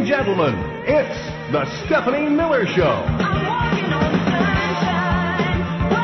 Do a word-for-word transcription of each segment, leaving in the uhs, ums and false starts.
and gentlemen, it's the Stephanie Miller Show. I'm walking on sunshine. Whoa,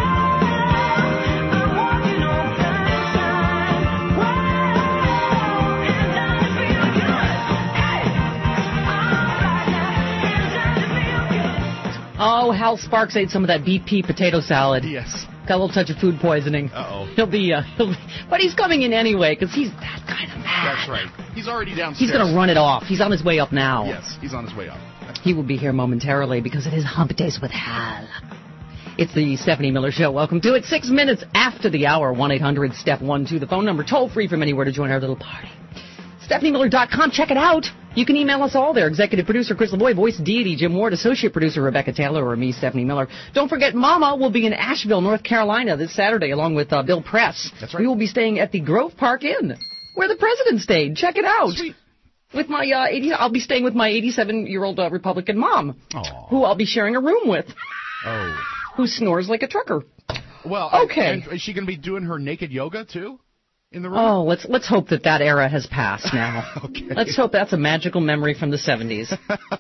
I'm walking on sunshine. Whoa, and I feel good. Hey, all right now, and I feel good. Oh, Hal Sparks ate some of that B P potato salad. Yes. Got a little touch of food poisoning. Uh-oh. He'll be, uh, he'll be, but he's coming in anyway because he's that kind of man. That's right. He's already downstairs. He's going to run it off. He's on his way up now. Yes, he's on his way up. He will be here momentarily because it is Hump Days with Hal. It's the Stephanie Miller Show. Welcome to it. Six minutes after the hour. one eight hundred step one two. The phone number. Toll free from anywhere to join our little party. Stephanie Miller dot com. Check it out. You can email us all there. Executive producer Chris LeBoy, voice deity Jim Ward, associate producer Rebecca Taylor, or me, Stephanie Miller. Don't forget, Mama will be in Asheville, North Carolina this Saturday, along with uh, Bill Press. That's right. We will be staying at the Grove Park Inn, where the president stayed. Check it out. Sweet. With my uh, eighty, I'll be staying with my eighty-seven-year-old uh, Republican mom, Aww. who I'll be sharing a room with, Oh. who snores like a trucker. Well, Okay. And, and is she going to be doing her naked yoga, too, in the room? Oh, let's let's hope that that era has passed now. Okay. Let's hope that's a magical memory from the seventies.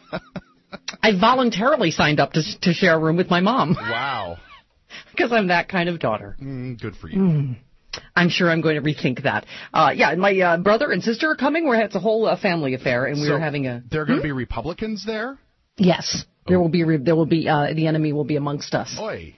I voluntarily signed up to to share a room with my mom Wow. because I'm that kind of daughter. Mm, good for you. I'm sure I'm going to rethink that. Uh, yeah, and my uh, brother and sister are coming. We're it's a whole uh, family affair, and we So are having a. There are going to be Republicans there? Yes, there will be. Re- there will be. Uh, the enemy will be amongst us. Oi.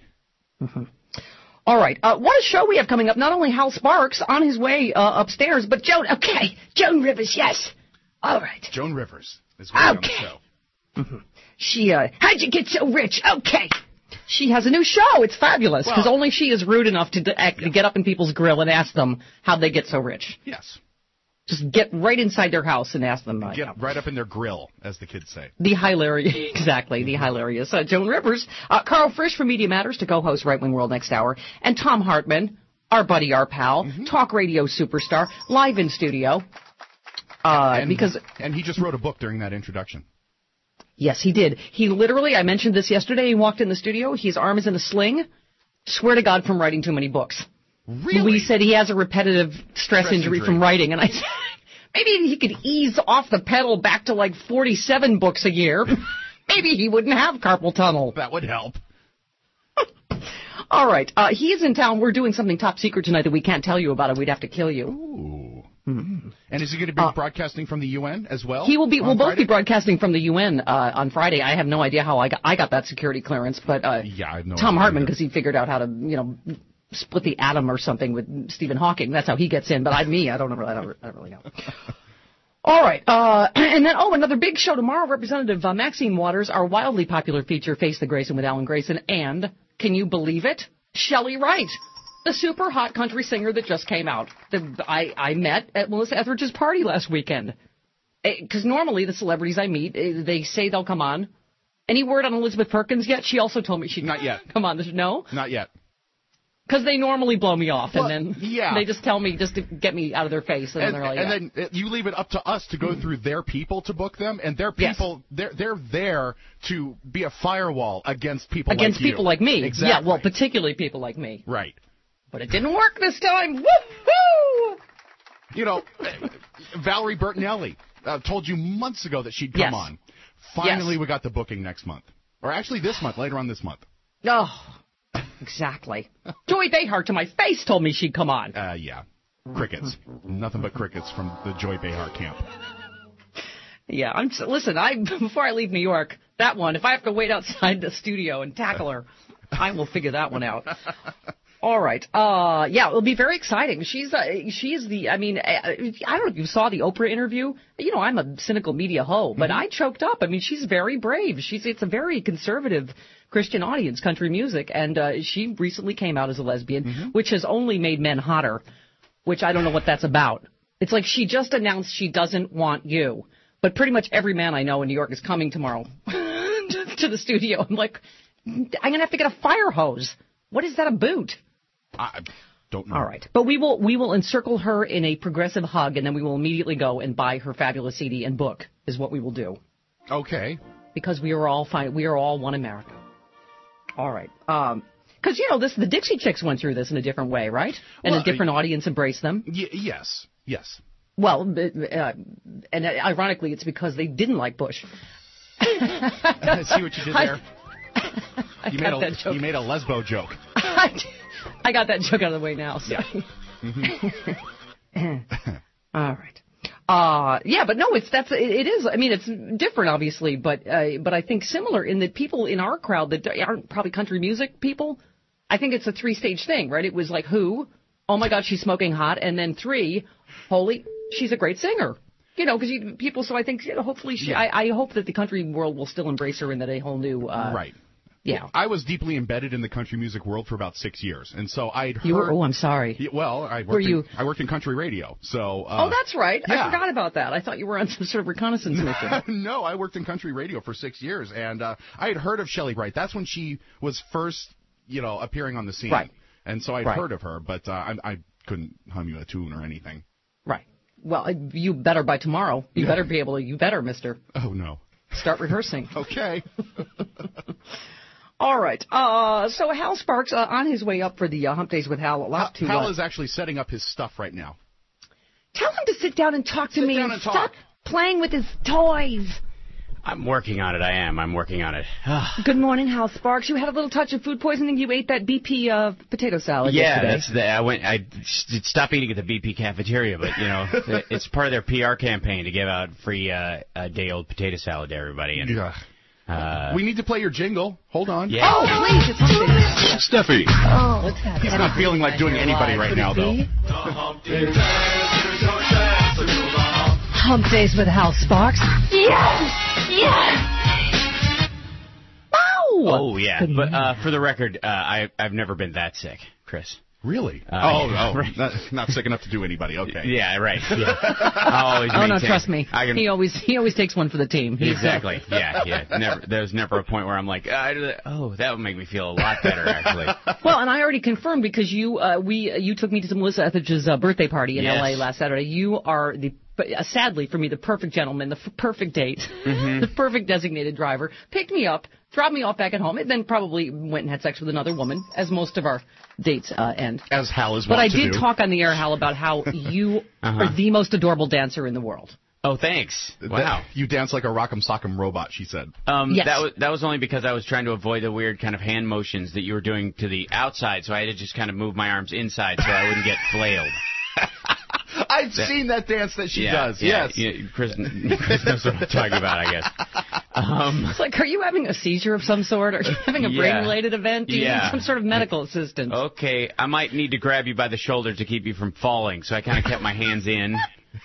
All right. Uh, what a show we have coming up. Not only Hal Sparks on his way uh, upstairs, but Joan. Okay, Joan Rivers. Yes. All right. Joan Rivers is going Okay. on the show. She. Uh, how'd you get so rich? Okay. She has a new show. It's fabulous because Well- only she is rude enough to, to, act, to get up in people's grill and ask them how they get so rich. Yes. Just get right inside their house and ask them. Uh, Get right up in their grill, as the kids say. The hilarious, exactly, the hilarious uh, Joan Rivers, uh, Carl Frisch from Media Matters to co-host Right Wing World next hour, and Tom Hartman, our buddy, our pal, Mm-hmm. talk radio superstar, live in studio. Uh, And, because and he just wrote a book during that introduction. yes, he did. He literally, I mentioned this yesterday. He walked in the studio. His arm is in a sling. Swear to God, from writing too many books. Really? Louise said he has a repetitive stress, Stress injury, injury. from writing, and I said maybe he could ease off the pedal back to like forty-seven books a year. Maybe he wouldn't have carpal tunnel. That would help. All right, uh, he is in town. We're doing something top secret tonight that we can't tell you about, or we'd have to kill you. Ooh. And is he going to be broadcasting from the U N as well? Uh, He will be. on We'll both Friday? be broadcasting from the U N uh, on Friday. I have no idea how I got, I got that security clearance, but uh, Yeah, I have no Tom idea Hartman, either. because he figured out how to, you know, split the atom or something with Stephen Hawking. That's how he gets in. But I, me, I don't know. I don't, I don't really know. All right, uh, and then oh, another big show tomorrow. Representative uh, Maxine Waters, our wildly popular feature, Face the Grayson with Alan Grayson, and can you believe it, Shelley Wright, the super hot country singer that just came out. The, I, I met at Melissa Etheridge's party last weekend. Because normally the celebrities I meet, eh, they say they'll come on. Any word on Elizabeth Perkins yet? She also told me she'd Not yet. come on. No? Not yet. Because they normally blow me off, Well, and then yeah. they just tell me just to get me out of their face. And, And, then they're like, and then uh, you leave it up to us to go through their people to book them, and their Yes. people, they're they're there to be a firewall against people against like you. people like me. Exactly. Yeah, well, particularly people like me. Right. But it didn't work this time. Woo-hoo! You know, Valerie Bertinelli uh, told you months ago that she'd come Yes. on. Finally, Yes. we got the booking next month. Or actually this month, later on this month. Oh, exactly. Joy Behar to my face told me she'd come on. Uh, yeah. Crickets. Nothing but crickets from the Joy Behar camp. Yeah, I'm. Listen, I before I leave New York, that one. If I have to wait outside the studio and tackle her, I will figure that one out. All right. Uh, yeah, it'll be very exciting. She's uh, she's the. I mean, I, I don't know if you saw the Oprah interview. You know, I'm a cynical media hoe, but I choked up. I mean, she's very brave. She's it's a very conservative Christian audience, country music, and uh, she recently came out as a lesbian, which has only made men hotter. Which I don't know what that's about. It's like she just announced she doesn't want you. But pretty much every man I know in New York is coming tomorrow to the studio. I'm like, I'm going to have to get a fire hose. What is that about? I don't know. All right. But we will we will encircle her in a progressive hug, and then we will immediately go and buy her fabulous C D and book is what we will do. Okay. Because we are all fine. We are all one America. All right. Um, because, you know, this the Dixie Chicks went through this in a different way, right? And Well, a different audience embraced them. Y- yes. Yes. Well, uh, and ironically, it's because they didn't like Bush. I see what you did there. I You got made that a joke. you made a lesbo joke. I got that joke out of the way now. So. Yeah. All right. Uh, yeah, but no, it's that's it, it is. I mean, it's different, obviously, but uh, but I think similar in that people in our crowd that aren't probably country music people. I think it's a three-stage thing, right? It was like who? Oh my God, she's smoking hot, and then three, holy, she's a great singer. You know, because people. So I think you know, hopefully, she. Yeah. I, I hope that the country world will still embrace her in that a whole new. Uh, Right. Yeah. I was deeply embedded in the country music world for about six years, and so I'd heard. You were. Oh, I'm sorry. Yeah, well, I worked. Were in, you- I worked in country radio, so. Uh, Oh, that's right. I yeah. forgot about that. I thought you were on some sort of reconnaissance mission. No, I worked in country radio for six years, and uh, I had heard of Shelley Bright. That's when she was first, you know, appearing on the scene. Right. And so I'd Right. heard of her, but uh, I, I couldn't hum you a tune or anything. Right. Well, you better by tomorrow. You Yeah. better be able to. You better, Mister. Oh no. Start rehearsing. Okay. All right. Uh, so Hal Sparks uh, on his way up for the uh, Hump Days with Hal. A lot to Hal uh, is actually setting up his stuff right now. tell him to sit down and talk to Sit me down and and stop talk. playing with his toys. I'm working on it. I am. I'm working on it. Good morning, Hal Sparks. You had a little touch of food poisoning. You ate that B P uh, potato salad yeah, yesterday. that's the. I went. I s- stopped eating at the B P cafeteria, but you know, it's part of their P R campaign to give out free uh, uh, day-old potato salad to everybody. And Yeah. uh, We need to play your jingle. Hold on. yeah. Oh, please, it's Hump Days. Steffi. Oh, let's have He's not feeling like doing anybody right now, though. Hump Days with Hal Sparks. Yes! Yes! Wow! Oh yeah, but uh, for the record, uh, I I've never been that sick, Chris. Really? Uh, oh, yeah, oh, right. not, not sick enough to do anybody. Okay. Yeah, right. Yeah. I always Oh no, maintain- trust me. I can, He always he always takes one for the team. He's, uh, Exactly. Yeah, yeah. Never. There's never a point where I'm like, ah, oh, that would make me feel a lot better, actually. Well, and I already confirmed because you uh, we uh, you took me to Melissa Etheridge's uh, birthday party in Yes. L A last Saturday. You are the but, uh, sadly for me the perfect gentleman, the f- perfect date, Mm-hmm. the perfect designated driver. Picked me up, dropped me off back at home, and then probably went and had sex with another woman, as most of our dates uh, end. As Hal is But I wont to did do. talk on the air, Hal, about how you Uh-huh. are the most adorable dancer in the world. Oh, thanks. That- Wow. You dance like a rock'em sock'em robot, she said. Um, Yes. that was that was only because I was trying to avoid the weird kind of hand motions that you were doing to the outside, so I had to just kind of move my arms inside so I wouldn't get flailed. I've seen that dance that she yeah, does. yeah, yes. yeah, Chris, Chris knows what I'm talking about, I guess. Um, It's like, are you having a seizure of some sort? Are you having a Yeah. brain-related event? Do you Yeah. need some sort of medical assistance? okay, I might need to grab you by the shoulder to keep you from falling, so I kind of kept my hands in.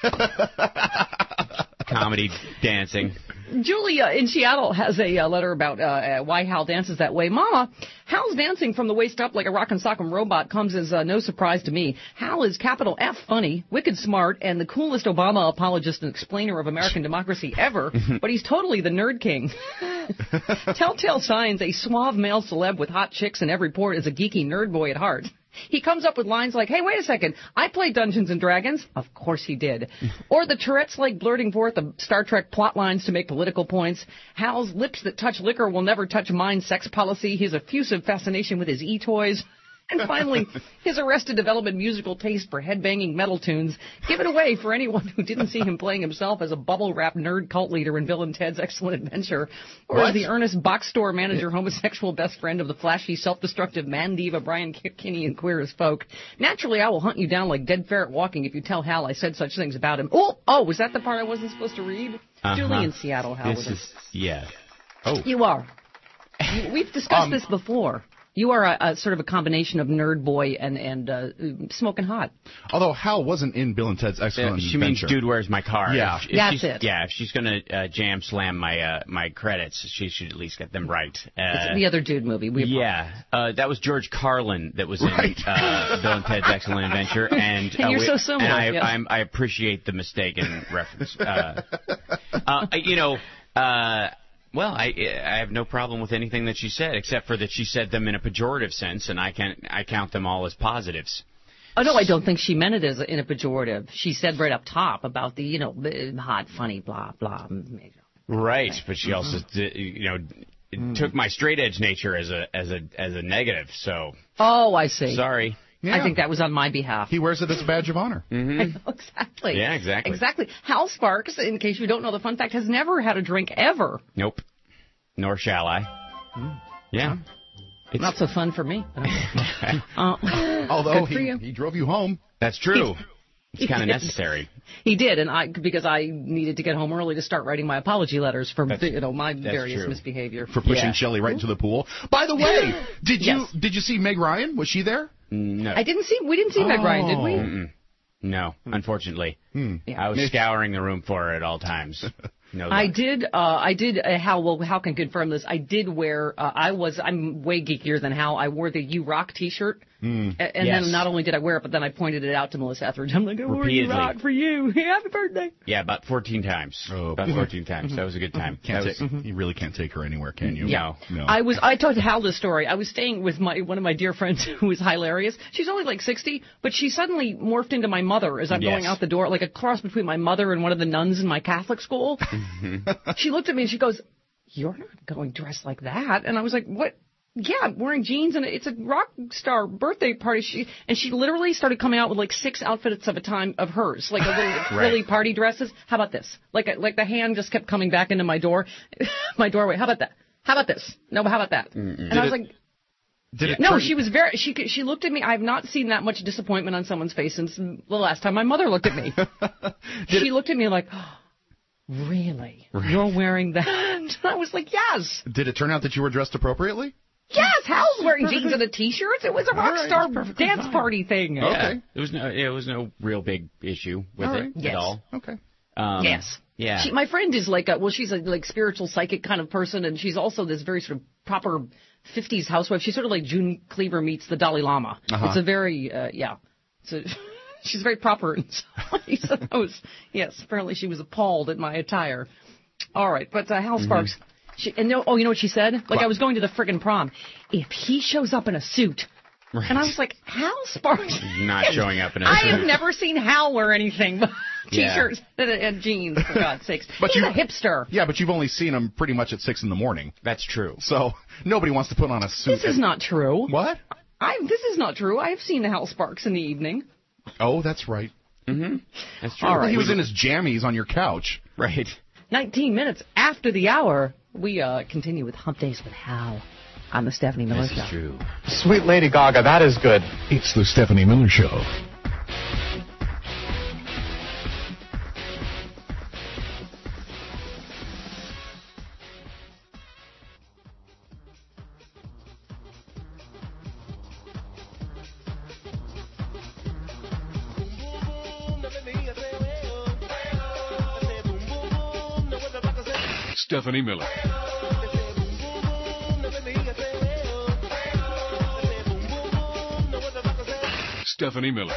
Comedy dancing. Julia in Seattle has a uh, letter about uh, uh, why Hal dances that way. Mama, Hal's dancing from the waist up like a rock and sock'em robot comes as uh, no surprise to me. Hal is capital F funny, wicked smart, and the coolest Obama apologist and explainer of American democracy ever, but he's totally the nerd king. Telltale signs a suave male celeb with hot chicks in every port is a geeky nerd boy at heart. He comes up with lines like, hey, wait a second, I played Dungeons and Dragons. Of course he did. Or the Tourette's-like blurting forth of Star Trek plot lines to make political points. Hal's lips that touch liquor will never touch mine sex policy. His effusive fascination with his e-toys. And finally, his Arrested Development musical taste for headbanging metal tunes. Give it away for anyone who didn't see him playing himself as a bubble-wrap nerd cult leader in Bill and Ted's Excellent Adventure, or What? as the earnest box store manager homosexual best friend of the flashy, self-destructive man diva Brian K- Kinney in Queer as Folk. Naturally, I will hunt you down like dead ferret walking if you tell Hal I said such things about him. Oh, oh, was that the part I wasn't supposed to read? Uh-huh. Julie in Seattle, Hal. This with is, yeah. us. You are. You- We've discussed Um, this before. You are a, a sort of a combination of nerd boy and and uh, smoking hot. Although Hal wasn't in Bill and Ted's Uh, Excellent she means, Adventure. dude, where's my car? Yeah. If, if That's she's, it. Yeah, if she's gonna uh, jam slam my uh, my credits, she should at least get them right. Uh, It's the other dude movie. We yeah, uh, that was George Carlin that was in Right. uh, Bill and Ted's Excellent Adventure, and, And uh, you're we- so similar, And I, yes. I'm, I appreciate the mistaken reference. Uh, uh, you know. Uh, Well, I I have no problem with anything that she said, except for that she said them in a pejorative sense, and I can I count them all as positives. Oh no, I don't think she meant it as a, in a pejorative. She said right up top about the you know the hot, funny, blah blah. Right, but she also di- you know Mm. took my straight edge nature as a as a as a negative. So Oh, I see. sorry. Yeah. I think that was on my behalf. He wears it as a badge of honor. Mm-hmm. Exactly. Yeah, exactly. Exactly. Hal Sparks, in case you don't know the fun fact, has never had a drink ever. Nope. Nor shall I. Yeah. It's, Not so fun for me. uh, Although good for he, you. he drove you home. that's true. It's kind of Yes. necessary. He did, and I because I needed to get home early to start writing my apology letters for That's- you know my various true. misbehavior. For pushing Yeah. Shelley right into the pool. By the way, did you Yes. did you see Meg Ryan? Was she there? No. I didn't see. We didn't see Meg Ryan, did we? Mm-mm. No, unfortunately. Hmm. Yeah. I was scouring the room for her at all times. No, I luck. did. Uh, I did. Uh, Hal. Well, Hal can confirm this. I did wear. Uh, I was. I'm way geekier than Hal. I wore the You Rock T-shirt, Hmm. A- and Yes. then not only did I wear it, but then I pointed it out to Melissa Etheridge. I'm like, I wore You Repeatedly. Rock for you. Happy birthday. Yeah, about fourteen times. Oh, about boy. fourteen times. That was a good time. Can't That was, take, You really can't take her anywhere, can you? No. No. I was. I told Hal this story. I was staying with my one of my dear friends who was hilarious. She's only like sixty, but she suddenly morphed into my mother as I'm Yes. going out the door, like a cross between my mother and one of the nuns in my Catholic school. She looked at me and she goes, "You're not going dressed like that." And I was like, "What?" Yeah, I'm wearing jeans and it's a rock star birthday party. She and she literally started coming out with like six outfits of a time of hers, like a little frilly party dresses. How about this? Like a, like the hand just kept coming back into my door, my doorway. How about that? How about this? No, but how about that? And I was like, Did it no, turn- she was very. She she looked at me. I have not seen that much disappointment on someone's face since the last time my mother looked at me. She looked at me like, oh, really? You're wearing that? And I was like, yes. Did it turn out that you were dressed appropriately? Yes, Hal's wearing jeans and a t-shirt. It was a rock right, star it's perfectly dance fine. party thing. yeah, Okay. There was no. It was no real big issue with All it right. Yes. at all. Okay. Um, Yes. Yeah. She, my friend is like a, well, she's a like spiritual psychic kind of person, and she's also this very sort of proper fifties housewife. She's sort of like June Cleaver meets the Dalai Lama. Uh-huh. It's a very, uh, yeah. It's a, she's very proper in some ways. So I was, yes, apparently she was appalled at my attire. All right, but uh, Hal Sparks, she, and no, oh, you know what she said? Like What? I was going to the friggin' prom. If he shows up in a suit, and I was like, Hal Sparks. Not showing up in a I suit. have never seen Hal wear anything but Yeah. t-shirts and, and jeans, for God's sakes. But He's you- a hipster. Yeah, but you've only seen him pretty much at six in the morning. That's true. So nobody wants to put on a suit. This is at- not true. What? I, this is not true. I have seen Hal Sparks in the evening. Oh, that's right. That's true. All Well, right. he was in his jammies on your couch. Right. nineteen minutes after the hour, we uh, continue with Hump Days with Hal on the Stephanie Miller This Show. is true. Sweet Lady Gaga, that is good. It's the Stephanie Miller Show. Stephanie Miller. Stephanie Miller.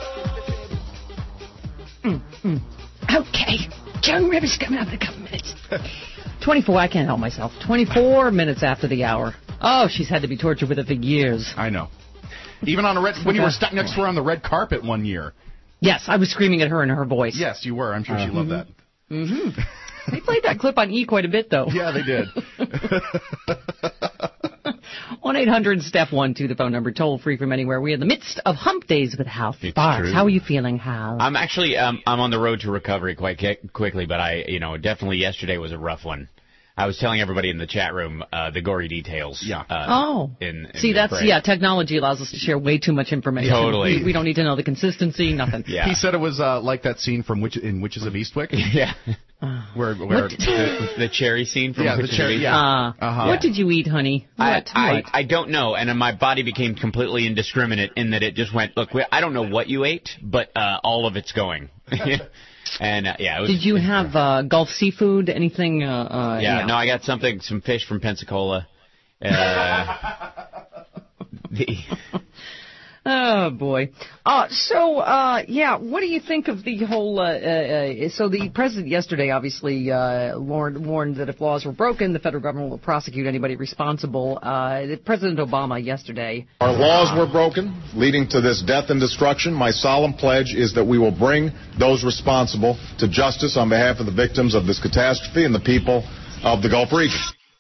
Okay. Joan Rivers coming up in a couple minutes. twenty-four, I can't help myself. twenty-four minutes after the hour. Oh, she's had to be tortured with it for years. I know. Even on a red, when you were stuck next to her on the red carpet one year. Yes, I was screaming at her in her voice. Yes, you were. I'm sure she loved that. They played that clip on E quite a bit, though. Yeah, they did. one eight hundred Steph one two, the phone number, toll free from anywhere. We're in the midst of Hump Days with Hal It's Sparks. true. How are you feeling, Hal? I'm actually um, I'm on the road to recovery quite ki- quickly, but I you know definitely yesterday was a rough one. I was telling everybody in the chat room uh, the gory details. Yeah. Uh, Oh, in, in see, the that's fray. yeah. Technology allows us to share way too much information. Totally. we, we don't need to know the consistency, nothing. Yeah. He said it was uh, like that scene from Witch- in Witches of Eastwick, Yeah. where where the, the cherry scene from yeah, the Witches of cherry. East- Yeah. Uh, Uh-huh. What did you eat, honey? I, What? I, what? I don't know, and then my body became completely indiscriminate in that it just went, look, we- I don't know what you ate, but uh, all of it's going. And uh, yeah, it was. Did you have uh, Gulf seafood? Anything? Uh, uh, Yeah, no, I got something, some fish from Pensacola. Uh, the, Oh boy. Uh, so uh, yeah, what do you think of the whole? Uh, uh, uh, so the president yesterday obviously uh, warned, warned that if laws were broken, the federal government will prosecute anybody responsible. Uh, President Obama yesterday. Our laws were broken, leading to this death and destruction. My solemn pledge is that we will bring those responsible to justice on behalf of the victims of this catastrophe and the people of the Gulf region.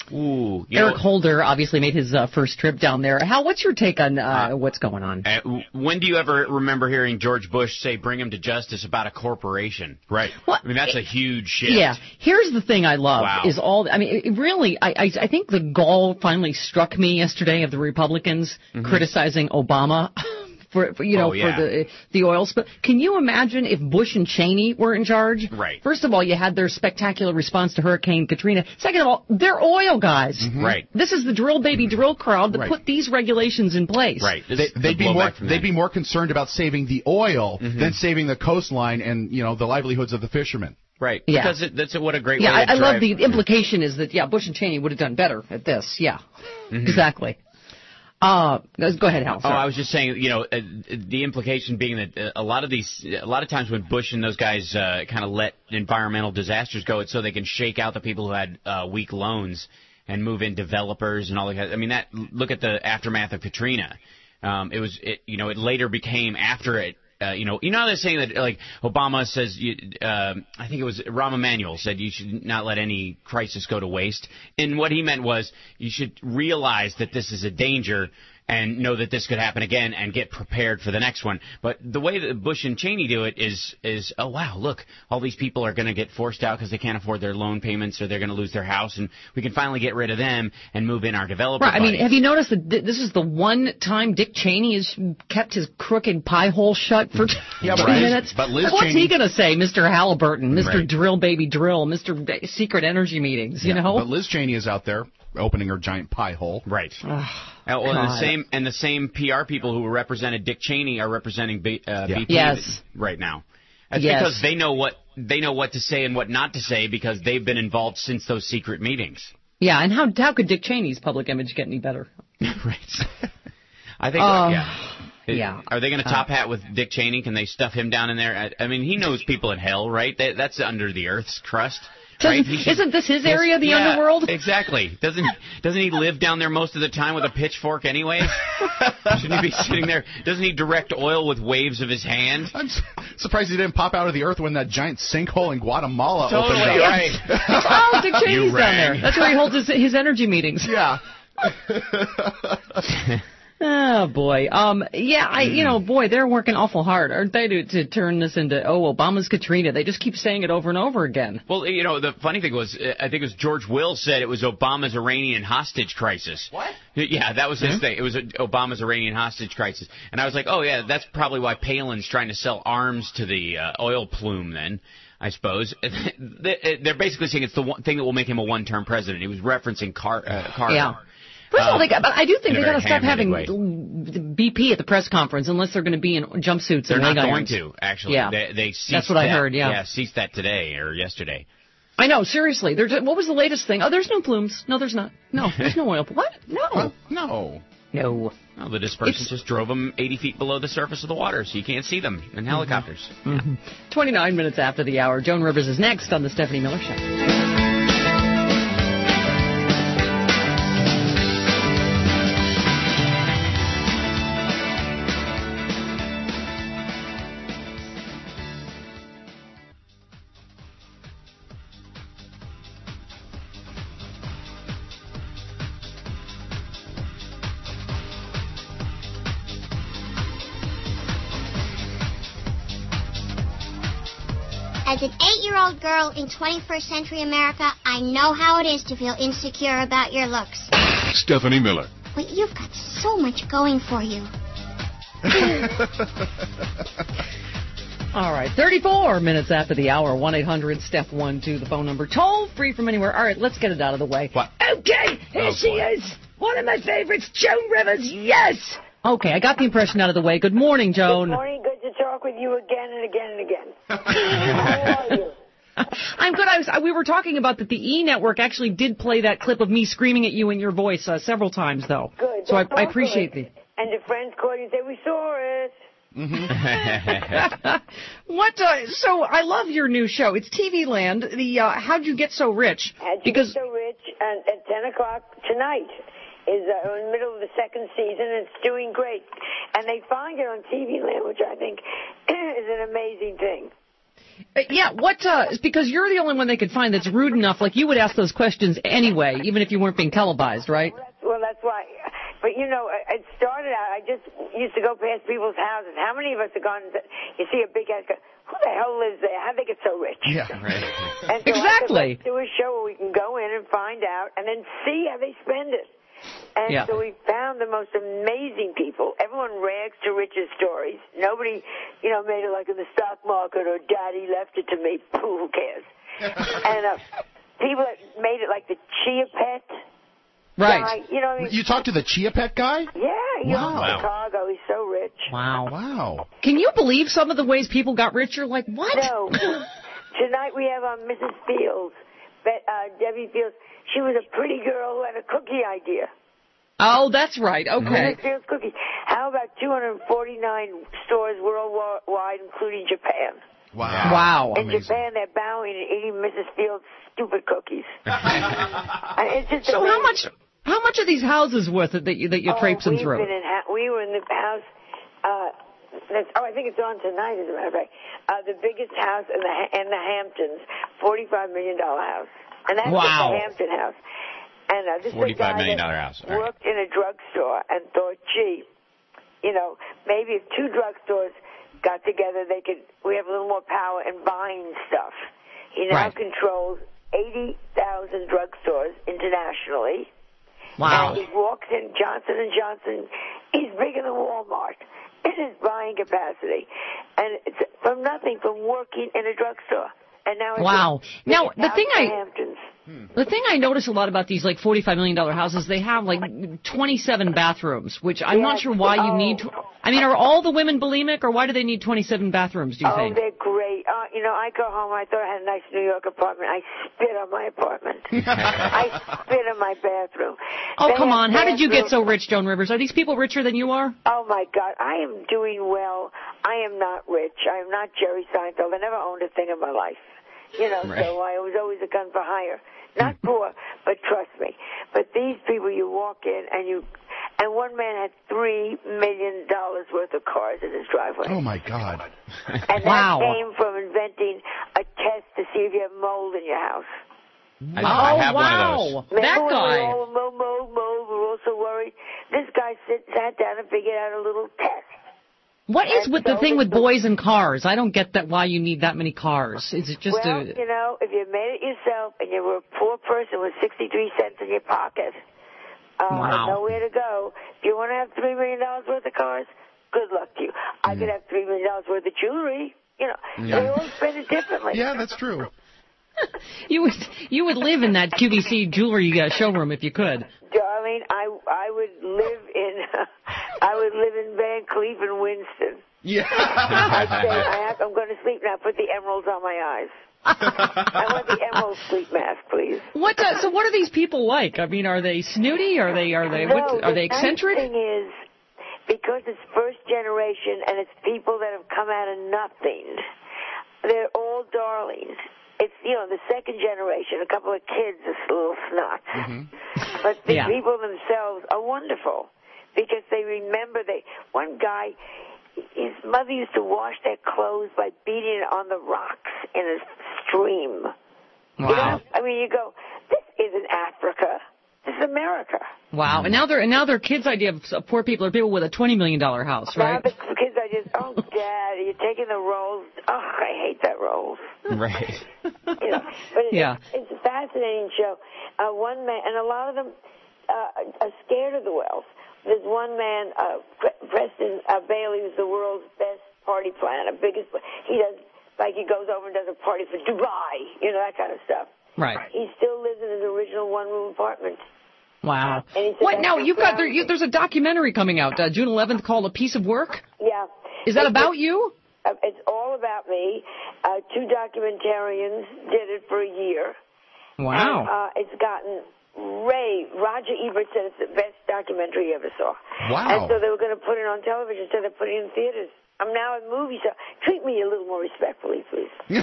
Ooh, you Eric know, Holder obviously made his uh, first trip down there. Hal, what's your take on uh, what's going on? uh, when do you ever remember hearing George Bush say, bring him to justice about a corporation? Right. Well, I mean, that's a huge shift. Yeah. Here's the thing I love Wow. is all, I mean, it really, I, I, I think the gall finally struck me yesterday of the Republicans criticizing Obama. For, for you know, Oh, yeah. for the the oil spill. Can you imagine if Bush and Cheney were in charge? Right. First of all, you had their spectacular response to Hurricane Katrina. Second of all, they're oil guys. Right. This is the drill baby drill crowd that Right. put these regulations in place. Right. This They, is the they'd be more blowback from they'd them. be more concerned about saving the oil than saving the coastline and you know the livelihoods of the fishermen. Right. Yeah. Because it, that's a, what a great Yeah, way I, to I love drive- the implication is that yeah, Bush and Cheney would have done better at this. Yeah, exactly. Uh, go ahead, Hal. Oh, sorry. I was just saying, you know, uh, the implication being that uh, a lot of these, a lot of times when Bush and those guys uh, kind of let environmental disasters go, it's so they can shake out the people who had uh, weak loans and move in developers and all that. I mean, that look at the aftermath of Katrina. Um, it was, it, you know, it later became after it. Uh, you know, you know they're saying that like Obama says, you, uh, I think it was Rahm Emanuel said you should not let any crisis go to waste. And what he meant was you should realize that this is a danger and know that this could happen again and get prepared for the next one. But the way that Bush and Cheney do it is, is oh, wow, look, all these people are going to get forced out because they can't afford their loan payments or they're going to lose their house, and we can finally get rid of them and move in our developer Right, I mean, buddies. have you noticed that th- this is the one time Dick Cheney has kept his crooked pie hole shut for Yeah, two but Liz- minutes? but Liz What's Cheney- he going to say, Mister Halliburton, Mister Right. Drill Baby Drill, Mister B- Secret Energy Meetings, you Yeah, know? But Liz Cheney is out there opening her giant pie hole. Right. Uh, well, and the God. same and the same P R people who represented Dick Cheney are representing B, uh, Yeah. B P Yes. right now. That's Yes. because they know what they know what to say and what not to say because they've been involved since those secret meetings. Yeah, and how how could Dick Cheney's public image get any better? Right. I think. Uh, yeah. yeah. Are they going to top hat with Dick Cheney? Can they stuff him down in there? I, I mean, he knows people in hell, right? That, that's under the Earth's crust. Right? Doesn't- He should- isn't this his area, the Yeah, underworld? Exactly. Doesn't doesn't he live down there most of the time with a pitchfork anyways? Shouldn't he be sitting there? Doesn't he direct oil with waves of his hand? I'm su- surprised he didn't pop out of the earth when that giant sinkhole in Guatemala Totally opened up. right. Oh, Dick Cheney's You down rang. there. That's where he holds his, his energy meetings. Yeah. Oh boy, um, yeah, I, you know, boy, they're working awful hard, aren't they, to, to turn this into oh, Obama's Katrina? They just keep saying it over and over again. Well, you know, the funny thing was, uh, I think it was George Will said it was Obama's Iranian hostage crisis. What? Yeah, that was his thing. It was uh, Obama's Iranian hostage crisis. And I was like, oh, yeah, that's probably why Palin's trying to sell arms to the uh, oil plume then, I suppose. They're basically saying it's the one thing that will make him a one-term president. He was referencing Car- uh, Carter. Yeah. First of all, they got, but I do think in a they got to very stop having ham-handed B P at the press conference unless they're going to be in jumpsuits They're and not leg going irons. to, actually. Yeah. They, they ceased That's what I that. heard, yeah. Yeah, ceased that today or yesterday. I know, seriously. They're just, what was the latest thing? Oh, there's no plumes. No, there's not. No, there's no oil. What? No. No. No. Well, the dispersants It's- just drove them eighty feet below the surface of the water, so you can't see them in helicopters. twenty-nine minutes after the hour. Joan Rivers is next on the Stephanie Miller Show. As an eight-year-old girl in twenty-first century America, I know how it is to feel insecure about your looks. Stephanie Miller. But you've got so much going for you. All right, thirty-four minutes after the hour, one eight hundred Steph one two, the phone number. Toll free from anywhere. All right, let's get it out of the way. What? Okay, here Oh, she boy. is. One of my favorites, Joan Rivers. Yes. Okay, I got the impression out of the way. Good morning, Joan. Good morning. Good to talk with you again and again and again. How are you? I'm good. I was. We were talking about that the E Network actually did play that clip of me screaming at you in your voice uh, several times, though. Good. So I, That's I appreciate awesome. the. And your friends call you and say, we saw it. What? Uh, so I love your new show. It's T V Land. The uh, How'd You Get So Rich? How'd you because get so rich? And at ten o'clock tonight is uh, in the middle of the second season. It's doing great. And they find it on T V Land, which I think is an amazing thing. Uh, yeah, what, uh, because you're the only one they could find that's rude enough, like you would ask those questions anyway, even if you weren't being televised, right? Well, that's, well, that's why. But, you know, it started out, I just used to go past people's houses. How many of us have gone, to, you see a big house, go, who the hell lives there? How'd they get so rich? Yeah, Right. And so Exactly. I said, let's do a show where we can go in and find out and then see how they spend it. And Yeah. so we found the most amazing people. Everyone rags to riches stories. Nobody, you know, made it like in the stock market or daddy left it to me. Pooh, who cares? And uh, people that made it like the Chia Pet Right. guy. You know, what I mean? You talked to the Chia Pet guy? Yeah, he Wow. owns Chicago. He's so rich. Wow. Wow. Can you believe some of the ways people got rich? You're like, what? No. Tonight we have um, Missus Fields, Be- uh, Debbie Fields. She was a pretty girl who had a cookie idea. Oh, that's right. Okay. Missus Fields cookies. How about two hundred forty-nine stores worldwide, including Japan? Wow. Wow. In Japan, they're bowing and eating Missus Fields' stupid cookies. And it's just So how amazing. much? How much are these houses worth that you that you're Oh, traipsing we've through? Been in ha- we were in the house. Uh, that's, oh, I think it's on tonight, as a matter of fact. Uh, the biggest house in the Ha- in the Hamptons, forty-five million dollar house, and that's Wow. just the Hampton house. And uh, this is a forty-five guy million that dollar house. All right. worked in a drugstore and thought, gee, you know, maybe if two drugstores got together, they could. We have a little more power in buying stuff. He now Right. controls eighty thousand drugstores internationally. Wow. And he walks in Johnson and Johnson. He's bigger than Walmart in his buying capacity, and it's from nothing, from working in a drugstore. And now it's Wow. a- Now, it's the out thing in I- Hamptons. The thing I notice a lot about these like forty-five million dollar houses, they have like twenty-seven bathrooms, which I'm not Yes. sure why you Oh. need. To, I mean, are all the women bulimic, or why do they need twenty-seven bathrooms? Do you Oh, think? they're great. Uh, you know, I go home. I thought I had a nice New York apartment. I spit on my apartment. I spit on my bathroom. Oh, They come have on! How did you get so bathrooms- rich, Joan Rivers? Are these people richer than you are? Oh my God, I am doing well. I am not rich. I am not Jerry Seinfeld. I never owned a thing in my life. You know, Right. so I was always a gun for hire. Not poor, but trust me. But these people, you walk in and you, and one man had three million dollars worth of cars in his driveway. Oh, my God. And Wow. that came from inventing a test to see if you have mold in your house. I, I oh have wow, one of those. Remember that when guy. we were all mold, mold, mold, we were all so worried? This guy sit, sat down and figured out a little test. What is and with the so thing with it's- boys and cars? I don't get that. Why you need that many cars? Is it just well, a? you know, if you made it yourself and you were a poor person with sixty-three cents in your pocket, uh, Wow. nowhere to go. If you want to have three million dollars worth of cars, good luck to you. I could have three million dollars worth of jewelry. You know, Yeah. they all spend it differently. Yeah, that's true. You would you would live in that Q V C jewelry uh, showroom if you could. Darling, I I would live in I would live in Van Cleef and Winston. Yeah. I'd say I have, I'm going to sleep now. Put the emeralds on my eyes. I want the emerald sleep mask, please. What? Uh, so what are these people like? I mean, are they snooty? Are they are they no, what, are they the eccentric? nice thing is, because it's first generation and it's people that have come out of nothing, they're all darlings. It's, you know, the second generation, a couple of kids, this little snot. Mm-hmm. But the Yeah. people themselves are wonderful because they remember they, one guy, his mother used to wash their clothes by beating it on the rocks in a stream. You Wow. know? I mean, you go, this isn't Africa. This is America. Wow. And now they're and now their kids' idea of uh, poor people are people with a twenty million dollar house, Now right? the kids are just, oh, Dad, you're taking the rolls. Oh, I hate that rolls. Right. You know, but it, Yeah. it's, it's a fascinating show. Uh, one man, and a lot of them uh, are scared of the wealth. There's one man, uh, Pre- Preston uh, Bailey, who's the world's best party planner, biggest. He does like he goes over and does a party for Dubai, you know, that kind of stuff. Right. He still lives in his original one-room apartment. Wow. And he said What that's now? his You've got there, ground. you, there's a documentary coming out uh, June eleventh called A Piece of Work. Yeah. Is that It's- about you? Uh, it's all about me. Uh, two documentarians did it for a year. Wow. And, uh, it's gotten rave. Roger Ebert said it's the best documentary he ever saw. Wow. And so they were going to put it on television instead of putting it in theaters. I'm now in movies, so treat me a little more respectfully, please. But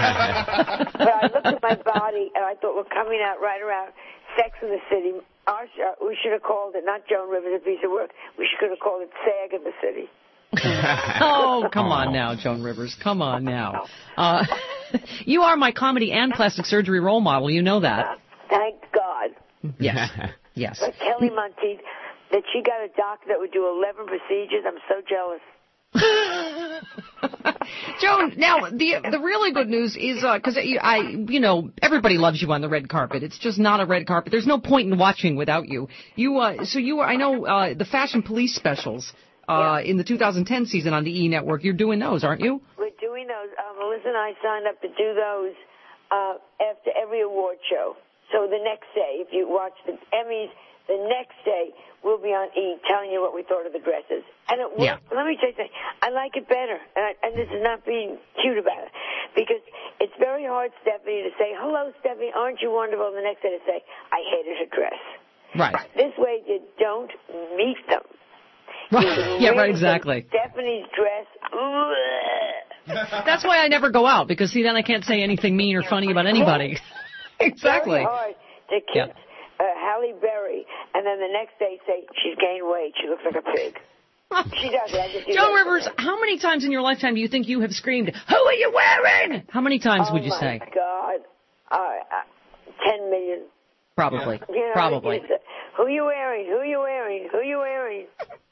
I looked at my body, and I thought we're coming out right around Sex in the City. Our show, we should have called it, not Joan Rivers, A Piece of Work. We should have called it SAG in the City. Oh, come on now, Joan Rivers. Come on now. Uh, you are my comedy and plastic surgery role model. You know that. Thank God. Yes. Yes. But Kelly Monteith, that she got a doctor that would do eleven procedures. I'm so jealous. Joan, now the the really good news is because uh, I, you know, everybody loves you on the red carpet. It's just not a red carpet. There's no point in watching without you. You, uh, so you, I know uh, the Fashion Police specials uh, Yeah. in the two thousand ten season on the E Network. You're doing those, aren't you? We're doing those. Uh, Melissa and I signed up to do those uh, after every award show. So the next day, if you watch the Emmys, the next day we'll be on E telling you what we thought of the dresses. And it worked. Yeah. Let me tell you something. I like it better, and, I, and this is not being cute about it, because it's very hard, Stephanie, to say, hello, Stephanie, aren't you wonderful? And the next day to say, I hated her dress. Right. This way you don't meet them. Right. Yeah, right, exactly. Stephanie's dress. Ugh. That's why I never go out, because see, then I can't say anything mean or funny about anybody. Exactly. Very hard to kiss Yeah. uh, Halle Berry, and then the next day say she's gained weight. She looks like a pig. She does. I just do Joan that. Rivers, how many times in your lifetime do you think you have screamed, "Who are you wearing?" How many times oh would you my say? God, uh, uh, ten million. Probably. You know, Probably. it's, uh, who you wearing? Who you wearing? Who you wearing?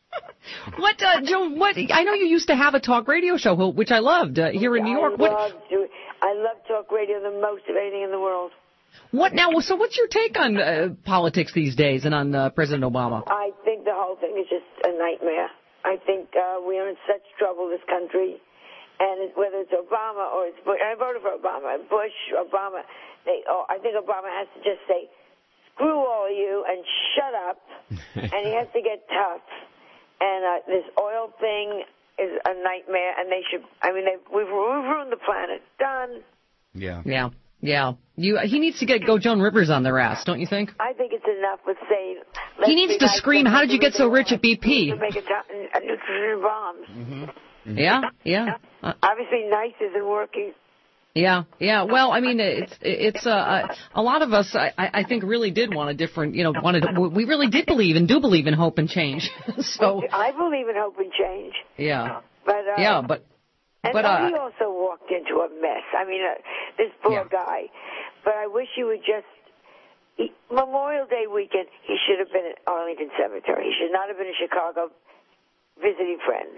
What, uh, Joan? What? I know you used to have a talk radio show, which I loved uh, here in New York. I What? love, do- I love talk radio the most of anything in the world. What now? So, what's your take on uh, politics these days and on uh, President Obama? I think the whole thing is just a nightmare. I think uh, we are in such trouble, this country, and it, whether it's Obama or it's Bush, I voted for Obama, Bush, Obama. They, oh, I think Obama has to just say, "Screw all of you" and shut up, and he has to get tough. And uh, this oil thing is a nightmare, and they should. I mean, they've, we've, we've ruined the planet. Done. Yeah. Yeah, yeah. You. He needs to get go Joan Rivers on their ass, don't you think? I think it's enough with saying. Let's He needs be to nice scream, to "How did you get so people rich at B P?" To make a, to- a nuclear bombs. Mm-hmm. Yeah, yeah. Uh, Obviously, nice isn't working. Yeah, yeah. Well, I mean, it's it's uh, a lot of us, I, I think, really did want a different, you know, wanted. We really did believe and do believe in hope and change. So I believe in hope and change. yeah, But uh, yeah, but and but he uh, also walked into a mess. I mean, uh, this poor Yeah. guy. But I wish he would just. He, Memorial Day weekend, he should have been at Arlington Cemetery. He should not have been in Chicago visiting friends.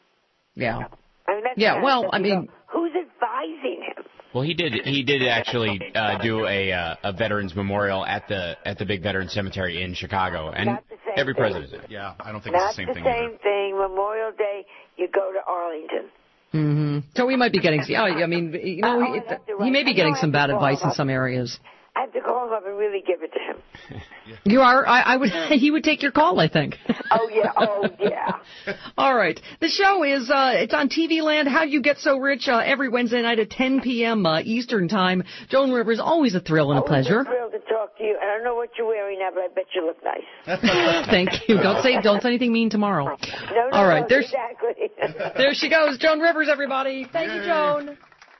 yeah, I mean, that's Yeah, kind of well, stuff I you mean- go, who's advising him? Well, he did. He did actually uh, do a uh, a veterans memorial at the at the big veterans cemetery in Chicago, and Not the same every thing. president did. Yeah, I don't think Not it's the same the thing same either. thing. Memorial Day, you go to Arlington. hmm So we might be getting. Yeah, I mean, you know, Oh, he, I have to he write- may be I getting know I some have bad to advice follow in some areas. I have to call him up and really give it to him. You are. I, I would. He would take your call, I think. Oh, yeah. Oh, yeah. All right. The show is, uh, it's on T V Land. How You Get So Rich, uh, every Wednesday night at ten p.m. Uh, Eastern Time. Joan Rivers, always a thrill and a Always pleasure. a thrill to talk to you. I don't know what you're wearing now, but I bet you look nice. Thank you. Don't say, don't say anything mean tomorrow. No, no, All right. no, There's, exactly. there she goes. Joan Rivers, everybody. Thank you, Joan.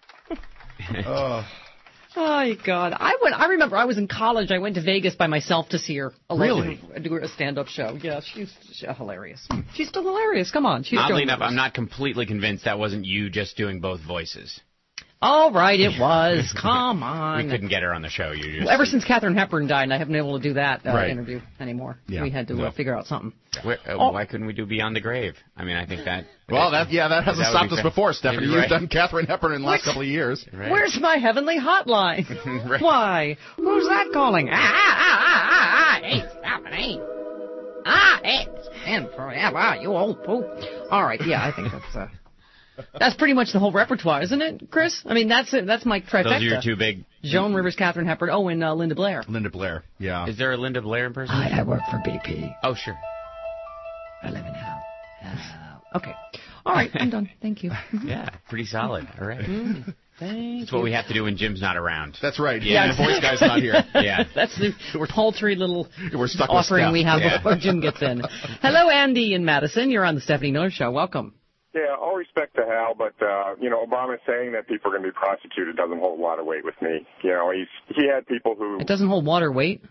Oh. Oh, God. I went, I remember I was in college. I went to Vegas by myself to see her. Really? Do a stand-up show. Yeah, she's, she's hilarious. She's still hilarious. Come on. She's Oddly Joan enough, Rivers. I'm not completely convinced that wasn't you just doing both voices. All right, it was. Come on. We couldn't get her on the show. You just Well, ever since Katharine Hepburn died, I haven't been able to do that uh, Right. interview anymore. Yeah. We had to No. uh, figure out something. Where, uh, Oh. Why couldn't we do Beyond the Grave? I mean, I think that. Well, that yeah, that hasn't That would stopped be us fair. before, Stephanie. Maybe You've right. done Katharine Hepburn in the last Which- couple of years. Right. Where's my heavenly hotline? Right. Why? Who's that calling? Ah, ah, ah, ah, ah, ah, hey, Stephanie. Ah, hey, stand forever, you old poop. All right, yeah, I think that's uh, that's pretty much the whole repertoire, isn't it, Chris? I mean, that's it. That's my trifecta. Those are your two big. Joan Rivers, Katharine Hepburn, oh, and uh, Linda Blair. Linda Blair. Yeah. Is there a Linda Blair impersonation? I, I work for B P. Oh, sure. I live in hell. Uh, okay. All right, I'm done. Thank you. Yeah, pretty solid. All right. Mm, thank That's what we have to do when Jim's not around. That's right. Yeah. Yeah, the voice guy's not here. Yeah. That's the paltry little We're stuck with offering Steph. we have Yeah. before Jim gets in. Hello, Andy in Madison. You're on the Stephanie Miller Show. Welcome. Yeah, all respect to Hal, but, uh, you know, Obama saying that people are going to be prosecuted doesn't hold a lot of weight with me. You know, he's he had people who, It doesn't hold water weight.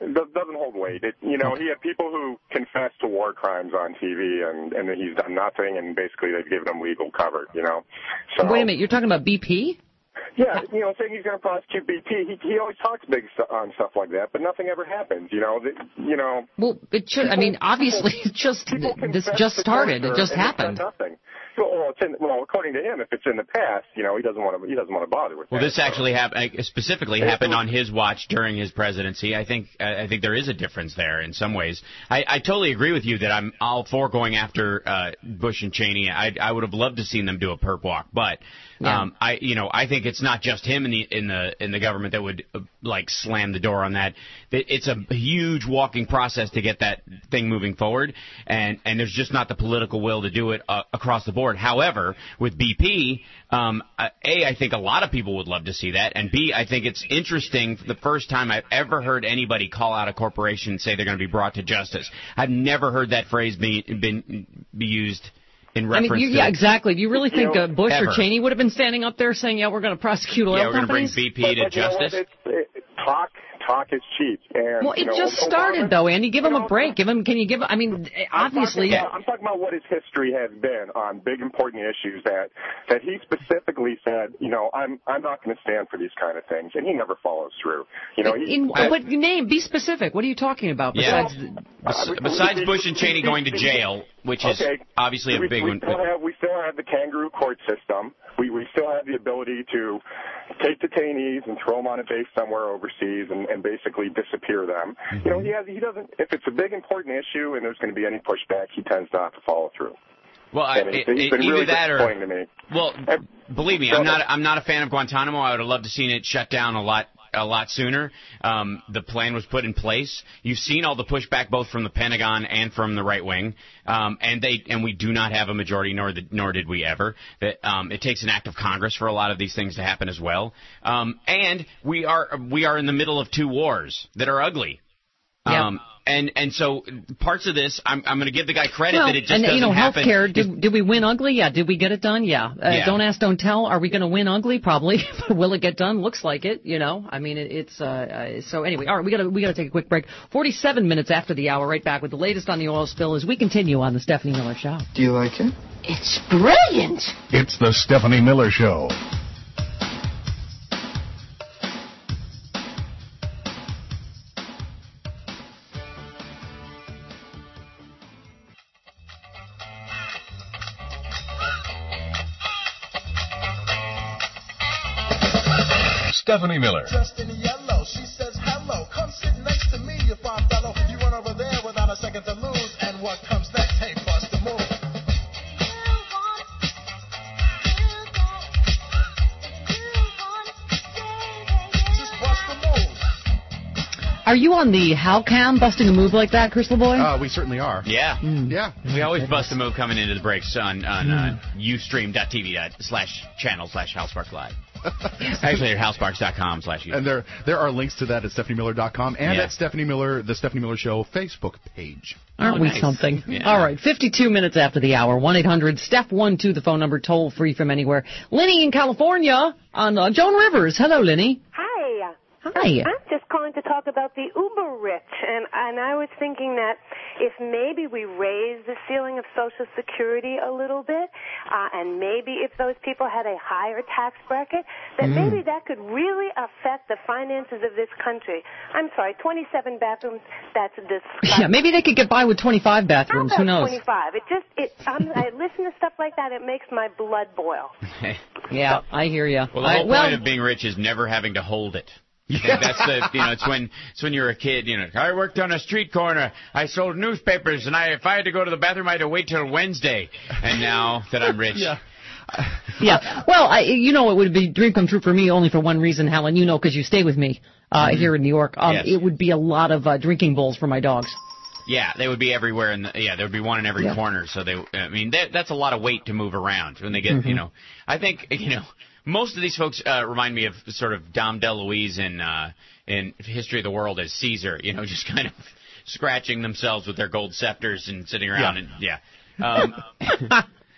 It doesn't hold weight. It, you know, he had people who confess to war crimes on T V, and and he's done nothing, and basically they've given him legal cover. You know. So, Wait a minute, you're talking about B P? Yeah, you know, saying he's going to prosecute B P. He he always talks big stu- on stuff like that, but nothing ever happens. You know, the, you know. Well, it should. I mean, obviously, it just this just started. It just happened. Nothing. So, well, it's in, well, according to him, if it's in the past, you know, he doesn't want to. He doesn't want to bother with. Well, that, this so. actually happened specifically happened on his watch during his presidency. I think I think there is a difference there in some ways. I, I totally agree with you that I'm all for going after uh, Bush and Cheney. I I would have loved to seen them do a perp walk, but Yeah. um, I you know I think it's not just him in the in the in the government that would uh, like slam the door on that. It's a huge walking process to get that thing moving forward, and and there's just not the political will to do it uh, across the board. However, with B P, um, uh, A, I think a lot of people would love to see that, and B, I think it's interesting for the first time I've ever heard anybody call out a corporation and say they're going to be brought to justice. I've never heard that phrase be, been, be used in I reference mean, you, to... yeah, exactly. Do you really think You know, uh, Bush ever. or Cheney would have been standing up there saying, yeah, we're going to prosecute oil Yeah, we're going to bring companies? B P But, to but you know what? justice. It's, it, talk talk is cheap. And, Well, you it know, just Obama- started, though, Andy. Give him you a know, break. Give him. Can you give? I mean, I'm obviously. talking, about, I'm talking about what his history has been on big important issues that that he specifically said, you know, I'm I'm not going to stand for these kind of things, and he never follows through. You know, he, In I- what name? Be specific. What are you talking about? Yeah. Besides, Bes- Uh, Besides we- Bush and Cheney we- going to we- jail, which is okay. obviously a we, big we one. Still have, we still have the kangaroo court system. We we still have the ability to take detainees and throw them on a base somewhere overseas and, and basically disappear them. Mm-hmm. You know, he has he doesn't. If it's a big important issue and there's going to be any pushback, he tends not to follow through. Well, I, And he's, it, he's it, been either really that or disappointing to me. well, And- believe me, Go I'm ahead. not I'm not a fan of Guantanamo. I would have loved to seen it shut down a lot a lot sooner. Um, the plan was put in place. You've seen all the pushback both from the Pentagon and from the right wing, um, and they and we do not have a majority, nor the, nor did we ever. That um, it takes an act of Congress for a lot of these things to happen as well. Um, and we are we are in the middle of two wars that are ugly. Yeah. Um, and and so parts of this, I'm I'm going to give the guy credit well, that it just and doesn't you know, happen. healthcare. Did, did we win ugly? Yeah. Did we get it done? Yeah. Uh, Yeah. Don't ask, don't tell. Are we going to win ugly? Probably. Will it get done? Looks like it. You know. I mean, it, it's uh, uh. So anyway, all right. We got to we got to take a quick break. Forty-seven minutes after the hour. Right back with the latest on the oil spill as we continue on the Stephanie Miller Show. Do you like it? It's brilliant. It's the Stephanie Miller Show. Stephanie Miller. Dressed in yellow, she says hello. Come sit next to me, you fine fellow. You run over there without a second to lose. And what comes next? Hey, bust the move. Just bust the move. Are you on the Howcam busting a move like that, Crystal Boy? Uh, we certainly are. Yeah. Yeah. We always bust a move coming into the breaks on, on uh, ustream.tv slash channel slash Housepark Live. Actually, at houseparks.com slash And there there are links to that at stephanie miller dot com and Yeah. at Stephanie Miller, the Stephanie Miller Show Facebook page. Aren't Oh, we nice. something? Yeah. All right, fifty-two minutes after the hour. one eight hundred Steph one two, the phone number, toll free from anywhere. Lenny in California on uh, Joan Rivers. Hello, Lenny. Hi. Hi. I'm just calling to talk about the uber rich, and and I was thinking that if maybe we raise the ceiling of Social Security a little bit, uh, and maybe if those people had a higher tax bracket, that Mm. maybe that could really affect the finances of this country. I'm sorry, twenty-seven bathrooms. That's disgusting. Yeah, maybe they could get by with twenty-five How bathrooms. about Who knows? twenty-five? It just it. I'm, I listen to stuff like that. It makes my blood boil. Yeah, I hear you. Well, the whole point of being rich is never having to hold it. Yeah. That's the you know it's when it's when you're a kid. You know, I worked on a street corner. I sold newspapers, and I if I had to go to the bathroom, I had to wait till Wednesday. And now that I'm rich, Yeah. Yeah. Well, I, you know, it would be a dream come true for me only for one reason, Helen. You know, because you stay with me uh, here in New York. Um, Yes. It would be a lot of uh, drinking bowls for my dogs. yeah, they would be everywhere. And yeah, there would be one in every Yeah. corner. So they, I mean, that, that's a lot of weight to move around when they get. Mhm. You know, I think you know most of these folks uh, remind me of sort of Dom DeLuise in uh, in History of the World as Caesar. You know, just kind of scratching themselves with their gold scepters and sitting around Yeah. and yeah. Um,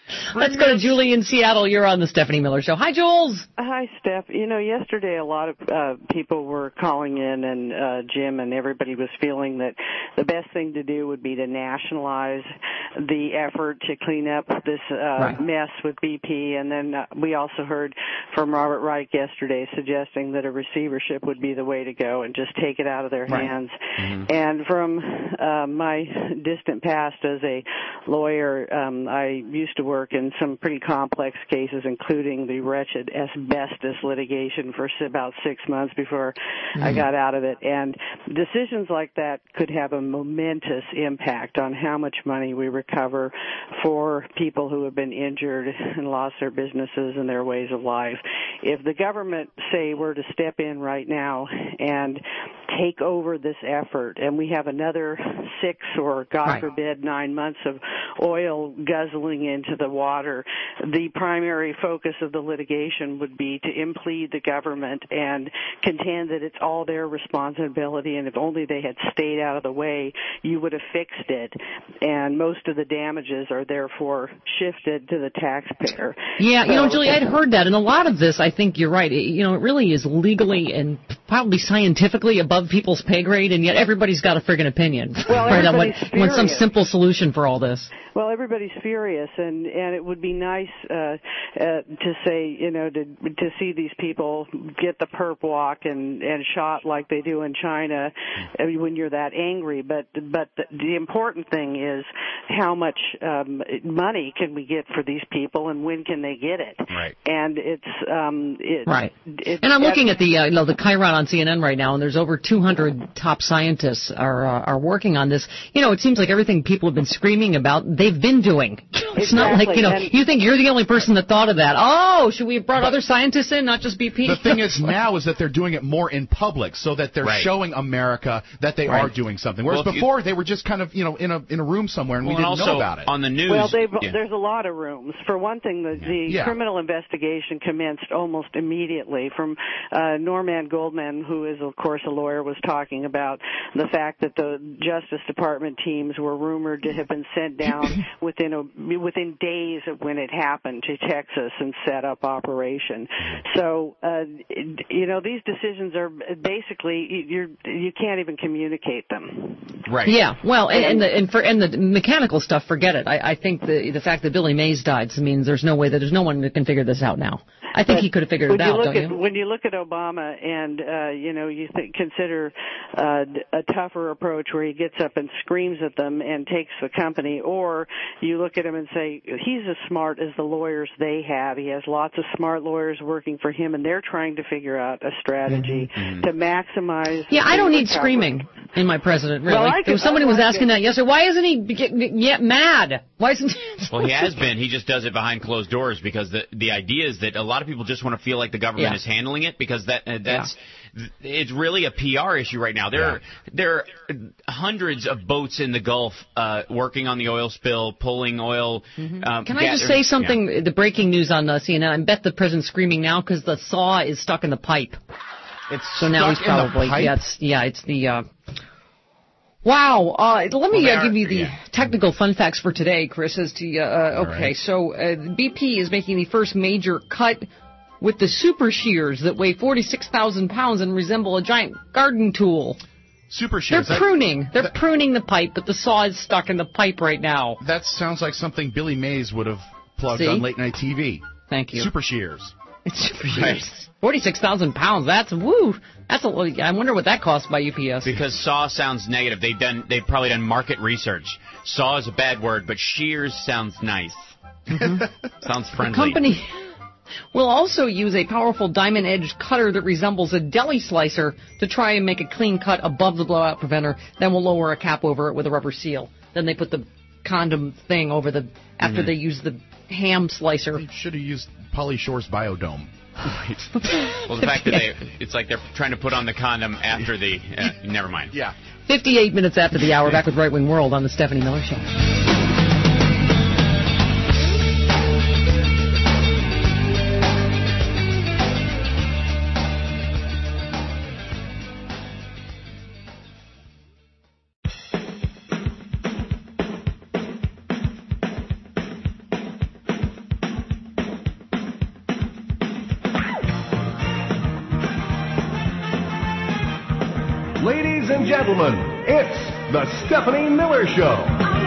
Let's go to Julie in Seattle. You're on the Stephanie Miller Show. Hi, Jules. Hi, Steph. You know, yesterday a lot of uh, people were calling in, and uh, Jim and everybody was feeling that the best thing to do would be to nationalize the effort to clean up this uh, Right. mess with B P. And then uh, we also heard from Robert Reich yesterday suggesting that a receivership would be the way to go and just take it out of their Right. hands. And from uh, my distant past as a lawyer, um, I used to work in some pretty complex cases, including the wretched asbestos litigation for s- about six months before I Mhm. got out of it. And decisions like that could have a momentous impact on how much money we recover for people who have been injured and lost their businesses and their ways of life. If the government, say, were to step in right now and take over this effort, and we have another six or, God Right. forbid, nine months of oil guzzling into the water, the primary focus of the litigation would be to implead the government and contend that it's all their responsibility, and if only they had stayed out of the way, you would have fixed it. And most of the damages are therefore shifted to the taxpayer. Yeah, you know, So- Julie, I'd heard that, and a lot of this, I think you're right. It, you know, it really is legally and probably scientifically above people's pay grade, and yet everybody's got a friggin' opinion. Well, right, on what, everybody's what's some furious. simple solution for all this. Well, everybody's furious, and and it would be nice uh, uh, to say, you know, to to see these people get the perp walk and and shot like they do in China uh, when you're that angry. But but the, the important thing is how much um, money can we get for these people, and when can they get it? Right. And it's um, it, Right. It, And I'm looking at the, uh, you know, the Chiron on C N N right now, and there's over two hundred top scientists are uh, are working on this. You know, it seems like everything people have been screaming about, they've been doing. It's not like, Exactly, you know, and- you think you're the only person that thought of that. Oh, should we have brought other scientists in, not just B P? The thing is now is that they're doing it more in public, so that they're Right. showing America that they Right. are doing something. Whereas Well, if you- before they were just kind of you know in a in a room somewhere and Well, we and didn't also know about it. on the news. Well, they've, yeah. there's a lot of rooms. For one thing, the, the Yeah. criminal investigation commenced almost immediately. From uh, Norman Goldman, who is, of course, a lawyer, was talking about the fact that the Justice Department teams were rumored to have been sent down within a, within days of when it happened to Texas and set up operation. So, uh, you know, these decisions are basically you're you can't even communicate them. Right. Yeah, well, and, and the and for and the mechanical stuff, forget it. I, I think the the fact that Billy Mays died means there's no way that there's no one that can figure this out now. I think But he could have figured when it you out, look don't at, you? When you look at Obama and, uh, you know, you think, consider uh, a tougher approach where he gets up and screams at them and takes the company, or you look at him and say, he's as smart as the lawyers they have. He has lots of smart lawyers working for him, and they're trying to figure out a strategy Mm-hmm. to maximize. Yeah, I the don't need recovery. screaming in my president, really. Well, I There could- was somebody I was like asking it. that yesterday. Why isn't he getting yet mad? Why isn't Well, he has been. He just does it behind closed doors because the the idea is that a lot of people just want to feel like the government Yeah. is handling it because that uh, that's it's really a P R issue right now. There are there are hundreds of boats in the Gulf uh, working on the oil spill, pulling oil. Um, Can I ga- just say yeah. something? The breaking news on uh, C N N. I bet the president's screaming now because the saw is stuck in the pipe. It's so now stuck he's in the probably pipe? yeah, it's yeah, it's the. Uh, Wow. Uh, let me Well, they uh, are- give you the yeah. technical fun facts for today, Chris. As to uh, uh, okay, right. so uh, B P is making the first major cut with the super shears that weigh forty-six thousand pounds and resemble a giant garden tool. Super They're shears. That, pruning. They're that- pruning the pipe, but the saw is stuck in the pipe right now. that sounds like something Billy Mays would have plugged See? on late night T V. Thank you. Super shears. It's super shears. Forty-six thousand pounds. That's woo. That's a. lot. I wonder what that costs by U P S. Because saw sounds negative. They've done. They've probably done market research. Saw is a bad word, but shears sounds nice. Sounds friendly. Company will also use a powerful diamond-edged cutter that resembles a deli slicer to try and make a clean cut above the blowout preventer. Then we'll lower a cap over it with a rubber seal. Then they put the condom thing over the after Mhm. they use the ham slicer. They should have used Polly Shore's Biodome. Right. Well, the fact that they, it's like they're trying to put on the condom after the. Uh, never mind. Yeah. fifty-eight minutes after the hour, back with Right Wing World on the Stephanie Miller Show. gentlemen, it's the Stephanie Miller Show.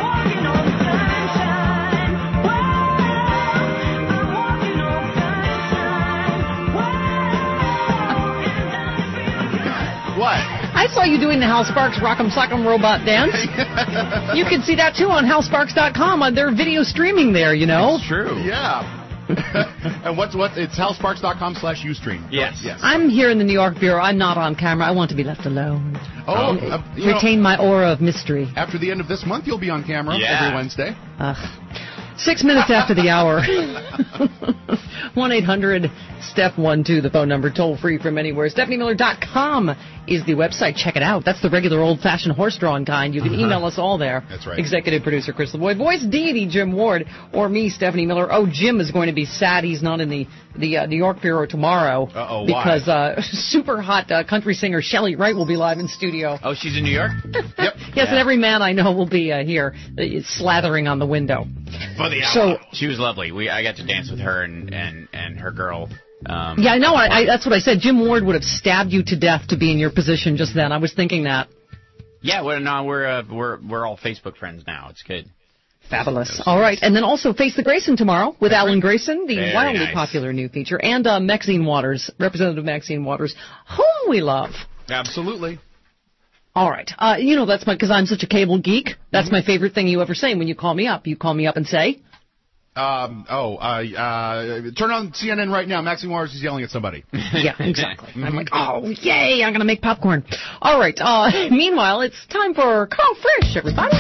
What? I saw you doing the Hal Sparks Rock'em Sock'em Robot dance. You can see that, too, on hal sparks dot com. On their video streaming there, you know. It's true. Yeah. And what's what? It's hal sparks dot com slash ustream. Yes. Yes. I'm here in the New York Bureau. I'm not on camera. I want to be left alone. Oh, Um, uh, you retain know, my aura of mystery. after the end of this month, you'll be on camera Yeah. every Wednesday. Ugh. Six minutes after the hour. one eight hundred step one two, the phone number, toll free from anywhere. Stephanie Miller dot com is the website. Check it out. That's the regular old-fashioned horse-drawn kind. You can email us all there. That's right. Executive producer Chris LeBoy, voice deity Jim Ward, or me, Stephanie Miller. Oh, Jim is going to be sad he's not in the, the uh, New York Bureau tomorrow. Uh-oh, why? Because uh, super hot uh, country singer Shelley Wright will be live in studio. Oh, she's in New York? Yep. Yes, and every man I know will be uh, here, uh, slathering on the window. For the hour. So- she was lovely. We I got to dance with her and, and, and her girl. Um, Yeah, I know. I, I, that's what I said. Jim Ward would have stabbed you to death to be in your position just then. I was thinking that. Yeah, well, no, we're uh, we're we're all Facebook friends now. It's good. Fabulous. All right. And then also Face the Grayson tomorrow with Alan Grayson, the Very wildly nice. popular new feature, and uh, Maxine Waters, Representative Maxine Waters, whom we love. Absolutely. All right. Uh, you know, that's my, because I'm such a cable geek, that's my favorite thing you ever say when you call me up. You call me up and say, Um, oh, uh, uh, turn on C N N right now. Maxine Waters is yelling at somebody. yeah, exactly. I'm like, oh, yay, I'm going to make popcorn. All right. Uh, meanwhile, it's time for Carl Frisch, everybody.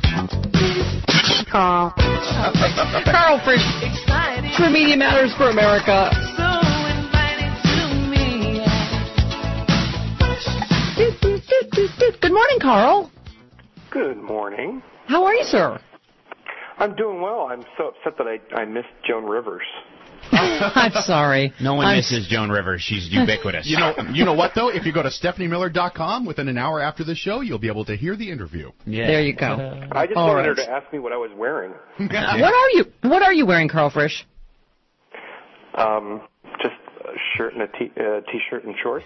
Carl. Carl Frisch. For Media Matters for America. Good morning, Carl. Good morning. How are you, sir? I'm doing well. I'm so upset that I, I missed Joan Rivers. I'm sorry. No one I'm misses Joan Rivers. She's ubiquitous. You know, you know what though? If you go to stephanie miller dot com within an hour after the show, you'll be able to hear the interview. Yeah. There you go. I just All wanted her right. to ask me what I was wearing. What are you? What are you wearing, Carl Frisch? Um, just a shirt and a t- uh, t-shirt and shorts.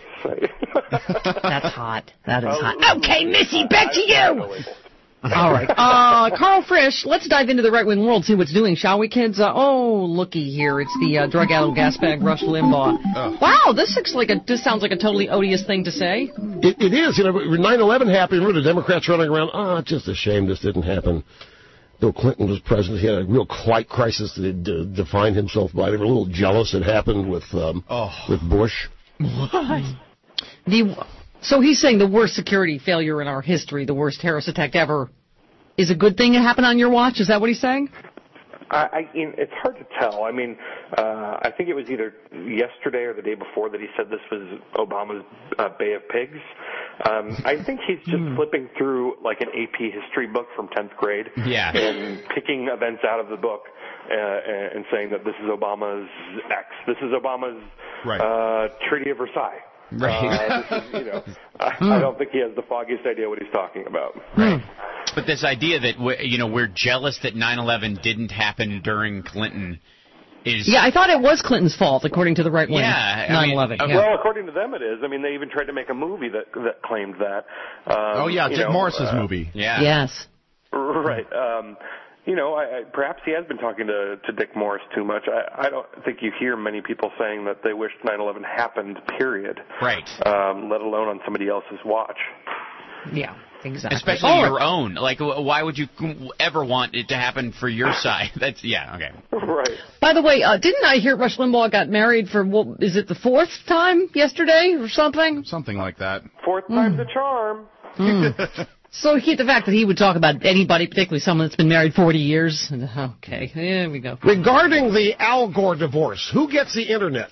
That's hot. That is Oh, hot. Okay, Missy, back to you. All right. Uh, Carl Frisch, let's dive into the right-wing world, see what's doing, shall we, kids? Uh, oh, looky here. It's the uh, drug-addled gasbag Rush Limbaugh. Oh. Wow, this looks like a, this sounds like a totally odious thing to say. It, it is. You know, nine eleven happened. Remember the Democrats running around, ah, it's just a shame this didn't happen. Bill Clinton was president. He had a real quiet crisis that he'd uh, defined himself by. They were a little jealous it happened with um, oh. with Bush. What? The, so he's saying the worst security failure in our history, the worst terrorist attack ever, is a good thing to happen on your watch? Is that what he's saying? I, I, you know, it's hard to tell. I mean, uh, I think it was either yesterday or the day before that he said this was Obama's uh, Bay of Pigs. Um, I think he's just flipping through like an A P history book from tenth grade Yeah. and picking events out of the book uh, and saying that this is Obama's X. This is Obama's Right. uh, Treaty of Versailles. Right. Uh, this is, you know, I, I don't think he has the foggiest idea what he's talking about. Right. But this idea that we, you know we're jealous that nine eleven didn't happen during Clinton is Yeah, I thought it was Clinton's fault, according to the right wing. Yeah, I nine mean, eleven. uh, Yeah. Well, according to them, it is. I mean, they even tried to make a movie that that claimed that. Um, Oh yeah, you Dick know, Morris's uh, movie. yeah. Yes. Right. Um, you know, I, I, perhaps he has been talking to, to Dick Morris too much. I, I don't think you hear many people saying that they wish nine eleven happened, period. Right. Um, let alone on somebody else's watch. Yeah, exactly. Especially Oh, your own. Like, wh- why would you ever want it to happen for your side? That's yeah. Okay. Right. By the way, uh, didn't I hear Rush Limbaugh got married for, what, is it the fourth time yesterday or something? Something like that. Fourth time's a charm. Mm. So he, the fact that he would talk about anybody, particularly someone that's been married forty years. Okay, there we go. Regarding the Al Gore divorce, who gets the internet?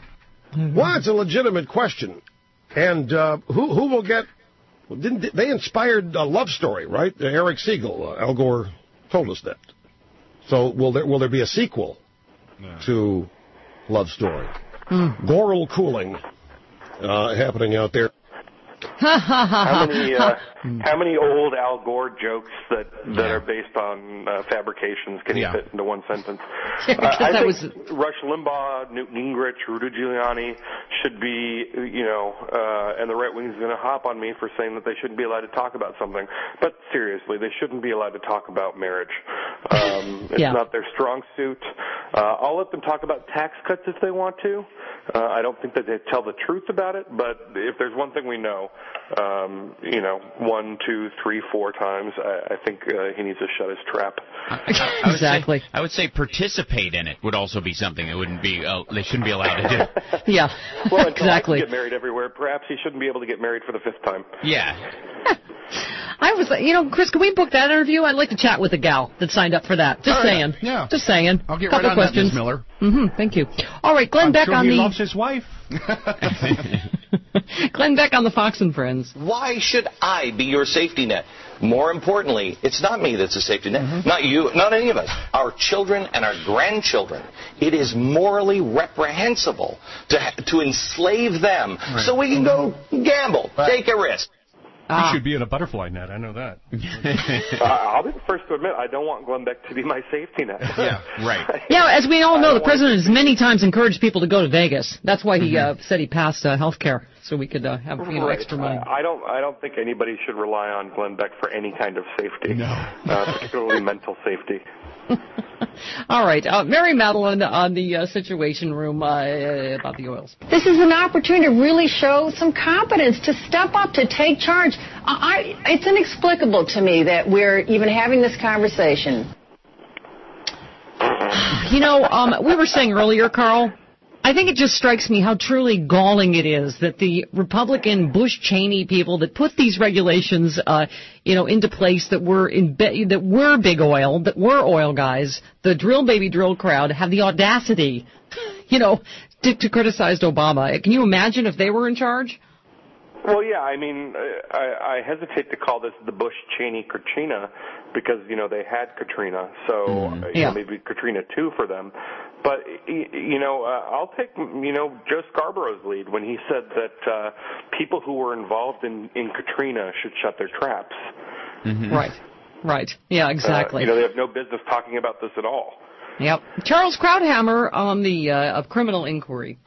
Well, it's a legitimate question. And uh, who who will get... Well, didn't they inspired a Love Story, right? Uh, Eric Siegel, uh, Al Gore told us that. So will there will there be a sequel to Love Story? Mm. Goral cooling uh, happening out there. How many uh, how many old Al Gore jokes that that are based on uh, fabrications can Yeah. you fit into one sentence? Yeah, uh, 'cause I that think was- Rush Limbaugh, Newt Gingrich, Rudy Giuliani should be, you know, uh, and the right wing is going to hop on me for saying that they shouldn't be allowed to talk about something. But seriously, they shouldn't be allowed to talk about marriage. Um, it's Yeah. not their strong suit. Uh, I'll let them talk about tax cuts if they want to. Uh, I don't think that they tell the truth about it, but if there's one thing we know, um, you know, one, two, three, four times, I, I think uh, he needs to shut his trap. I would Exactly. Say, I would say participate in it would also be something that wouldn't be. Uh, they shouldn't be allowed to do. Yeah, Well, until exactly. I can get married everywhere, perhaps he shouldn't be able to get married for the fifth time. Yeah. I was, you know, Chris, can we book that interview? I'd like to chat with the gal that signed up for that. Just All right. saying. Yeah. Just saying. I'll get Couple right on that, questions. Miz Miller. Mm-hmm. Thank you. All right, Glenn I'm Beck sure on he the loves his wife. Glenn Beck on the Fox and Friends. Why should I be your safety net? More importantly, it's not me that's a safety net. Mm-hmm. Not you, not any of us. Our children and our grandchildren. It is morally reprehensible to ha- to enslave them so we can go gamble, take a risk. He should be in a butterfly net. I know that. uh, I'll be the first to admit I don't want Glenn Beck to be my safety net. Yeah, right. Yeah, as we all know, I the don't president has many times encouraged people to go to Vegas. That's why he uh, said he passed uh, health care, so we could uh, have you know Right. extra money. Uh, I don't. I don't think anybody should rely on Glenn Beck for any kind of safety. No. Uh, particularly mental safety. All right, uh, Mary Madeline on the uh, Situation Room uh, about the oils. This is an opportunity to really show some competence, to step up, to take charge. I, I, it's inexplicable to me that we're even having this conversation. You know, um, we were saying earlier, Carl, I think it just strikes me how truly galling it is that the Republican Bush-Cheney people that put these regulations, uh, you know, into place that were in be- that were big oil, that were oil guys, the drill baby drill crowd, have the audacity, you know, to, to criticize Obama. Can you imagine if they were in charge? Well, yeah. I mean, I, I hesitate to call this the Bush-Cheney Katrina because you know they had Katrina, so Mm. uh, you Yeah. know, maybe Katrina two for them. But y- you know, uh, I'll take you know Joe Scarborough's lead when he said that uh, people who were involved in, in Katrina should shut their traps. Mm-hmm. Right, right. Yeah, exactly. Uh, you know, they have no business talking about this at all. Yep. Charles Krauthammer on the uh, of criminal inquiry.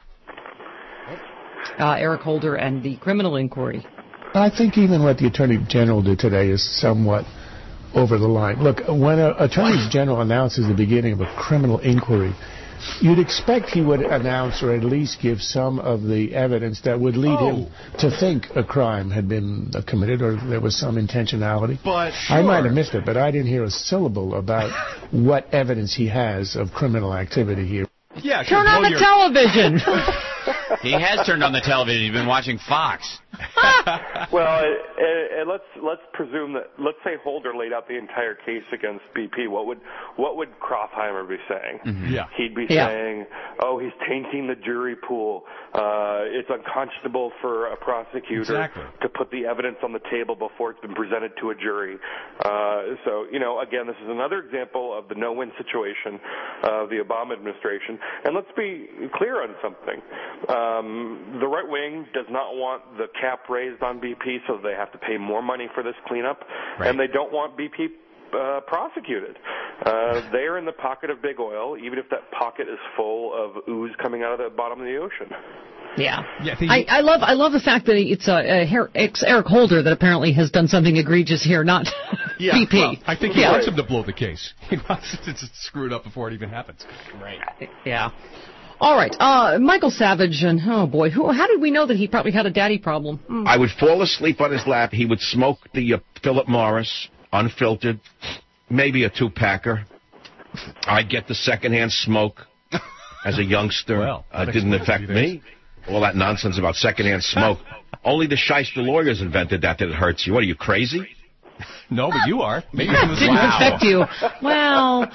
Uh, Eric Holder and the criminal inquiry. I think even what the Attorney General did today is somewhat over the line. Look, when an Attorney General announces the beginning of a criminal inquiry, you'd expect he would announce or at least give some of the evidence that would lead Oh. him to think a crime had been uh, committed or there was some intentionality. But I might sure. have missed it, but I didn't hear a syllable about what evidence he has of criminal activity here. Yeah, Turn on the television. He has turned on the television. He's been watching Fox. Well, uh, uh, let's let's presume that let's say Holder laid out the entire case against B P. What would what would Krauthammer be saying? Mm-hmm. Yeah. He'd be Yeah. saying, "Oh, he's tainting the jury pool. Uh, it's unconscionable for a prosecutor Exactly. to put the evidence on the table before it's been presented to a jury." Uh, so, you know, again, this is another example of the no-win situation of the Obama administration. And let's be clear on something. Um, the right wing does not want the cap raised on B P, so they have to pay more money for this cleanup, Right. and they don't want B P uh, prosecuted. Uh, they are in the pocket of big oil, even if that pocket is full of ooze coming out of the bottom of the ocean. Yeah. Yeah, the- I, I love I love the fact that it's uh, uh, Her- it's Eric Holder that apparently has done something egregious here, not Yeah, B P. well, I think he Yeah. wants him to blow the case. He wants it to screw it up before it even happens. Right. Yeah. All right. Uh, Michael Savage, and oh boy, who? How did we know that he probably had a daddy problem? Hmm. I would fall asleep on his lap. He would smoke the uh, Philip Morris, unfiltered, maybe a two-packer. I'd get the secondhand smoke as a youngster. Well, uh, that didn't explains affect a few me. All that nonsense about secondhand smoke. Only the shyster lawyers invented that, that it hurts you. What, are you crazy? No, but you are. Maybe it was Didn't wow. affect you. Well,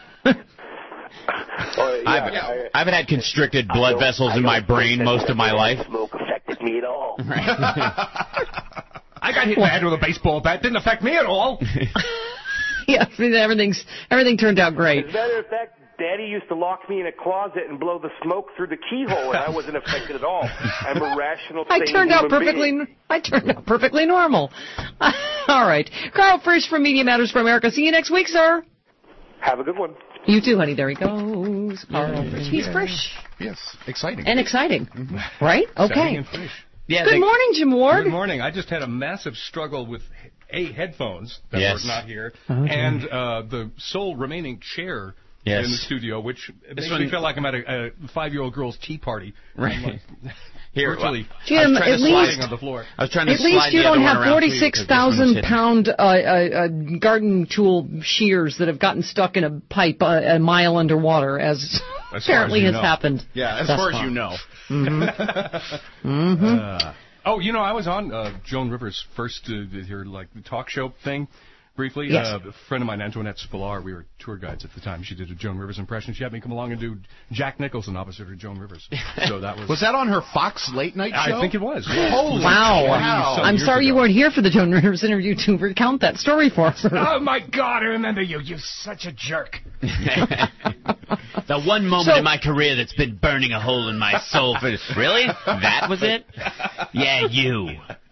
Oh, yeah, I've, I, I haven't had constricted blood don't- vessels I in my don't brain think most that of my life. Smoke affected me at all. I got hit in the head with a baseball bat. Didn't affect me at all. yeah, everything's everything turned out great. As a matter of fact, Daddy used to lock me in a closet and blow the smoke through the keyhole, and I wasn't affected at all. I'm a rational, I sane turned out human perfectly. being. I turned out perfectly normal. All right, Carl Frisch from Media Matters for America. See you next week, sir. Have a good one. You too, honey. There he goes. Carl Frisch. He's fresh Yes, exciting. and exciting, right? Okay. Exciting and fresh. Yeah, Good they- morning, Jim Ward. Good morning. I just had a massive struggle with a headphones that Yes. were not here, Okay. and uh, the sole remaining chair Yes. in the studio, which This makes one- me feel like I'm at a, a five-year-old girl's tea party. Right. I'm like, Here, virtually Jim, I was trying at to least- sliding on the floor. I was trying to At slide least you the other don't one have around for you, 'cause forty-six this one was thousand hidden. pound uh, uh, uh, garden tool shears that have gotten stuck in a pipe uh, a mile underwater, as, As far apparently as you has know. happened. Yeah, as thus far as far. you know. Mm-hmm. Uh, oh, you know, I was on uh, Joan Rivers' first uh, her like talk show thing. Briefly, Yes. uh, a friend of mine, Antoinette Spillar, we were tour guides at the time. She did a Joan Rivers impression. She had me come along and do Jack Nicholson opposite her Joan Rivers. So that was. Was that on her Fox late night show? I think it was. Holy Wow. cow. I'm years sorry you ago. weren't here for the Joan Rivers interview to recount that story for her. Oh my God! I remember you. You're such a jerk. The one moment So- in my career that's been burning a hole in my soul for really? That was it? Yeah, you.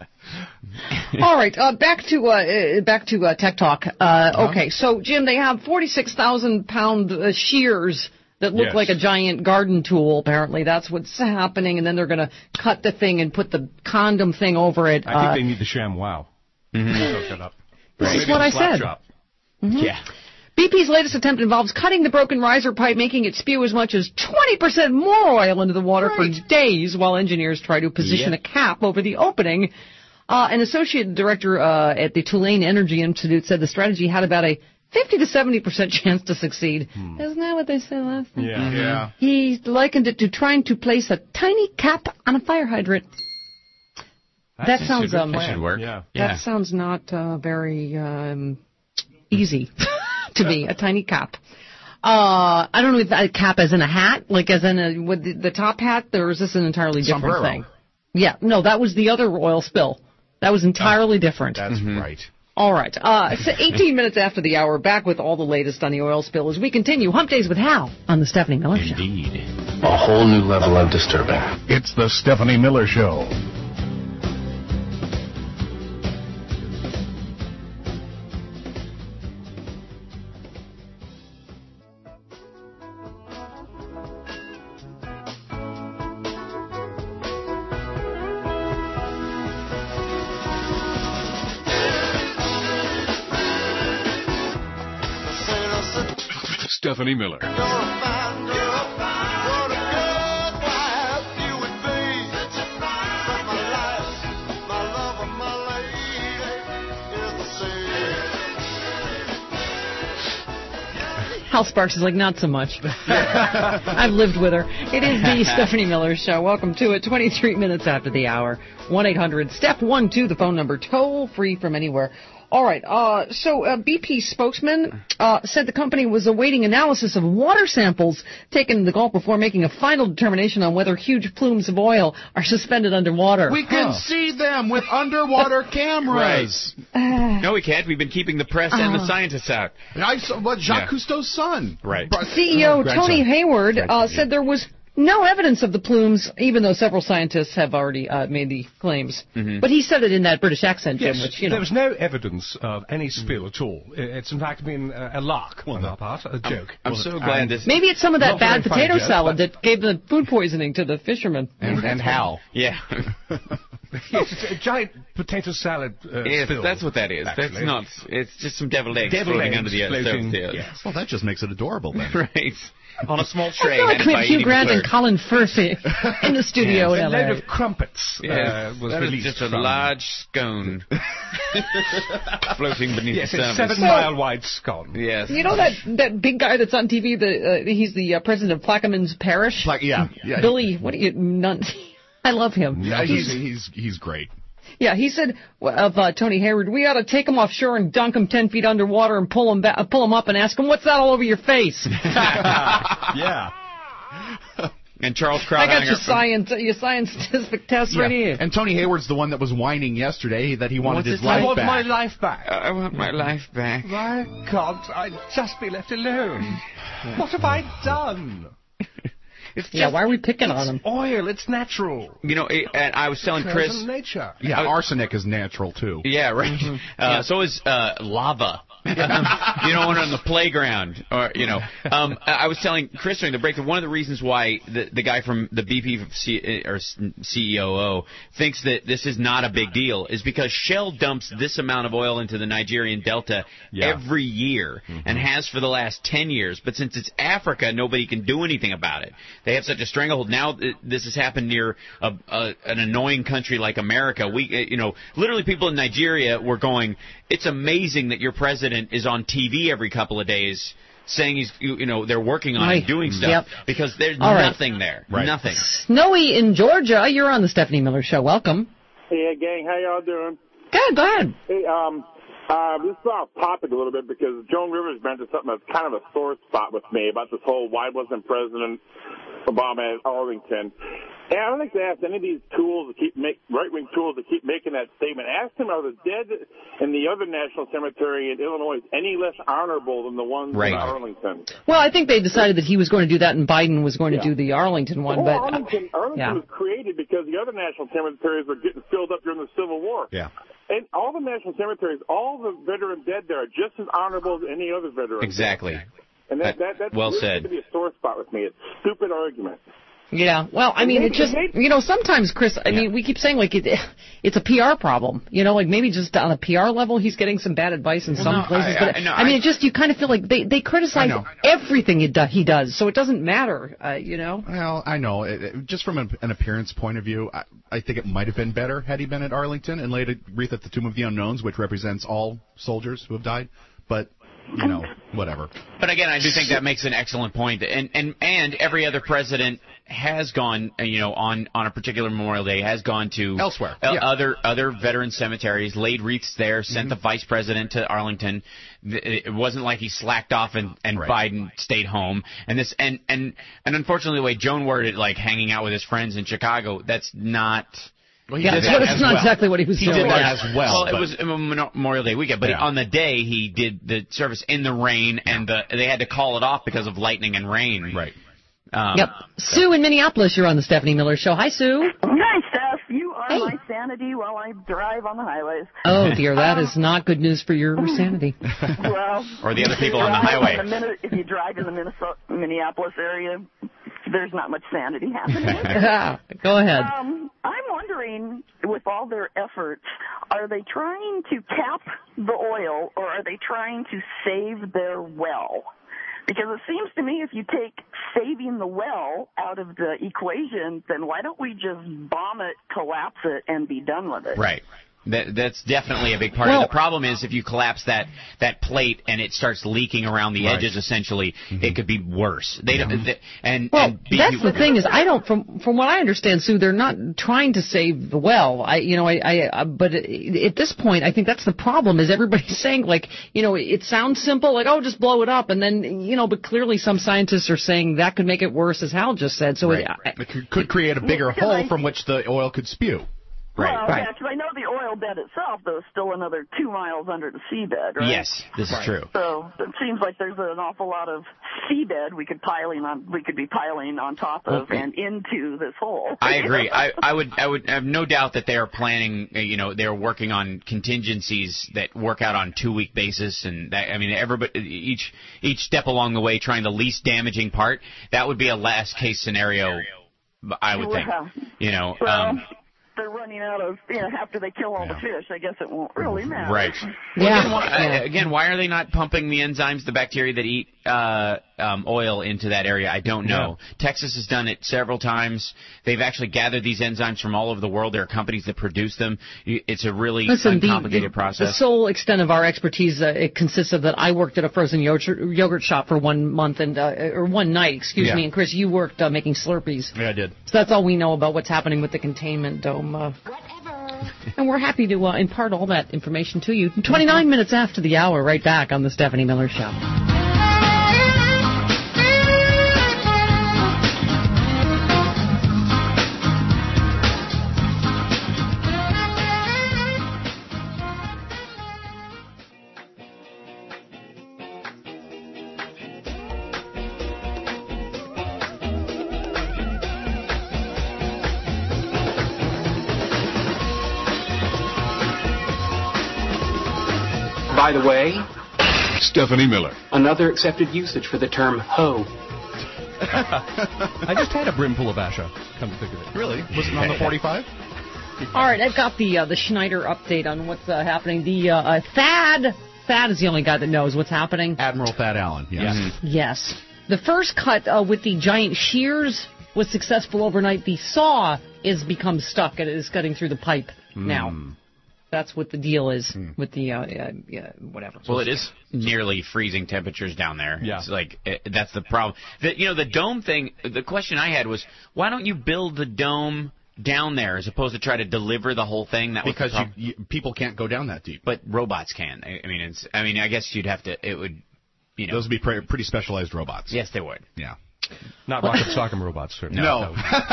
All right, uh, back to uh, uh, back to uh, Tech Talk. Uh, okay, so Jim, they have forty-six thousand pound uh, shears that look Yes. like a giant garden tool. Apparently, that's what's happening, and then they're going to cut the thing and put the condom thing over it. I uh, think they need the sham wow. Mhm. Soak that up. This Maybe is what the I slap said. chop. mhm. Yeah. B P's latest attempt involves cutting the broken riser pipe, making it spew as much as twenty percent more oil into the water for days while engineers try to position Yep. a cap over the opening. Uh, an associate director uh, at the Tulane Energy Institute said the strategy had about a fifty to seventy percent chance to succeed. Isn't that what they said last time? Yeah. Yeah. He likened it to trying to place a tiny cap on a fire hydrant. That sounds um, That should work. Yeah. Yeah. that sounds not uh, very um, easy to me. A tiny cap. Uh, I don't know if that cap as in a hat, like as in a with the, the top hat, or is this an entirely different Sombrero. thing? Yeah, no, that was the other oil spill. That was entirely different. That's Mhm. right. All right. Uh, it's eighteen minutes after the hour, back with all the latest on the oil spill as we continue Hump Days with Hal on the Stephanie Miller Show. Indeed. A whole new level of disturbing. It's the Stephanie Miller Show. Stephanie Miller. Hal Sparks is like, not so much. I've lived with her. It is the Stephanie Miller Show. Welcome to it. twenty-three minutes after the hour. one eight hundred step one two, the phone number, toll free from anywhere. All right. Uh, so uh, B P spokesman uh, said the company was awaiting analysis of water samples taken in the Gulf before making a final determination on whether huge plumes of oil are suspended underwater. We can see them with underwater cameras. No, we can't. We've been keeping the press and the Uh. scientists out. I saw what Jacques Yeah. Cousteau's son. Right. C E O Grandson. Tony Hayward uh, Grandson, said there was no evidence of the plumes, even though several scientists have already uh, made the claims. Mhm. But he said it in that British accent, Jim, Yes, which, you know. there was no evidence of any spill at all. I- It's in fact been uh, a lark on our part, a joke. I'm so glad And this- Maybe it's some of that Not a very bad funny potato joke, salad but- that gave the food poisoning to the fishermen. And, and Hal. Yeah. Yes, it's a giant potato salad uh, Yes, spill. that's what that is. That's actually. not. It's just some deviled eggs Deviled floating eggs under the floating, surface. yes. Well, that just makes it adorable then. Right. On a small I tray. feel like handed we by have Hugh Edie Grant and McClure. Colin Firth in the studio a in load L A. of crumpets uh, Yes. was That is released just a from- large scone floating beneath Yes, the a surface. seven-mile-wide scone. Yes. You know that, that big guy that's on T V? The uh, he's the uh, president of Plaquemines Parish. Like, yeah, yeah. Billy, what do you? None, I love him. Yeah, he's he's he's great. Yeah, he said of uh, Tony Hayward, we ought to take him offshore and dunk him ten feet underwater and pull him ba- pull him up and ask him, what's that all over your face? Yeah. And Charles I got Krauthanger your from- science, your scientific test right here. And Tony Hayward's the one that was whining yesterday that he wanted What's his his life name? back. I want my life back. I want my life back. Why can't I just be left alone? What have I done? It's Yeah, just- why are we picking on him? Oil, it's natural. You know, it, and I was telling Chris. Occurs in nature. Yeah, I- arsenic is natural too. Yeah, right. Uh, so is uh, lava. you know, on the playground, or you know, um, I was telling Chris during the break that one of the reasons why the the guy from the B P C, or C E O O thinks that this is not a big deal is because Shell dumps this amount of oil into the Nigerian Delta Yeah. every year and has for the last ten years. But since it's Africa, nobody can do anything about it. They have such a stranglehold. Now th- this has happened near a, a, an annoying country like America. We, uh, you know, literally people in Nigeria were going, it's amazing that your president is on T V every couple of days saying he's, you, you know, they're working on it, Right. doing stuff Yep. because there's All right. nothing there. Right. Nothing. Snowy in Georgia, you're on the Stephanie Miller Show. Welcome. Hey, gang, how y'all doing? Good, go ahead. Hey, um, uh, this is off topic a little bit because Joan Rivers mentioned something that's kind of a sore spot with me about this whole why wasn't President Obama at Arlington. And I don't think they asked any of these tools to keep make right-wing tools to keep making that statement. Ask them, are the dead in the other national cemetery in Illinois any less honorable than the ones Right. in Arlington? Well, I think they decided that he was going to do that and Biden was going to do the Arlington one, Well, but Arlington, Arlington yeah. was created because the other national cemeteries were getting filled up during the Civil War. Yeah. And all the national cemeteries, all the veteran dead there are just as honorable as any other veteran. Exactly. And that, that, that's Well really said. going to be a sore spot with me. It's a stupid argument. Yeah, well, I mean, it just, you know, sometimes, Chris, I mean, we keep saying, like, it, it's a P R problem. You know, like, maybe just on a P R level, he's getting some bad advice in Well, some no, places. I- but, I- no, I mean, I- it just, you kind of feel like they, they criticize I know. everything he, do, he does, so it doesn't matter, uh, you know? Well, I know. It, it- just from an, an appearance point of view, I, I think it might have been better had he been at Arlington and laid a wreath at the Tomb of the Unknowns, which represents all soldiers who have died. But, you know, whatever. But again, I do think that makes an excellent point. And and and every other president has gone, uh, you know, on on a particular Memorial Day has gone to Elsewhere, uh, yeah. other other veteran cemeteries, laid wreaths there, sent the vice president to Arlington. Th- It wasn't like he slacked off and and Right. Biden stayed home. And this and and and unfortunately, the way Joan worded, like hanging out with his friends in Chicago, that's not. Well, he Yeah, did that's that what- as it's not well. exactly what he was He doing. did that Yeah. as well. Well, it but- was a Memorial Day weekend, but Yeah. on the day he did the service in the rain, and the they had to call it off because of lightning and rain. Right. Um, Yep. Sue in Minneapolis, you're on the Stephanie Miller Show. Hi, Sue. Hi, Steph. You are Hey. my sanity while I drive on the highways. Oh, dear, that Um, is not good news for your sanity. Well, Or the other if you people on the drive highway. in the Minne- if you drive in the Minnesota, Minneapolis area, there's not much sanity happening. Go ahead. Um, I'm wondering, with all their efforts, are they trying to cap the oil or are they trying to save their well? Because it seems to me if you take saving the well out of the equation, then why don't we just bomb it, collapse it, and be done with it? Right. That, that's definitely a big part Well- of it. The problem is if you collapse that, that plate and it starts leaking around the Right. edges, essentially, it could be worse. They don't, they, and, Well, and be- that's the thing is, I don't. From from what I understand, Sue, they're not trying to save the well. I, you know, I, I uh, but at this point, I think that's the problem. Is everybody's saying like, you know, it sounds simple, like oh, just blow it up, and then you know, but clearly some scientists are saying that could make it worse, as Hal just said. So Right. it, I, It could, could create a bigger Well, hole I- from which the oil could spew. Well, Right. yeah, because I know the oil bed itself, though, is still another two miles under the seabed, right? Yes, this is true. So it seems like there's an awful lot of seabed we could piling on, we could be piling on top of Okay. and into this hole. I agree. I, I would I would have no doubt that they are planning. uh, You know, they're working on contingencies that work out on two week basis, and that I mean, everybody each each step along the way, trying the least damaging part. That would be a last case scenario, I would think. Well, You know. well, Um, they're running out of, you know, after they kill all the fish, I guess it won't really matter. Right. Yeah. Again why, Yeah. uh, again, why are they not pumping the enzymes, the bacteria that eat uh, um, oil into that area? I don't know. Texas has done it several times. They've actually gathered these enzymes from all over the world. There are companies that produce them. You- It's a really Listen, the, uncomplicated the, process. the sole extent of our expertise uh, it consists of that I worked at a frozen yogurt, yogurt shop for one month and uh, or one night, excuse Yeah. me. And Chris, you worked uh, making Slurpees. Yeah, I did. So that's all we know about what's happening with the containment dome. Uh, and we're happy to uh, impart all that information to you. twenty-nine minutes after the hour, right back on the Stephanie Miller Show. By the way, Stephanie Miller. Another accepted usage for the term hoe. I just had a brimful of Asha, come to think of it. Really? Was it on the forty-five? All right, I've got the uh, the Schneider update on what's uh, happening. The uh, uh, Thad, Thad is the only guy that knows what's happening. Admiral Thad Allen, yes. Mm-hmm. Yes. The first cut uh, with the giant shears was successful overnight. The saw is become stuck and it is cutting through the pipe mm. now. That's what the deal is mm. with the, uh, uh, yeah, whatever. Well, it is nearly freezing temperatures down there. Yeah. It's like, it, that's the problem. The, you know, the dome thing, the question I had was, why don't you build the dome down there as opposed to try to deliver the whole thing? That because was you, you, people can't go down that deep. But robots can. I, I mean, it's. I mean, I guess you'd have to. It would. You know. Those would be pre- pretty specialized robots. Yes, they would. Yeah. Not Rocket Sock'em robots, certainly. No.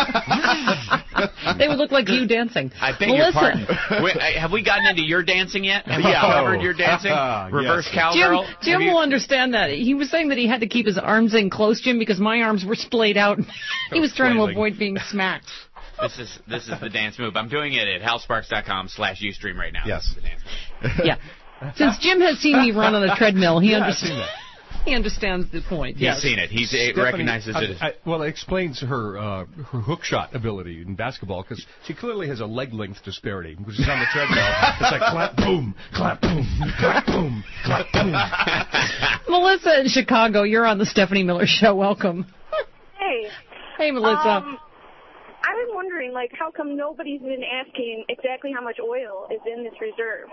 no. They would look like you dancing. I beg Melissa. your pardon. Wait, have we gotten into your dancing yet? Have we yeah. covered your dancing? Reverse yes. cowgirl? Jim, Jim you... will understand that. He was saying that he had to keep his arms in close, Jim, because my arms were splayed out. He was trying to avoid being smacked. This is this is the dance move. I'm doing it at halsparks dot com slash Ustream right now. Yes. The dance move. Yeah. Since Jim has seen me run on a treadmill, he yeah, understands. He understands the point. He's yes. seen it. He recognizes I, it. As... I, well, it explains her uh, her hook shot ability in basketball because she clearly has a leg length disparity. Because she's on the treadmill, it's like clap boom, clap boom, clap boom, clap boom. Melissa in Chicago, you're on the Stephanie Miller Show. Welcome. Hey. Hey, Melissa. Um, I've been wondering, like, how come nobody's been asking exactly how much oil is in this reserve?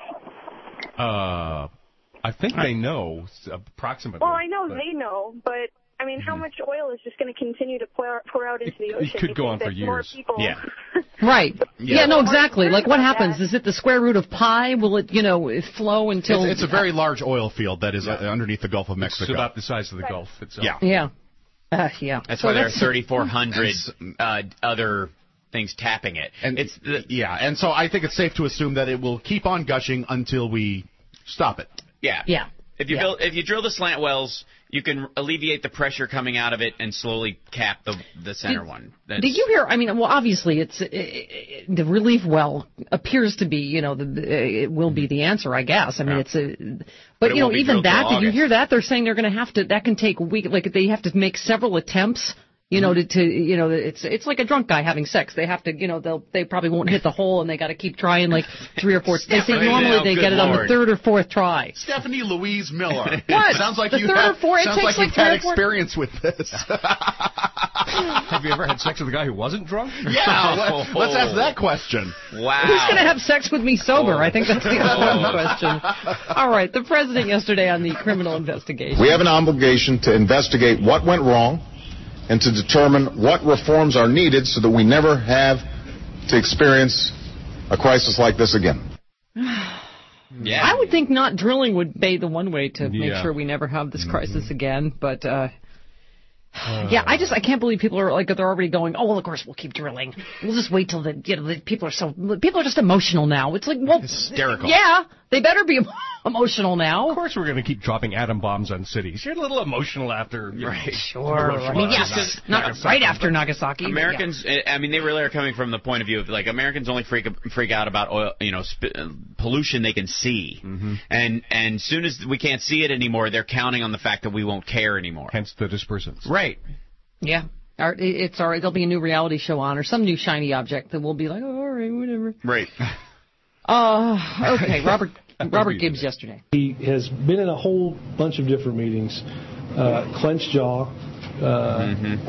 Uh. I think they know approximately. Well, I know but... they know, but I mean, how much oil is just going to continue to pour, pour out into the ocean? It could go on for years. People... Yeah. Right. Yeah. yeah. No. Exactly. Like, what happens? That. Is it the square root of pi? Will it, you know, flow until? It's, it's a very large oil field that is yeah. uh, underneath the Gulf of Mexico. It's about the size of the right. Gulf itself. Yeah. Yeah. Uh, yeah. That's so why that's... there are thirty-four hundred uh, other things tapping it. And it's the... yeah. And so I think it's safe to assume that it will keep on gushing until we stop it. Yeah. Yeah. If you yeah. build, if you drill the slant wells, you can alleviate the pressure coming out of it and slowly cap the the center did, one. That's, did you hear? I mean, well, obviously, it's it, it, the relief well appears to be, you know, the, the, it will be the answer, I guess. I mean, yeah. it's a, but, but you know, even that. Did you hear that? They're saying they're going to have to. That can take a week. Like they have to make several attempts. You know, to, to you know, it's it's like a drunk guy having sex. They have to, you know, they'll they probably won't hit the hole, and they got to keep trying like three or four. They say normally they get it on the third or fourth try. Stephanie Louise Miller. What? Sounds like the you third have. Or four, sounds it like takes you've like had experience with this. Have you ever had sex with a guy who wasn't drunk? Yeah. Let, let's ask that question. Wow. Who's going to have sex with me sober? Oh. I think that's the important question. All right. The president yesterday on the criminal investigation. We have an obligation to investigate what went wrong and to determine what reforms are needed so that we never have to experience a crisis like this again. Yeah. I would think not drilling would be the one way to yeah. make sure we never have this crisis mm-hmm. again, but uh Uh, yeah, I just I can't believe people are like they're already going. Oh well, of course we'll keep drilling. We'll just wait till the you know the people are so people are just emotional now. It's like well, hysterical. Yeah, they better be emotional now. Of course, we're going to keep dropping atom bombs on cities. You're a little emotional after, right? Sure. I mean, yes, not Nagasaki. Right after Nagasaki. Americans, yeah. I mean, they really are coming from the point of view of like Americans only freak freak out about oil, you know, sp- pollution they can see, mm-hmm. and and soon as we can't see it anymore, they're counting on the fact that we won't care anymore. Hence the dispersants. Right. Yeah. It's all right. There'll be a new reality show on or some new shiny object that we'll be like, oh, all right, whatever. Right. Uh, okay, Robert Robert Gibbs yesterday. He has been in a whole bunch of different meetings, uh, clenched jaw, uh, mm-hmm.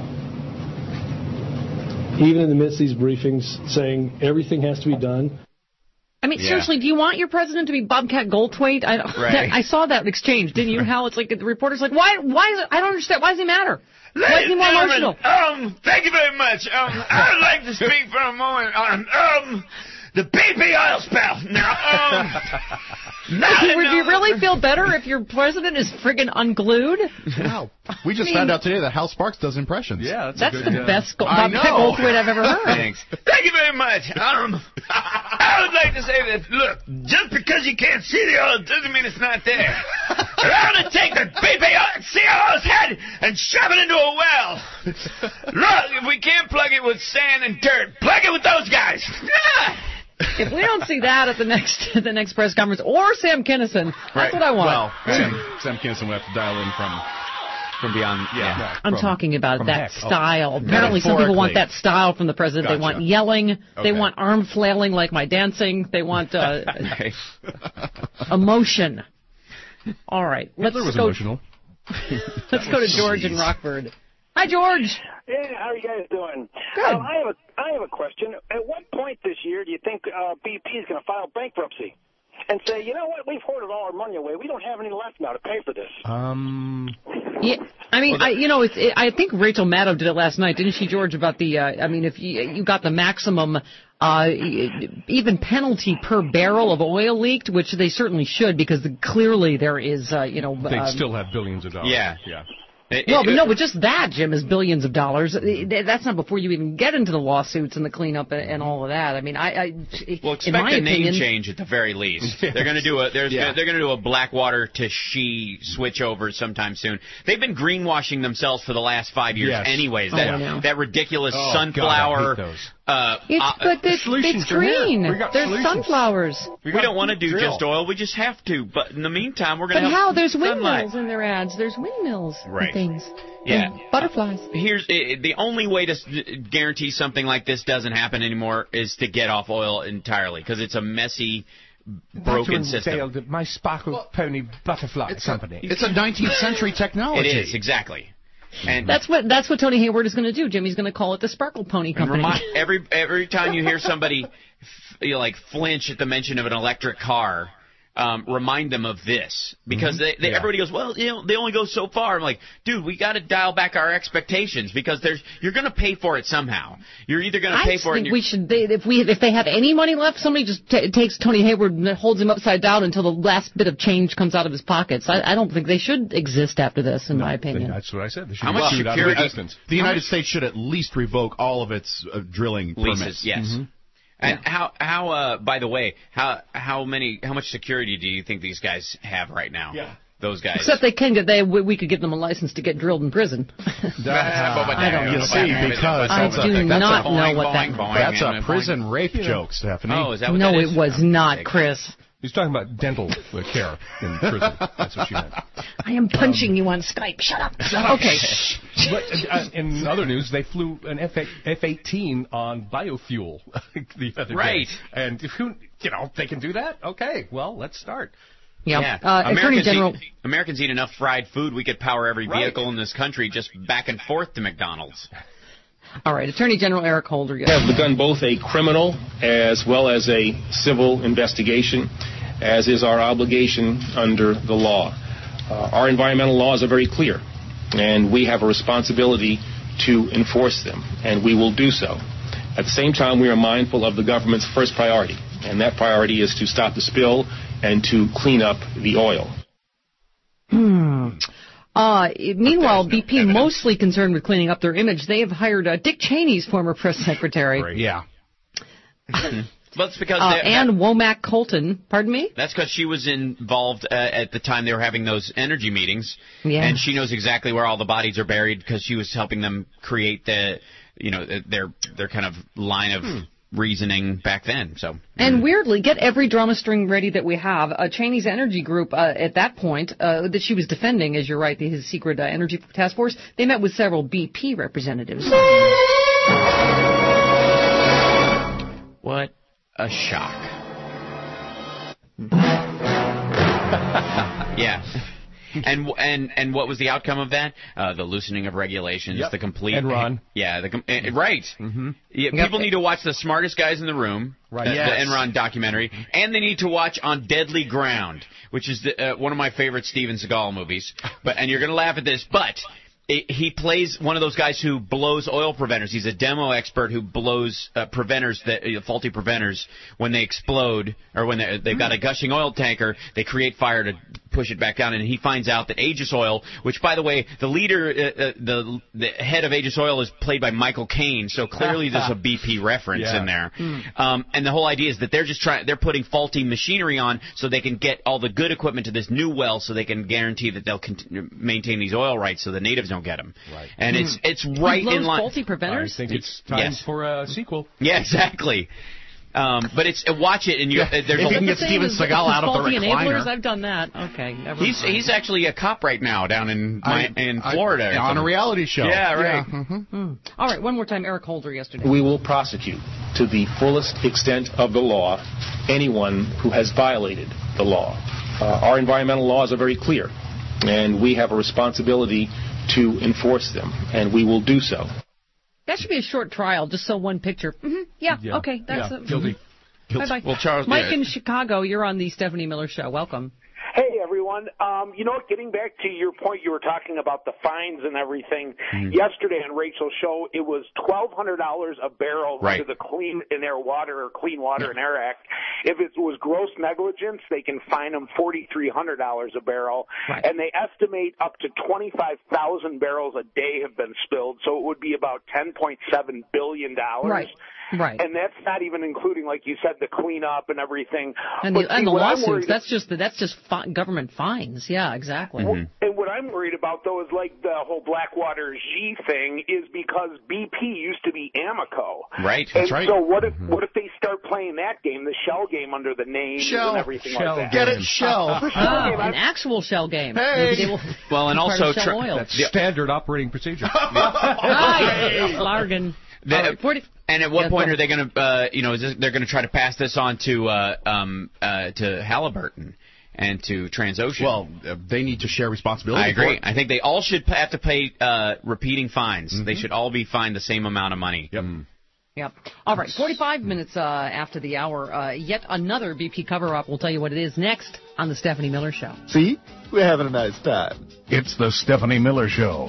even in the midst of these briefings, saying everything has to be done. I mean, Yeah. seriously, do you want your president to be Bobcat Goldthwait? I, Right. I saw that exchange, didn't you, Hal? It's like the reporter's like, why? Why is it? I don't understand. Why does it matter? Why is he more emotional? Um, thank you very much. Um, I would like to speak for a moment on um the B P oil spill. Now, um, now Would you really feel better if your president is friggin' unglued? Wow. We just I mean, found out today that Hal Sparks does impressions. Yeah, that's, that's a good, the uh, best Go- I Bobcat know. Goldthwait I've ever heard. Thanks. Thank you very much. Um, I would like to say that, look, just because you can't see the oil doesn't mean it's not there. I want to take the B P C O O's head and shove it into a well. Look, if we can't plug it with sand and dirt, plug it with those guys. If we don't see that at the next the next press conference or Sam Kinison, that's Right. what I want. Well, Sam, Sam Kinison will have to dial in from from beyond. Yeah, yeah. I'm from, talking about that heck. style. Oh. Apparently, some people want Metaphorically. that style from the president. Gotcha. They want yelling. They Okay. want arm flailing like my dancing. They want uh, Okay. emotion. All right, let's Hitler was go. emotional. Let's go to George in Rockford. Hi, George. Yeah, how are you guys doing? Good. Um, I have a I have a question. At what point this year do you think uh, B P is going to file bankruptcy and say, you know what, we've hoarded all our money away. We don't have any left now to pay for this. Um. Yeah, I mean, I, you know, it's, it, I think Rachel Maddow did it last night, didn't she, George? About the, uh, I mean, if you you got the maximum, uh, even penalty per barrel of oil leaked, which they certainly should, because the, clearly there is, uh, you know, They'd um, still have billions of dollars. Yeah. Yeah. It- Well, it- but no, but just that, Jim, is billions of dollars. That's not before you even get into the lawsuits and the cleanup and, and all of that. I mean, I, I Well, in expect my a name opinion, change at the very least. They're going to do a there's Yeah. they're going to do a Blackwater to She switch over sometime soon. They've been greenwashing themselves for the last five years, Yes. anyways. Oh, That I know. that ridiculous Oh, sunflower. God, I hate those. Uh, It's, uh, but it's, solutions it's are here. green. We got There's solutions. sunflowers. we don't want to do drill. just oil. We just have to. But in the meantime, we're going But to how? have There's sunlight. windmills in their ads. There's windmills Right. and things. Yeah. And butterflies. Here's uh, the only way to s- guarantee something like this doesn't happen anymore is to get off oil entirely because it's a messy, broken system. My Sparkle Pony Butterfly It's Company. A, it's a nineteenth century technology. It is exactly. And That's what that's what Tony Hayward is going to do, Jim. He's going to call it the Sparkle Pony And Company. remind, every every time you hear somebody f- you know, like flinch at the mention of an electric car, um, remind them of this because Mm-hmm. they, they Yeah. everybody goes, well, you know, they only go so far. I'm like, dude, we got to dial back our expectations because there's you're going to pay for it somehow. You're either going to I pay just for it. think and we you're- should. They, if we if they have any money left, somebody just t- takes Tony Hayward and holds him upside down until the last bit of change comes out of his pockets. I, I don't think they should exist after this, in my opinion. That's what I said. They should How be much sued out of security- existence. The United States should at least revoke all of its uh, drilling leases, permits. yes. Mm-hmm. And how how uh by the way, how how many how much security do you think these guys have right now? Yeah. Those guys. Except they can get they we we could give them a license to get drilled in prison. I don't You know. see, because I that's do a, that's not a, know what boing, that. boing, That's and a boing. prison rape joke, Stephanie. Oh, is that what No, that it is? was not, Chris. He's talking about dental uh, care in prison. That's what she meant. I am punching you on Skype. Shut up. Okay. But uh, in other news, they flew an F eighteen on biofuel the other Right. day. And who, you know, they can do that? Okay, well, let's start. Yeah. Yeah. Uh, Attorney Americans General. Eat, Americans eat enough fried food. We could power every Right. vehicle in this country just back and forth to McDonald's. All right, Attorney General Eric Holder. We have begun both a criminal as well as a civil investigation, as is our obligation under the law. Uh, our environmental laws are very clear, and we have a responsibility to enforce them, and we will do so. At the same time, we are mindful of the government's first priority, and that priority is to stop the spill and to clean up the oil. Hmm. Uh, meanwhile, B P mostly concerned with cleaning up their image. They have hired uh, Dick Cheney's former press secretary. Yeah. Well, it's because Uh, they, and Womack Colton. Pardon me? that's because she was involved uh, at the time they were having those energy meetings, Yeah. and she knows exactly where all the bodies are buried because she was helping them create the, you know, their their kind of line of reasoning back then. So. And weirdly, get every drama string ready that we have. Uh, Cheney's energy group, uh, at that point, uh, that she was defending, as you're right, his secret uh, energy task force, they met with several B P representatives. What a shock. Yeah. And and and what was the outcome of that? Uh, the loosening of regulations, Yep. the complete Enron. Yeah, the com- eh, right. Mm-hmm. Yeah, Yep. people need to watch The Smartest Guys in the Room, Right. uh, Yes. the Enron documentary, and they need to watch On Deadly Ground, which is the, uh, one of my favorite Steven Seagal movies. But and you're gonna laugh at this, but. It, he plays one of those guys who blows oil preventers. He's a demo expert who blows uh, preventers, that uh, faulty preventers, when they explode or when they, they've got a gushing oil tanker. They create fire to push it back down, and he finds out that Aegis Oil, which by the way, the leader, uh, uh, the the head of Aegis Oil is played by Michael Caine, so clearly there's a B P reference Yeah. in there. Um, and the whole idea is that they're just trying, they're putting faulty machinery on so they can get all the good equipment to this new well, so they can guarantee that they'll continue, maintain these oil rights, so the natives don't get them. Right. And it's it's He right blows in line. faulty preventers? I think it's time Yes. for a sequel. Yeah, exactly. Uh, Um, but it's uh, watch it, and you uh, there's If a you can get Steven Seagal out of the Faulty recliner. enablers, I've done that. Okay, never He's mind. he's actually a cop right now down in my, I- in I- Florida or on a something. reality show. Yeah, right. Yeah, mhm. Hmm. All right, one more time, Eric Holder yesterday. We will prosecute to the fullest extent of the law anyone who has violated the law. Uh, our environmental laws are very clear, and we have a responsibility to enforce them, and we will do so. That should be a short trial, just so one picture. Mm-hmm. Yeah, Yeah. okay, that's Yeah. it. Guilty. Bye bye. Well, Charles, Mike yeah. in Chicago, you're on the Stephanie Miller Show. Welcome. Hey, everyone. Um, you know what? Getting back to your point, you were talking about the fines and everything. Mm. Yesterday on Rachel's show, it was twelve hundred dollars a barrel Right. under the Clean and Air Water or Clean Water and Air Act. If it was gross negligence, they can fine them forty-three hundred dollars a barrel. Right. And they estimate up to twenty-five thousand barrels a day have been spilled, so it would be about ten point seven billion dollars. Right. Right. And that's not even including, like you said, the cleanup and everything. And But the, and see, the what I'm lawsuits, worried- that's just the, that's just fi- government fines. Yeah, exactly. Mm-hmm. And what I'm worried about, though, is like the whole Blackwater G thing is because B P used to be Amoco. Right, And that's right. so what if what if they start playing that game, the shell game, under the name Shell. and everything Shell like that? Get it, Shell. The shell Ah, game. an I- actual shell game. Hey. Maybe they will Well, and be part also of Shell tra- Oil. That's standard operating procedure. Hi, Largan. That- All right, forty And at what Yes, point go are they going to, uh, you know, is this, they're going to try to pass this on to uh, um, uh, to Halliburton and to Transocean? Well, uh, they need to share responsibility. I for agree. it. I think they all should p- have to pay uh, repeating fines. Mm-hmm. They should all be fined the same amount of money. Yep. Yep. All right, forty-five minutes uh, after the hour, uh, yet another B P cover-up. We'll tell you what it is next on the Stephanie Miller Show. See? We're having a nice time. It's the Stephanie Miller Show.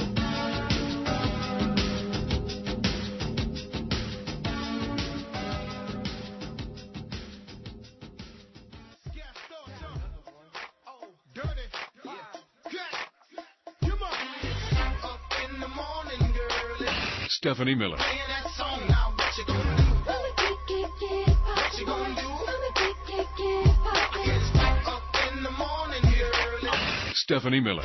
Stephanie Miller. Stephanie Miller.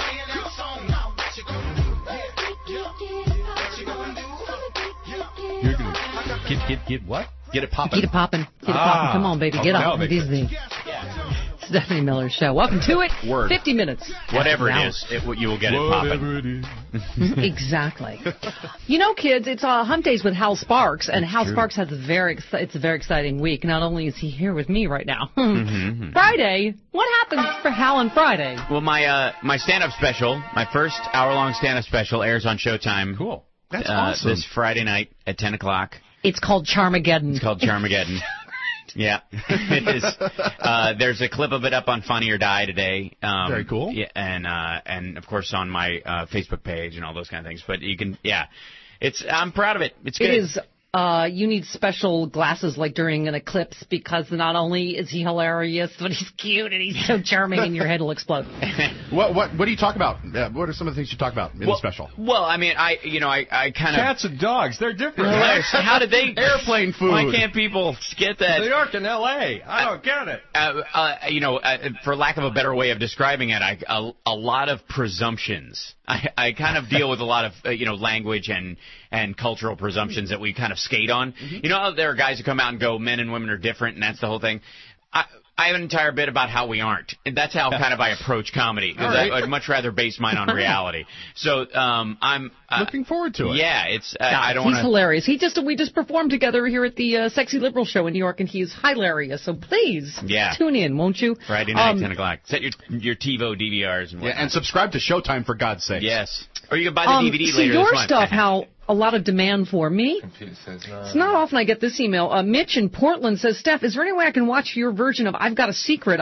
You're gonna get get get what? Get it popping. Get it popping. Get it Ah. popping. Come on, baby. Oh, Get now up. they It is the Stephanie Miller Show. Welcome to it. Word. fifty minutes. Whatever after it the is, it, you will get it popping. Whatever it is. hour. Exactly. You know, kids, it's uh, Hump Days with Hal Sparks, and Hal true. Sparks has a very exci- it's a very exciting week. Not only is he here with me right now, Mhm. Friday. What happens for Hal on Friday? Well, my uh, my stand-up special, my first hour-long stand-up special, airs on Showtime. Cool. That's uh, awesome. This Friday night at ten o'clock. It's called Charmageddon. It's called Charmageddon. Yeah, it is. Uh, there's a clip of it up on Funny or Die today. Um, Very cool. Yeah, and uh, and of course on my uh, Facebook page and all those kind of things. But you can, yeah, it's. I'm proud of it. It's good. It is. Uh, you need special glasses like during an eclipse because not only is he hilarious, but he's cute and he's so charming and your head will explode. What what what do you talk about? Uh, what are some of the things you talk about in well, the special? Well, I mean, I you know I, I kind of. Cats and dogs, they're different. How did they airplane food? Why can't people get that? New York and L A. I don't get it. Uh, uh, you know, uh, for lack of a better way of describing it, I, a, a lot of presumptions. I, I kind of deal with a lot of uh, you know language and and cultural presumptions that we kind of skate on. Mm-hmm. You know, how there are guys who come out and go, men and women are different, and that's the whole thing. I, I have an entire bit about how we aren't, and that's how kind of I approach comedy. Because right. I'd much rather base mine on reality. So um, I'm uh, Looking forward to it. Yeah, it's. Uh, I don't He's want to. hilarious. He just we just performed together here at the uh, Sexy Liberal Show in New York, and he's hilarious. So please, Yeah. tune in, won't you? Friday night, Um, ten o'clock. Set your your TiVo D V Rs and Yeah, whatnot. and subscribe to Showtime for God's sake. Yes. Or you can buy the Um, D V D see later your this month. stuff, how a lot of demand for me. It's not often I get this email. Uh, Mitch in Portland says, Steph, is there any way I can watch your version of I've Got a Secret?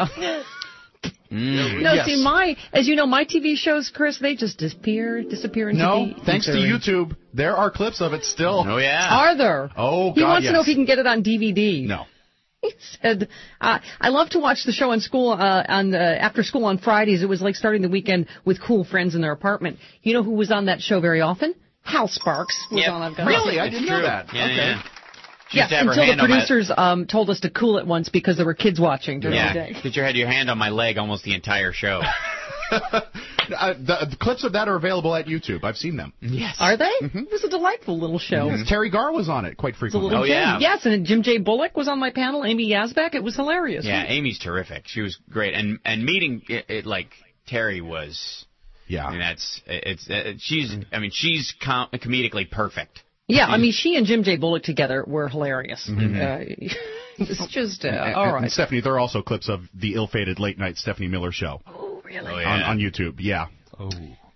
Mm. No, Yes. see, my, as you know, my T V shows, Chris, they just disappear, disappear into No, the thanks to ether. YouTube, there are clips of it still. Oh, yeah. Are there? Oh, God, He wants yes. to know if he can get it on D V D. No. He said, uh, I love to watch the show on school, uh, on, uh, after school on Fridays. It was like starting the weekend with cool friends in their apartment. You know who was on that show very often? Hal Sparks was Yep. on I've Got a Really? Secret. I didn't It's know true. that. Yeah, Okay. yeah. She Yeah, used to have her until the hand on my- producers um, told us to cool it once because there were kids watching during the Yeah, day. because you had your hand on my leg almost the entire show. Uh, the, the clips of that are available at YouTube. I've seen them. Yes. Are they? Mm-hmm. It was a delightful little show. Yes, Terry Garr was on it quite frequently. Oh, yeah. Yes, and Jim J. Bullock was on my panel. Amy Yazbek. It was hilarious. Yeah, Amy's terrific. She was great. And and meeting, it, it, like, Terry was... Yeah. I mean, that's... It's, it, she's... I mean, she's com- comedically perfect. Yeah, I mean, she and Jim J. Bullock together were hilarious. Mm-hmm. Uh, it's just, uh, and, all and, right. and Stephanie, there are also clips of the ill-fated late-night Stephanie Miller show. Oh, really? Oh, yeah. on, on YouTube, yeah. Oh.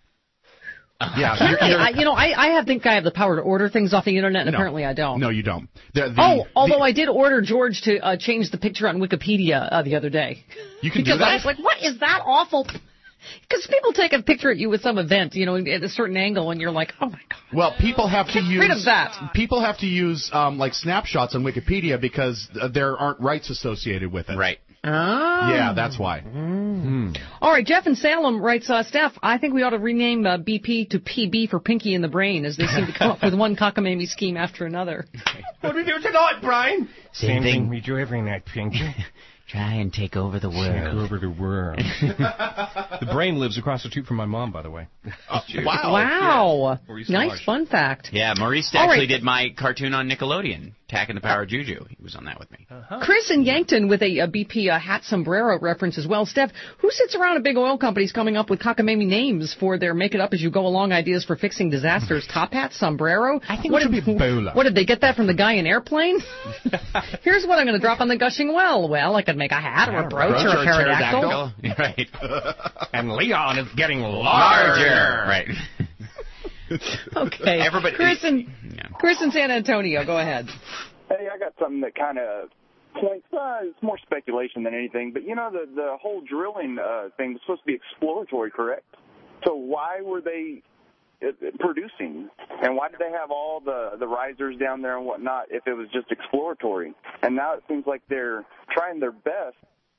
Yeah, Can you're, I, you're, I, you know, I, I think I have the power to order things off the internet, and no, apparently I don't. No, you don't. The, the, oh, although the, I did order George to uh, change the picture on Wikipedia uh, the other day. You can because do that? I was like, what is that awful? Because people take a picture at you with some event, you know, at a certain angle, and you're like, oh my god. Well, people have to Get use rid of that. People have to use um, like snapshots on Wikipedia because uh, there aren't rights associated with it. Right. Ah. Yeah, that's why. Mm. All right, Jeff in Salem writes, uh, Steph, I think we ought to rename uh, B P to P B for Pinky in the Brain, as they seem to come up with one cockamamie scheme after another. What do we do tonight, Brian? Same thing we do every night, Pinky. Try and take over the world. Take over the world. The brain lives across the street from my mom, by the way. Uh, wow. Wow. Yeah. Nice Large. fun fact. Yeah, Maurice All actually right. did my cartoon on Nickelodeon, Attacking the Power of Juju. He was on that with me. Uh-huh. Chris in Yankton with a, a B P uh, hat sombrero reference as well. Steph, who sits around at big oil companies coming up with cockamamie names for their make-it-up-as-you-go-along ideas for fixing disasters? Top hat, sombrero? I think what it should did, be Bowler. What, did they get that from the guy in Airplane? Here's what I'm going to drop on the gushing well. Well, I could make a hat or a brooch, Brooch or or a a pterodactyl. pterodactyl. Right. And Leon is getting Larger. larger. Right. Okay. Everybody. Chris in, Yeah. Chris in San Antonio, go ahead. Hey, I got something that kind of points. Uh, it's more speculation than anything, but you know the the whole drilling uh, thing was supposed to be exploratory, correct? So why were they uh, producing, and why did they have all the the risers down there and whatnot if it was just exploratory? And now it seems like they're trying their best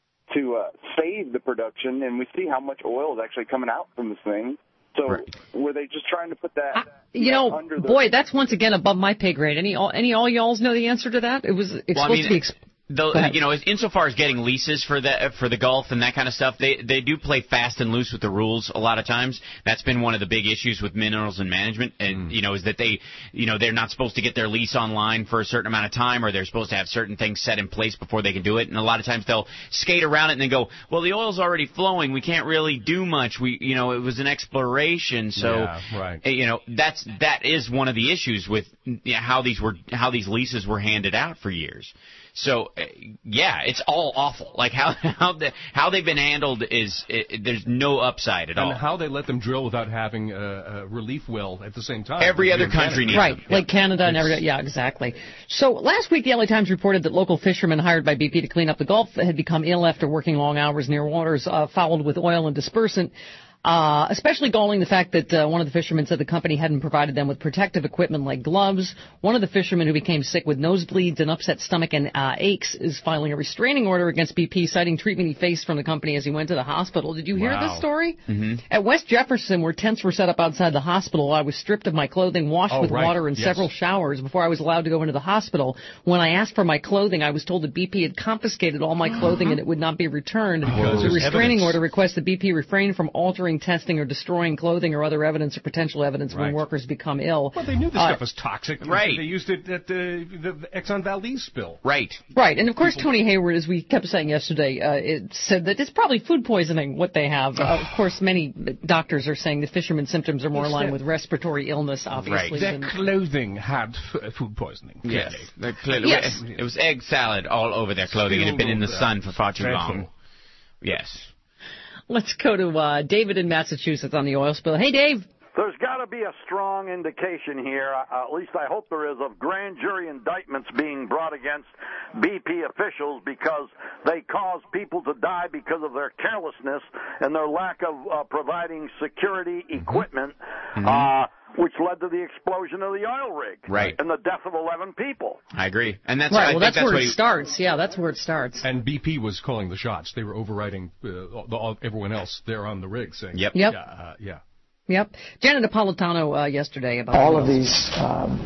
to uh, save the production, and we see how much oil is actually coming out from this thing. So Right. were they just trying to put that? Uh, you know, under the, boy, that's once again above my pay grade. Any all, any all y'alls know the answer to that? It was it's Well, I supposed mean, to be. Ex- Though, you know, insofar as getting leases for the for the Gulf and that kind of stuff, they they do play fast and loose with the rules a lot of times. That's been one of the big issues with minerals and management, and you know, is that they, you know, they're not supposed to get their lease online for a certain amount of time, or they're supposed to have certain things set in place before they can do it. And a lot of times they'll skate around it and then go, well, the oil's already flowing, we can't really do much. We, you know, it was an exploration, so Yeah, right. you know, that's that is one of the issues with you know, how these were how these leases were handed out for years. So, uh, yeah, it's all awful. Like how how the, how they've been handled is it, there's no upside at all. And how they let them drill without having a, a relief well at the same time. Every other In country Canada. needs Right, them. like Canada and every, yeah, exactly. So last week, the L A Times reported that local fishermen hired by B P to clean up the Gulf had become ill after working long hours near waters uh, fouled with oil and dispersant. Uh, especially galling the fact that uh, one of the fishermen said the company hadn't provided them with protective equipment like gloves. One of the fishermen who became sick with nosebleeds and upset stomach and uh, aches is filing a restraining order against B P, citing treatment he faced from the company as he went to the hospital. Did you hear Wow. this story? Mm-hmm. At West Jefferson, where tents were set up outside the hospital, I was stripped of my clothing, washed Oh, with right. water and Yes. several showers before I was allowed to go into the hospital. When I asked for my clothing, I was told that B P had confiscated all my clothing and it would not be returned. Because the there's restraining evidence. order requests that B P refrain from altering, testing, or destroying clothing or other evidence or potential evidence when Right. workers become ill. Well, they knew this Uh, stuff was toxic. Right. They used it at the, the, the Exxon Valdez spill. Right. Right, and of course Tony Hayward, as we kept saying yesterday, uh, it said that it's probably food poisoning what they have. Uh, of course, many doctors are saying the fisherman's symptoms are more in line with respiratory illness, obviously. Their than- clothing had f- food poisoning. Yes. Clearly. They're clearly- Yes. It was egg salad all over their clothing. It had been in the Spilled sun over. for far too Dreadful. long. Yes. Let's go to uh, David in Massachusetts on the oil spill. Hey, Dave. There's got to be a strong indication here, uh, at least I hope there is, of grand jury indictments being brought against B P officials because they caused people to die because of their carelessness and their lack of uh, providing security equipment, Mm-hmm. uh, which led to the explosion of the oil rig Right. and the death of eleven people. I agree. And that's right, I well, think that's, that's where what it he, starts. Yeah, that's where it starts. And B P was calling the shots. They were overriding uh, the, all, everyone else there on the rig saying, Yep. Yep. Yeah, uh, yeah. Yep. Janet Napolitano uh, yesterday about All the of oil these um,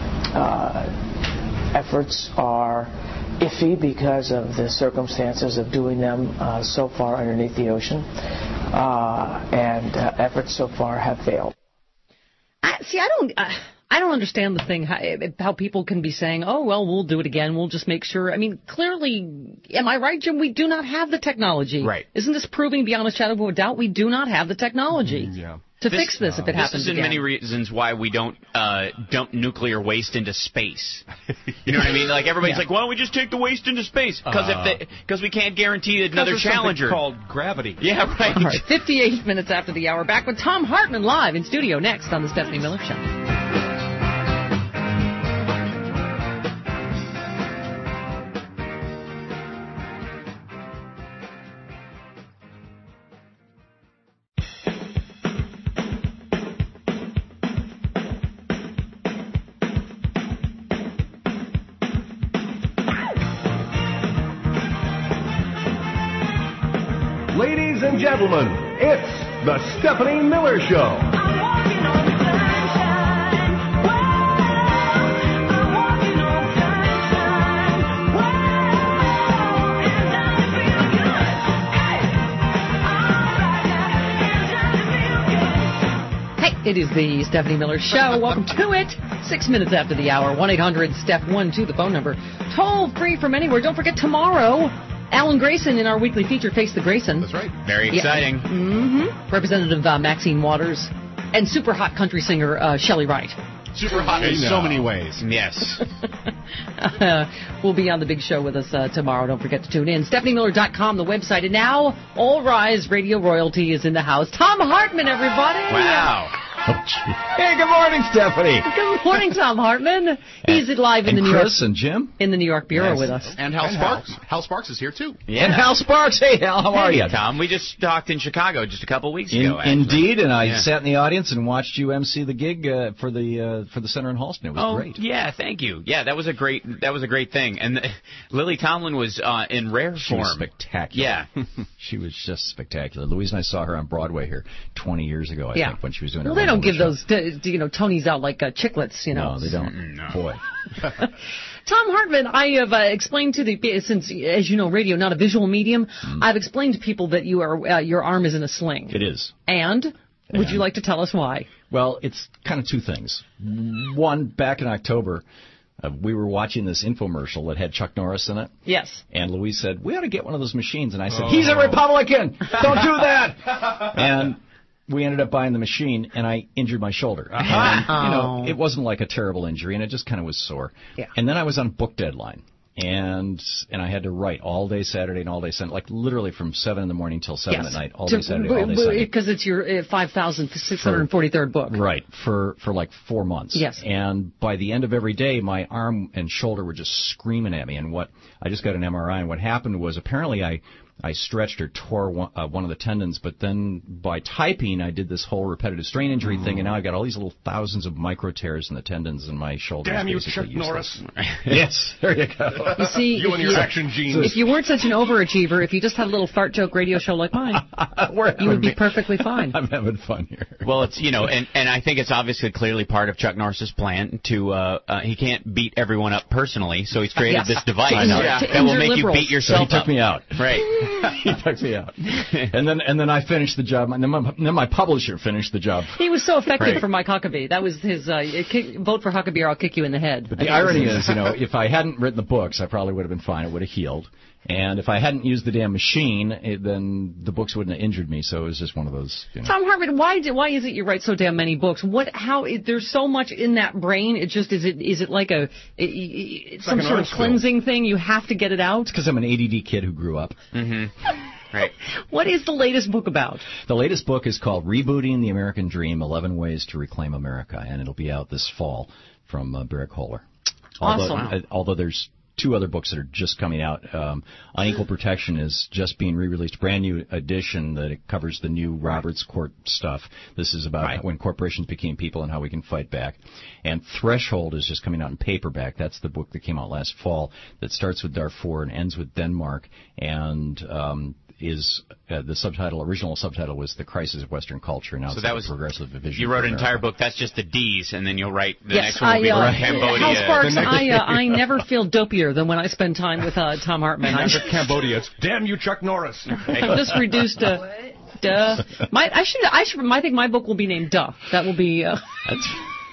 uh, efforts are iffy because of the circumstances of doing them uh, so far underneath the ocean. uh, and uh, efforts so far have failed. I, see, I don't. Uh, I don't understand the thing, how, how people can be saying, oh, well, we'll do it again. We'll just make sure. I mean, clearly, am I right, Jim? We do not have the technology. Right. Isn't this proving beyond a shadow of a doubt? We do not have the technology Mm, yeah. to This- fix this if it This happens is in again. many reasons why we don't uh, dump nuclear waste into space. You know what I mean? Like everybody's Yeah. like, why don't we just take the waste into space? Because Uh, if because we can't guarantee another There's something Challenger called gravity. Yeah, right. All right, fifty-eight minutes after the hour. Back with Tom Hartman live in studio next on the Stephanie Miller Show. Ladies and gentlemen, it's the Stephanie Miller Show. Hey, it is the Stephanie Miller Show. Welcome to it. Six minutes after the hour. one eight hundred Steph one two, the phone number. Toll free from anywhere. Don't forget tomorrow, Alan Grayson in our weekly feature, Face the Grayson. That's right. Very exciting. Yeah. Mm-hmm. Representative uh, Maxine Waters and super hot country singer uh, Shelley Wright. Super hot in so many ways. Yes. uh, will be on the big show with us uh, tomorrow. Don't forget to tune in. Stephanie Miller dot com, the website. And now, All Rise Radio Royalty is in the house. Tom Hartman, everybody. Wow. Hey, good morning, Stephanie. Good morning, Tom Hartman. He's live in and the New Chris York and Jim in the New York bureau Yes. with us. And Hal And Sparks. Hal Sparks is here too. Yeah. And Hal Sparks. Hey, Hal, how are Hey, you? Tom, we just talked in Chicago just a couple weeks In, ago. actually. indeed, and I Yeah. sat in the audience and watched you emcee the gig uh, for the uh, for the Center in Halston. It was oh, great. yeah, thank you. Yeah, that was a great that was a great thing. And the, Lily Tomlin was uh, in rare She form. was spectacular. Yeah. She was just spectacular. Louise and I saw her on Broadway here twenty years ago, I Yeah. think, when she was doing Well, her they don't Rumble give show. those, t- you know, Tonys out like uh, chiclets, you know. No, they don't. Mm, no. Boy. Tom Hartman, I have uh, explained to the, since, as you know, radio, not a visual medium, Mm. I've explained to people that you are, uh, your arm is in a sling. It is. And, would And- you like to tell us why? Well, it's kind of two things. One, back in October, uh, we were watching this infomercial that had Chuck Norris in it. Yes. And Louise said, we ought to get one of those machines. And I said, Oh. he's a Republican! Don't do that! And we ended up buying the machine, and I injured my shoulder. And, you know, Oh. it wasn't like a terrible injury, and it just kind of was sore. Yeah. And then I was on book deadline. And and I had to write all day Saturday and all day Sunday, like literally from seven in the morning till seven Yes. at night, all To- day Saturday, all day Sunday. Because it's your uh, five thousand six hundred forty-third book. Right, for, for like four months. Yes. And by the end of every day, my arm and shoulder were just screaming at me. And what I just got an M R I, and what happened was apparently I, I stretched or tore one, uh, one of the tendons, but then by typing, I did this whole repetitive strain injury thing, and now I've got all these little thousands of micro tears in the tendons in my shoulders. Damn you, basically Chuck useless. Norris. Yes, there you go. You see, You if and your action genes. If you weren't such an overachiever, if you just had a little fart joke radio show like mine, you would be perfectly fine. I'm having fun here. Well, it's you know, and and I think it's obviously clearly part of Chuck Norris's plan to uh, uh he can't beat everyone up personally, so he's created Yes. this device I know. that To will injure make liberals. you beat So yourself he took up. me out. Right. He took me out. And then and then I finished the job. And then my, then my publisher finished the job. He was so effective Right. for Mike Huckabee. That was his uh, kick, vote for Huckabee or I'll kick you in the head. But I the think it was irony his- is, you know, if I hadn't written the books, I probably would have been fine. It would have healed. And if I hadn't used the damn machine, it, then the books wouldn't have injured me. So it was just one of those, you know. Tom Hartman, why do, why is it you write so damn many books? What? How? It, there's so much in that brain. It just is it is it like a i- i- some like an sort of artist cleansing thing? You have to get it out. It's because I'm an A D D kid who grew up. Mm-hmm. Right. What is the latest book about? The latest book is called Rebooting the American Dream, eleven Ways to Reclaim America, and it'll be out this fall from uh, Barrick Holler. Although, Awesome. uh, although there's two other books that are just coming out. Um, Unequal Protection is just being re-released, brand new edition that it covers the new Roberts Court stuff. This is about Right. when corporations became people and how we can fight back. And Threshold is just coming out in paperback. That's the book that came out last fall that starts with Darfur and ends with Denmark, and um, is uh, the subtitle, original subtitle was The Crisis of Western Culture. Now So it's that the was Progressive Vision. You for wrote an America. entire book. That's just the D's, and then you'll write the yes, next one will I, be uh, Cambodia. Hal Sparks, The next- I, uh, I never feel dopier than when I spend time with uh, Tom Hartman. I'm Never Cambodia. It's damn you, Chuck Norris. I've just reduced uh, Duh. My, I should, I should, I think my book will be named Duh. That will be, uh, That's...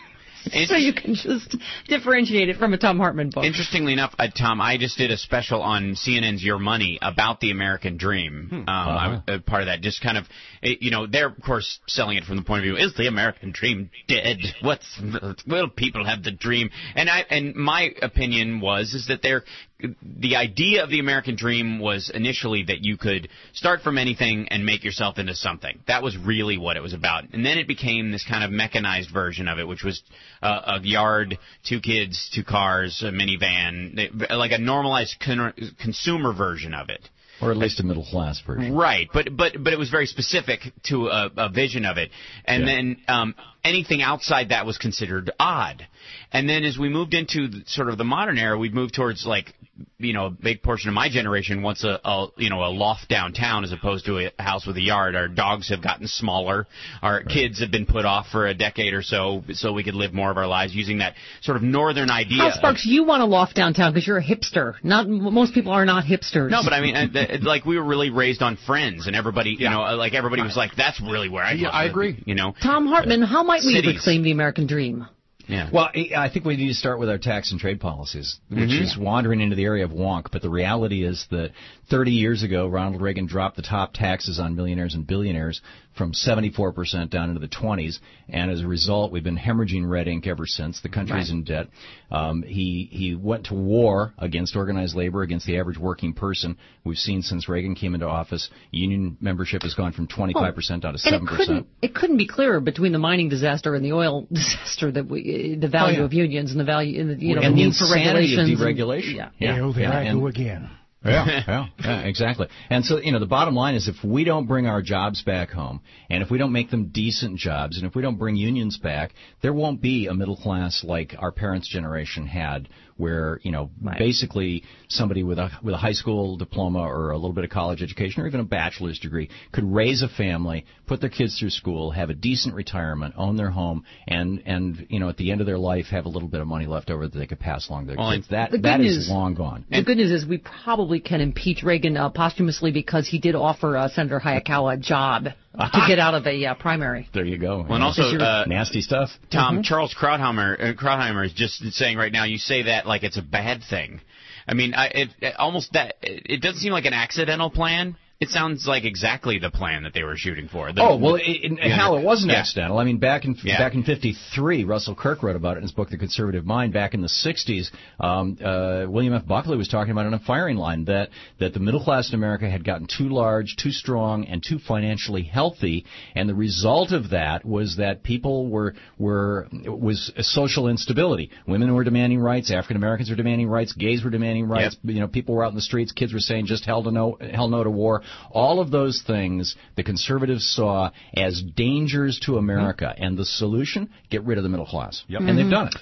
so you can just differentiate it from a Thom Hartmann book. Interestingly enough, uh, Tom, I just did a special on C N N's Your Money about the American Dream. Hmm. Um, Uh-huh. I, uh, part of that, just kind of, it, you know, they're of course selling it from the point of view: is the American Dream dead? What's will people have the dream? And I and my opinion was is that they're. The idea of the American Dream was initially that you could start from anything and make yourself into something. That was really what it was about. And then it became this kind of mechanized version of it, which was uh, a yard, two kids, two cars, a minivan, like a normalized con- consumer version of it. Or at least a middle class version. Right, but but but it was very specific to a, a vision of it. And Yeah. then um, anything outside that was considered odd. And then as we moved into the, sort of the modern era, we've moved towards, like, you know, a big portion of my generation wants a, a you know a loft downtown as opposed to a house with a yard. Our dogs have gotten smaller. Our right. kids have been put off for a decade or so so we could live more of our lives using that sort of northern idea. How, Sparks, of, you want a loft downtown because you're a hipster. Not most people are not hipsters. No, but I mean, uh, like we were really raised on Friends, and everybody, you Yeah. know, like everybody was like, "That's really where I." Yeah, I agree. You know, Thom Hartmann, how might we Cities. reclaim the American dream? Yeah. Well, I think we need to start with our tax and trade policies, which Mm-hmm. is wandering into the area of wonk. But the reality is that thirty years ago, Ronald Reagan dropped the top taxes on millionaires and billionaires from seventy-four percent down into the twenties. And as a result, we've been hemorrhaging red ink ever since. The country's Right. in debt. Um, he, he went to war against organized labor, against the average working person. We've seen since Reagan came into office, union membership has gone from twenty-five percent down to And seven it percent. couldn't, it couldn't be clearer between the mining disaster and the oil disaster that we, the value Oh, yeah. of unions and the value, in the, you know, and the the need for insanity regulations. of and- deregulation. yeah. Yeah. Oh, there Yeah, I and- go again. Yeah, yeah, yeah, exactly. And so, you know, the bottom line is if we don't bring our jobs back home, and if we don't make them decent jobs, and if we don't bring unions back, there won't be a middle class like our parents' generation had, where, you know, Right. basically somebody with a with a high school diploma or a little bit of college education or even a bachelor's degree could raise a family, put their kids through school, have a decent retirement, own their home, and, and you know, at the end of their life have a little bit of money left over that they could pass along to their Well, kids. That the good That is news- long gone. The good news is we probably can impeach Reagan uh, posthumously because he did offer uh, Senator Hayakawa a job to get out of a uh, primary. There you go. Well, and also, uh, nasty stuff. Tom, Mhm. Charles Krautheimer, uh, Krautheimer is just saying right now, you say that like it's a bad thing. I mean, I, it, it almost that it, it doesn't seem like an accidental plan. It sounds like exactly the plan that they were shooting for. The, Oh, well, it, it, yeah. hell, it wasn't Yeah. accidental. I mean, back in Yeah. back in fifty-three, Russell Kirk wrote about it in his book, The Conservative Mind. Back in the sixties, um, uh, William F. Buckley was talking about it on a firing line, that, that the middle class in America had gotten too large, too strong, and too financially healthy, and the result of that was that people were, were was a social instability. Women were demanding rights, African Americans were demanding rights, gays were demanding rights, you know, people were out in the streets, kids were saying just hell to no, hell no to war. All of those things the conservatives saw as dangers to America, mm-hmm. and the solution, get rid of the middle class. Yep. And they've done it.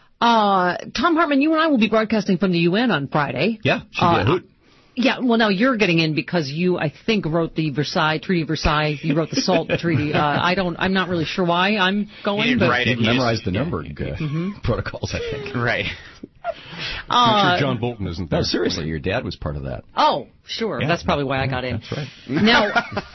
Uh, Thom Hartmann, you and I will be broadcasting from the U N on Friday. Yeah, should be Uh, a hoot. Yeah, well, now you're getting in because you, I think, wrote the Versailles Treaty of Versailles. You wrote the SALT Treaty. Uh, I don't. I'm not really sure why I'm going. He didn't but write it. You He memorized just- the Nuremberg uh, Mm-hmm. protocols, I think. Right. Uh, Make sure John Bolton isn't there. No, seriously, your dad was part of that. Oh, sure. Yeah. That's probably why I got in. That's right. Now,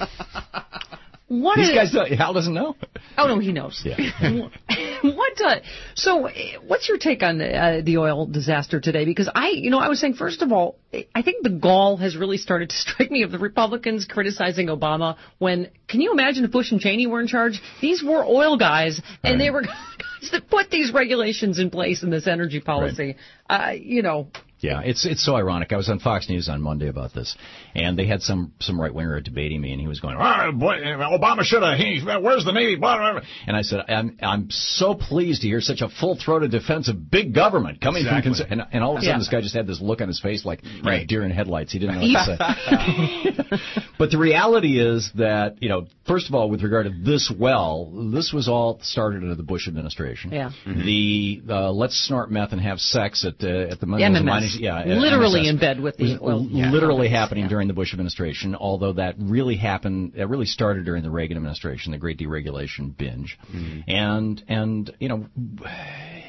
what These is, guys, don't, Hal doesn't know. Oh no, he knows. Yeah. What? Uh, so, uh, what's your take on the, uh, the oil disaster today? Because I, you know, I was saying first of all, I think the gall has really started to strike me of the Republicans criticizing Obama. When can you imagine if Bush and Cheney were in charge? These were oil guys, and Right. they were guys that put these regulations in place in this energy policy. Right. Uh, you know. Yeah, it's it's so ironic. I was on Fox News on Monday about this, and they had some some right winger debating me, and he was going, "Ah, boy, Obama should have. He, where's the Navy?" Blah, blah, blah. And I said, "I'm I'm so pleased to hear such a full-throated defense of big government coming Exactly. from." Cons- and, and all of a sudden, Yeah. this guy just had this look on his face like you know, Right. deer in headlights. He didn't know what to say. But the reality is that, you know, first of all, with regard to this well, this was all started under the Bush administration. Yeah. Mm-hmm. The uh, let's snort meth and have sex at the at the M minerals and M S. mining. Yeah, Literally M S S. in bed with the was oil. l- literally happening during the Bush administration, although that really happened, that really started during the Reagan administration, the great deregulation binge. Mm-hmm. And, and, you know,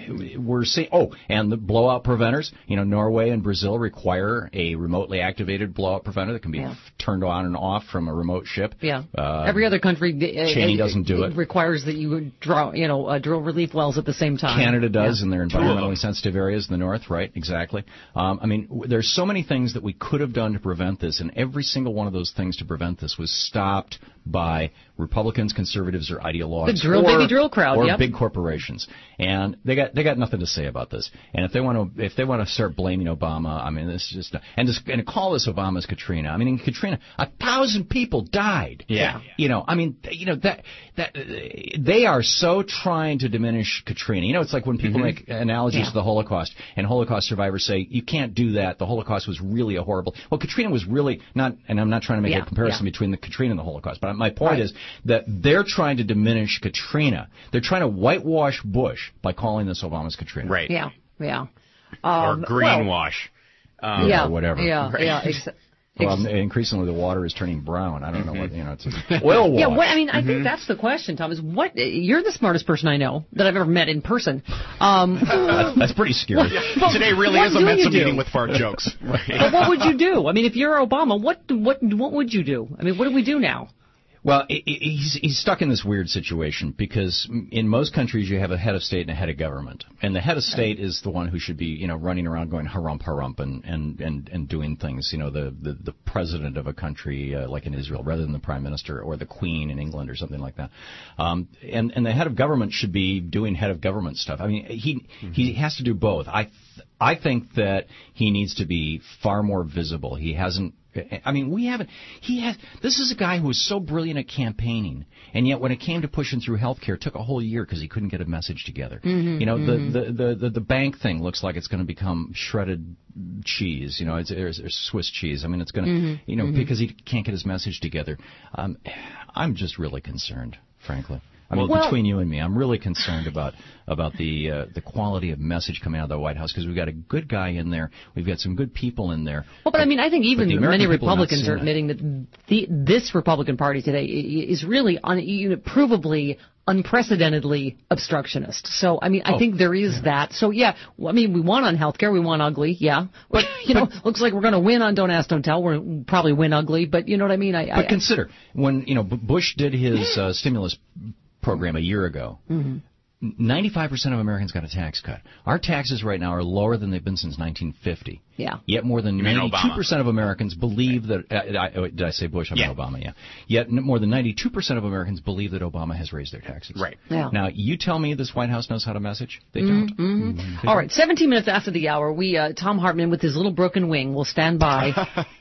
we're seeing. Oh, and the blowout preventers. You know, Norway and Brazil require a remotely activated blowout preventer that can be Yeah. f- turned on and off from a remote ship. Yeah. Uh, Every other country uh, Cheney uh, doesn't do it. requires that you draw, you know, uh, drill relief wells at the same time. Canada does Yeah. in their Two of them. environmentally sensitive areas in the north, right? Exactly. Um, I mean, w- there's so many things that we could have done to prevent this, and every single one of those things to prevent this was stopped by Republicans, conservatives, or ideologues, The drill or, baby drill crowd, or yep. big corporations, and they got they got nothing to say about this. And if they want to if they want to start blaming Obama, I mean, this is just and just, and call this Obama's Katrina. I mean, in Katrina, a thousand people died. Yeah. You know, I mean, you know that that uh, they are so trying to diminish Katrina. You know, it's like when people Mhm. make analogies Yeah. to the Holocaust, and Holocaust survivors say you can't do that. The Holocaust was really a horrible. Well, Katrina was really not, and I'm not trying to make Yeah, a comparison yeah. between the Katrina and the Holocaust, but my point Right. is that they're trying to diminish Katrina. They're trying to whitewash Bush by calling this Obama's Katrina. Right. Yeah, yeah. Or Um, greenwash. Well, Um, yeah, or whatever. Yeah, Right. yeah. Ex- Well, ex- increasingly the water is turning brown. I don't know what, you know, it's a oil wash. Yeah, what, I mean, I think that's the question, Tom. Is what you're the smartest person I know that I've ever met in person. Um, That's, that's pretty scary. Well, Today really what is a do Mensa you do? meeting with fart jokes. But what would you do? I mean, if you're Obama, what what what would you do? I mean, what do we do now? Well, i- i- he's he's stuck in this weird situation because in most countries you have a head of state and a head of government, and the head of state is the one who should be, you know, running around going harump harump and and and, and doing things, you know, the the, the president of a country uh, like in Israel rather than the prime minister or the queen in England or something like that, um, and and the head of government should be doing head of government stuff. I mean, he mm-hmm. he has to do both. I th- I think that he needs to be far more visible. He hasn't. I mean, we haven't. He has. This is a guy who was so brilliant at campaigning, and yet when it came to pushing through health care, it took a whole year because he couldn't get a message together. Mm-hmm, you know, mm-hmm. the, the, the the bank thing looks like it's going to become shredded cheese. You know, it's, it's, it's Swiss cheese. I mean, it's going to, Mm-hmm, you know, mm-hmm. because he can't get his message together. Um, I'm just really concerned, frankly. I mean, Well- between you and me, I'm really concerned about about the uh, the quality of message coming out of the White House because we've got a good guy in there, we've got some good people in there. Well, but I mean, I think even the American many people are not Republicans seeing are that. admitting that the, this Republican Party today i- is really un, you know, provably, unprecedentedly obstructionist. So, I mean, I Oh, think there is that. So, yeah, well, I mean, we won on health care, we won ugly, yeah. But, you know, looks like we're going to win on Don't Ask, Don't Tell. We'll probably win ugly, but you know what I mean? I, But I, consider when you know B- Bush did his uh, stimulus program a year ago. Mhm. ninety-five percent of Americans got a tax cut. Our taxes right now are lower than they've been since nineteen fifty. Yeah. Yet more than You mean ninety-two percent of Americans believe that. Uh, I, oh, did I say Bush? I mean Yeah. Obama. Yeah. Yet n- more than ninety-two percent of Americans believe that Obama has raised their taxes. Right. Yeah. Now, you tell me this White House knows how to message? They Mhm, don't. mhm. Mhm. All right, seventeen minutes after the hour, we uh, Tom Hartman with his little broken wing will stand by.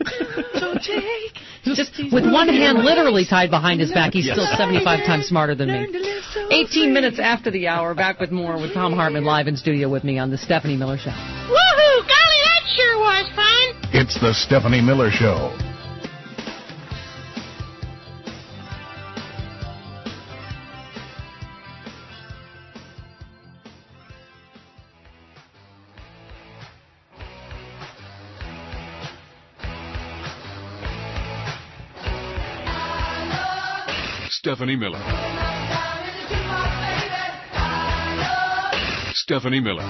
So take just with one hand literally tied behind his back. He's Yes. still seventy-five times smarter than me. eighteen minutes after the hour, back with more with Tom Hartman live in studio with me on the Stephanie Miller Show. Woohoo! Golly, that sure was fun. It's the Stephanie Miller Show. Stephanie Miller. Stephanie Miller.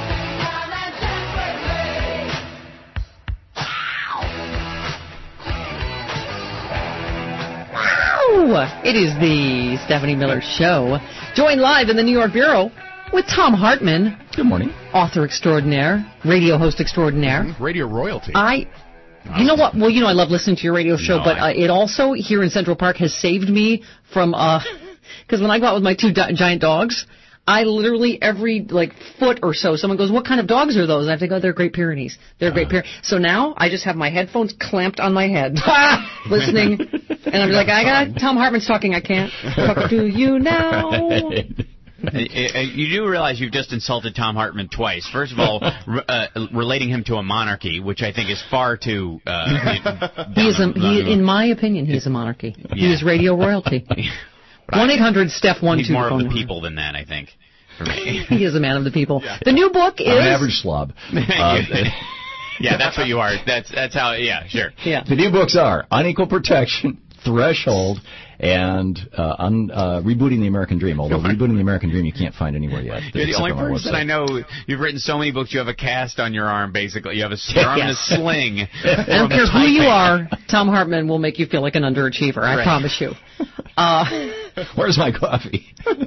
Wow! It is the Stephanie Miller Show. Joined live in the New York Bureau with Tom Hartman. Good morning. Author extraordinaire, radio host extraordinaire. Radio royalty. I, you know what? Well, you know I love listening to your radio show, No, but I- uh, it also here in Central Park has saved me from uh, because when I go out with my two di- giant dogs, I literally every like foot or so, someone goes, "What kind of dogs are those?" And I have to go, "They're Great Pyrenees. They're Great Pyrenees." So now I just have my headphones clamped on my head, listening, and I'm like, "I got Tom Hartman's talking. I can't talk to you now." Uh, uh, You do realize you've just insulted Tom Hartman twice. First of all, re- uh, relating him to a monarchy, which I think is far too. Uh, He is, a, he, in my opinion, he is a monarchy. He Yeah. is radio royalty. One eight hundred Steph one He's two. more of phone the line. people than that, I think. For me. He is a man of the people. The new book is I'm an average slob. Uh, Yeah, that's what you are. That's that's how. Yeah, sure. Yeah. The new books are Unequal Protection, Threshold, and uh, un, uh, rebooting the American Dream. Although rebooting the American Dream you can't find anywhere yet. You're the only person I know. You've written so many books. You have a cast on your arm, basically. You have a your arm in a sling. I don't care who you are. Tom Hartman will make you feel like an underachiever. I Right. promise you. Uh, Where's my coffee?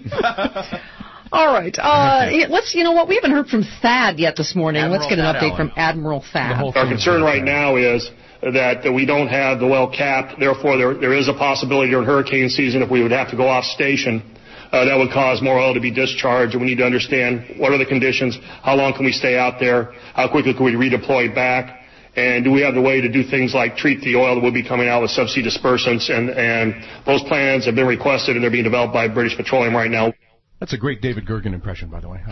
all right. Uh, yeah, let's. You know what? We haven't heard from Thad yet this morning. Admiral let's get an Thad update Allen. from Admiral Thad. Our concern right now is that we don't have the well capped. Therefore, there there is a possibility during hurricane season if we would have to go off station, uh, that would cause more oil to be discharged. And we need to understand what are the conditions, how long can we stay out there, how quickly can we redeploy back, and do we have the way to do things like treat the oil that will be coming out with subsea dispersants? And and those plans have been requested and they're being developed by British Petroleum right now. That's a great David Gergen impression, by the way.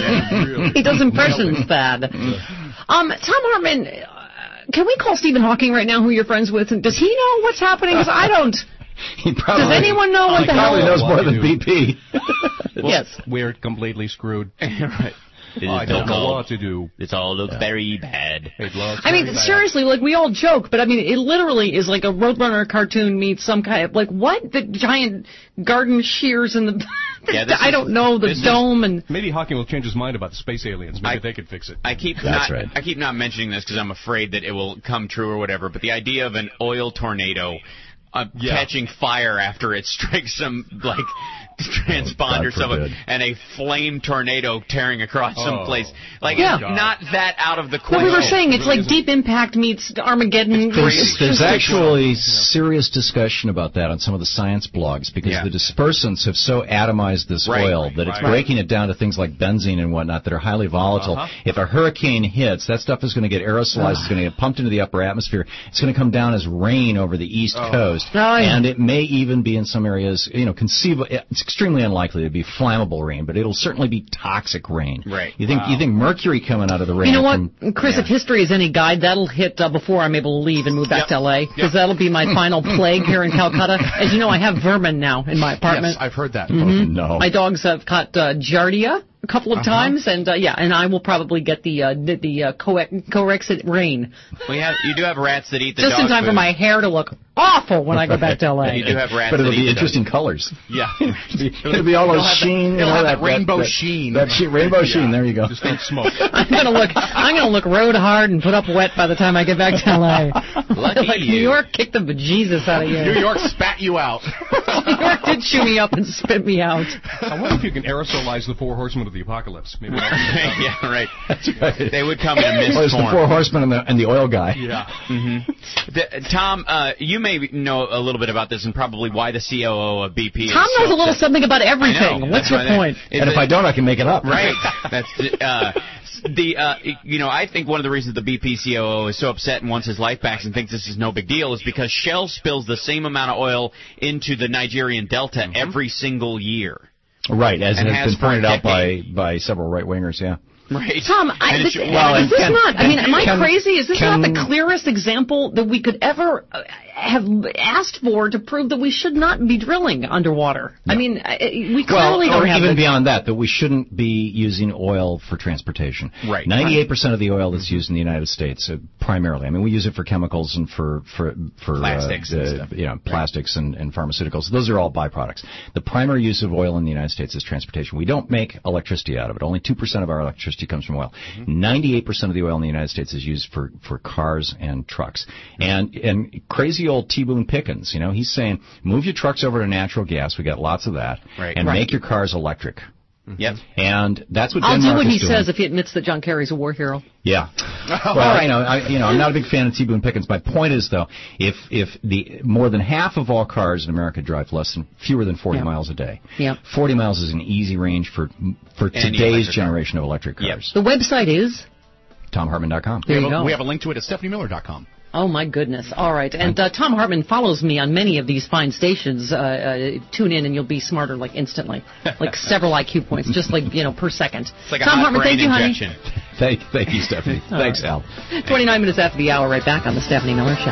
He does impressions, Thad. Um, Tom Hartman, uh, can we call Stephen Hawking right now, who you're friends with? And does he know what's happening? Because I don't. He probably, Does anyone know what he the hell? probably knows more than B P. Yes. We're completely screwed. right. I don't know what to do. It all looks yeah. very bad. It looks I mean, very seriously, like, we all joke, but I mean, it literally is like a Roadrunner cartoon meets some kind of, like, what? The giant garden shears and the, yeah, I is, don't know, the dome and... Maybe Hawking will change his mind about the space aliens. Maybe I, they could fix it. I keep That's not, right. I keep not mentioning this because I'm afraid that it will come true or whatever, but the idea of an oil tornado uh, yeah. catching fire after it strikes some, like, transponder oh, somewhere, and a flame tornado tearing across oh, some place. Like, yeah. it's not that out of the question. No, we were saying it's like Deep Impact meets Armageddon. There's, there's actually serious discussion about that on some of the science blogs because yeah. the dispersants have so atomized this right, oil right, that it's right. breaking it down to things like benzene and whatnot that are highly volatile. Uh-huh. If a hurricane hits, that stuff is going to get aerosolized, it's going to get pumped into the upper atmosphere. It's going to come down as rain over the east oh. coast, oh, yeah. and it may even be in some areas, you know, conceivable. It's extremely unlikely to be flammable rain, but it'll certainly be toxic rain. Right. You think wow. you think mercury coming out of the rain? You know what, from, Chris, yeah. if history is any guide, that'll hit uh, before I'm able to leave and move back Yep. to L A, because Yep. that'll be my final plague here in Calcutta. As you know, I have vermin now in my apartment. Yes, I've heard that. Mm-hmm. No. My dogs have caught uh, Giardia a couple of Uh-huh. times, and uh, yeah, and I will probably get the uh, the, the uh, Corexit rain. We have, you do have rats that eat the Just dog in time food. for my hair to look awful when I go back to L A. You do have rats But it'll that be eat interesting the colors. Yeah. It'll be all those It'll sheen, have you that- know, it'll that, have that rainbow that, sheen. That she, rainbow Yeah. sheen. There you go. Just don't smoke. I'm gonna look. I'm gonna look road hard and put up wet by the time I get back to L A. Lucky like you. New York kicked the bejesus out of you. New York spat you out. New York did chew me up and spit me out. I wonder if you can aerosolize the four horsemen of the apocalypse. Maybe that'll yeah, right. That's right. They would come in a mist Well, it's the form. four horsemen and the, and the oil guy. Yeah. Mm-hmm. The, Tom, uh, you may know a little bit about this and probably why the C O O of B P Tom is knows so a little upset. something about I everything. know. What's That's your why they- point? is And if it- I don't, I can make it up. Right. That's uh, the uh, you know I think one of the reasons the B P C O O is so upset and wants his life back and thinks this is no big deal is because Shell spills the same amount of oil into the Nigerian Delta Mm-hmm. every single year. Right, as And it has has been for a pointed out by, decade. by several right wingers. Yeah. Right. Tom, I, And this, it's- well, is and this can- not? I mean, am I can- crazy? Is this can- not the clearest example that we could ever uh, have asked for to prove that we should not be drilling underwater? I mean, uh, we Well, clearly or don't have even the- beyond that, that we shouldn't be using oil for transportation. Right. ninety-eight percent of the oil that's used in the United States, uh, primarily. I mean, we use it for chemicals and for for for Plastics uh, and uh, stuff. you know, plastics and, and pharmaceuticals. Those are all byproducts. The primary use of oil in the United States is transportation. We don't make electricity out of it. Only two percent of our electricity comes from oil. ninety-eight percent of the oil in the United States is used for for cars and trucks. And and crazy old T. Boone Pickens, you know, he's saying, move your trucks over to natural gas. We got lots of that. Right. And Right. make your cars electric. Yep. And that's what I'll Denmark do what he is doing. says if he admits that John Kerry's a war hero. Yeah. Well, you know, I, you know, I'm not a big fan of T. Boone Pickens. My point is, though, if if the more than half of all cars in America drive less than fewer than forty Yeah. miles a day, Yeah. forty miles is an easy range for for Any today's electric car. generation of electric cars. The website is. Tom Hartman dot com. There we, you have a, go. we have a link to it at Stephanie Miller dot com. Oh, my goodness. All right. And uh, Tom Hartman follows me on many of these fine stations. Uh, uh, tune in and you'll be smarter, like, instantly. Like several I Q points, just like, you know, per second. It's like a Tom hot Hartman, brain thank you, injection. honey. Thank, thank you, Stephanie. All Thanks, right. Al. twenty-nine minutes after the hour, right back on the Stephanie Miller Show.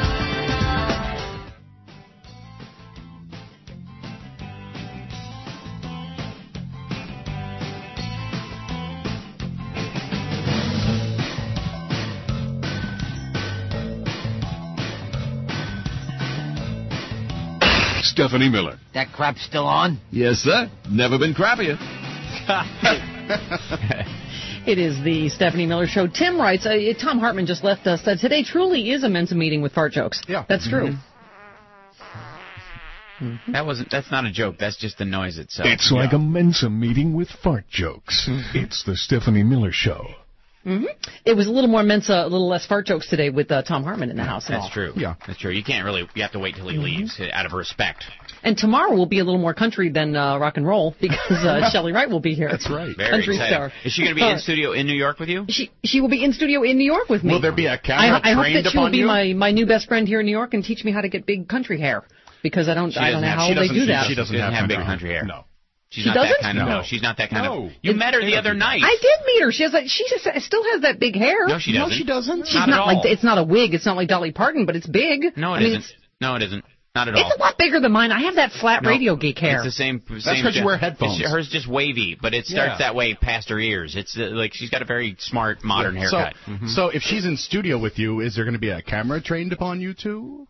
Stephanie Miller. That crap's still on? Yes, sir. Never been crappier. It is the Stephanie Miller Show. Tim writes, uh, Tom Hartman just left us, that today truly is a Mensa meeting with fart jokes. Yeah. That's true. Mm-hmm. Mm-hmm. That wasn't. That's not a joke. That's just the noise itself. It's like yeah. a Mensa meeting with fart jokes. It's the Stephanie Miller Show. Mm-hmm. It was a little more Mensa, a little less fart jokes today with uh, Tom Hartman in the house. That's all. true. Yeah. That's true. You can't really, you have to wait till he Mm-hmm. leaves out of respect. And tomorrow will be a little more country than uh, rock and roll because uh, Shelley Wright will be here. That's right. Very country exciting. star. Is she going to be in studio in New York with you? She she will be in studio in New York with me. Will there be a camera I, I hope trained that she will upon be you? my, my new best friend here in New York and teach me how to get big country hair because I don't She I don't know have, how she they do she, that. She doesn't, have, have big country hair. No. She's She not doesn't? that kind of. No. No, she's not that kind No. of. You met her the other night. I did meet her. She has like she just still has that big hair. No, she doesn't. No, she doesn't. She's Not not, at like all. it's not a wig. It's not like Dolly Parton, but it's big. No, it I mean, isn't. It's, No, it isn't. Not at all. it's a lot bigger than mine. I have that flat No, radio geek hair. It's the same. That's same because you wear headphones. It's, hers just wavy, but it starts Yeah. that way past her ears. It's uh, like she's got a very smart, modern Yeah. haircut. So, Mhm. so if she's in studio with you, is there going to be a camera trained upon you too?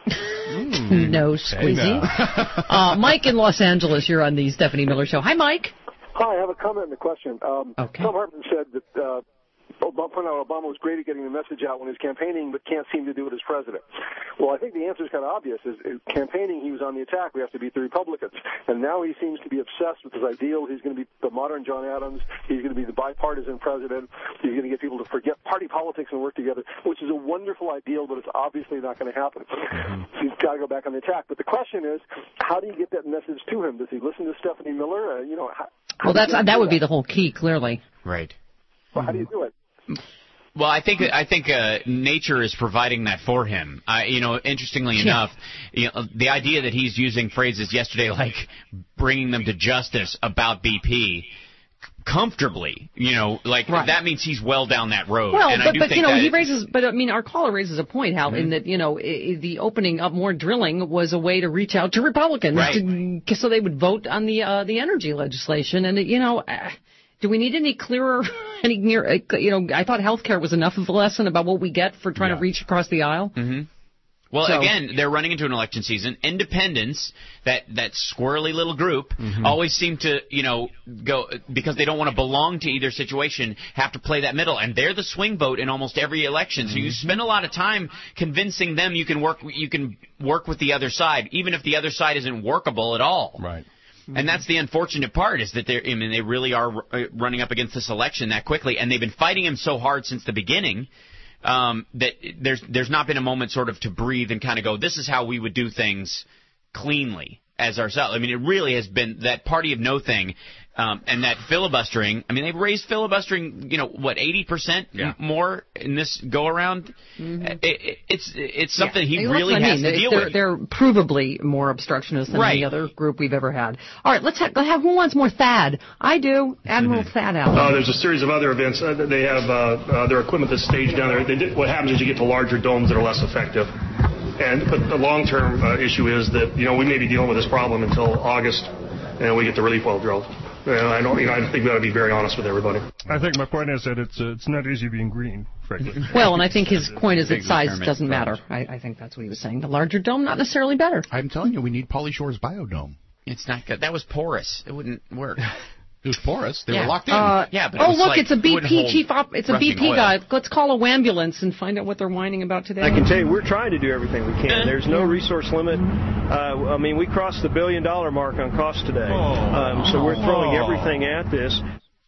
No, Squeezy. uh, Mike in Los Angeles, you're on the Stephanie Miller Show. Hi, Mike. Hi, I have a comment and a question. Um, Okay. Tom Hartman said that uh, Obama, Obama was great at getting the message out when he was campaigning, but can't seem to do it as president. Well, I think the answer is kind of obvious. Is, is campaigning, he was on the attack. We have to beat the Republicans. And now he seems to be obsessed with his ideals. He's going to be the modern John Adams. He's going to be the bipartisan president. He's going to get people to forget party politics and work together, which is a wonderful ideal, but it's obviously not going to happen. He's got to go back on the attack. But the question is, how do you get that message to him? Does he listen to Stephanie Miller? Uh, you know, how, how Well, do you that's get that to would be the whole key, clearly. Right. Well, how do you do it? Well, I think I think uh, nature is providing that for him. Uh, you know, interestingly Yeah. enough, you know, the idea that he's using phrases yesterday like bringing them to justice about B P comfortably, you know, like Right. that means he's well down that road. Well, and I but, do but think you know, that he raises. But I mean, our caller raises a point, Hal, Mm-hmm. in that you know, I, the opening up more drilling was a way to reach out to Republicans, Right. to, so they would vote on the uh, the energy legislation. And you know, uh, do we need any clearer, any near? Uh, you know, I thought healthcare was enough of a lesson about what we get for trying Yeah. to reach across the aisle. Mm-hmm. Well, So- again, they're running into an election season. Independents, that that squirrely little group, always seem to, you know, go because they don't want to belong to either situation, have to play that middle, and they're the swing vote in almost every election. So you spend a lot of time convincing them you can work you can work with the other side, even if the other side isn't workable at all. Right. And that's the unfortunate part is that they're, I mean, they really are uh, running up against this election that quickly, and they've been fighting him so hard since the beginning. Um, that there's there's not been a moment sort of to breathe and kind of go, this is how we would do things cleanly as ourselves. I mean, it really has been that party of no thing, um, and that filibustering. I mean, they've raised filibustering, you know, what eighty percent Yeah. more in this go around. Mm-hmm. It, it, it's it's something Yeah. he Hey, really that's what I has mean. to deal they're, with. They're provably more obstructionist than Right. any other group we've ever had. All right, let's have, let's have who wants more Thad? I do. Admiral Mm-hmm. Thad Allen. Uh, there's a series of other events. Uh, they have uh, uh, their equipment that's staged down there. They did, what happens is you get to larger domes that are less effective. And but the long-term uh, issue is that you know we may be dealing with this problem until August, and we get the relief well drilled. And I don't, you know, I think we ought to be very honest with everybody. I think my point is that it's uh, it's not easy being green, frankly. Well, and I think his point is that Big size determinant doesn't matter. I, I think that's what he was saying. The larger dome, not necessarily better. I'm telling you, we need Pauly Shore's biodome. It's not good. That was porous. It wouldn't work. It was porous. They Yeah. were locked in. Uh, Yeah, but it oh, was look, like- it's a it B wouldn't P hold chief. Op- it's a rushing B P oil. guy. Let's call a ambulance and find out what they're whining about today. I can tell you, we're trying to do everything we can. There's no resource limit. Uh, I mean, we crossed the billion dollar mark on cost today. Um, so we're throwing everything at this.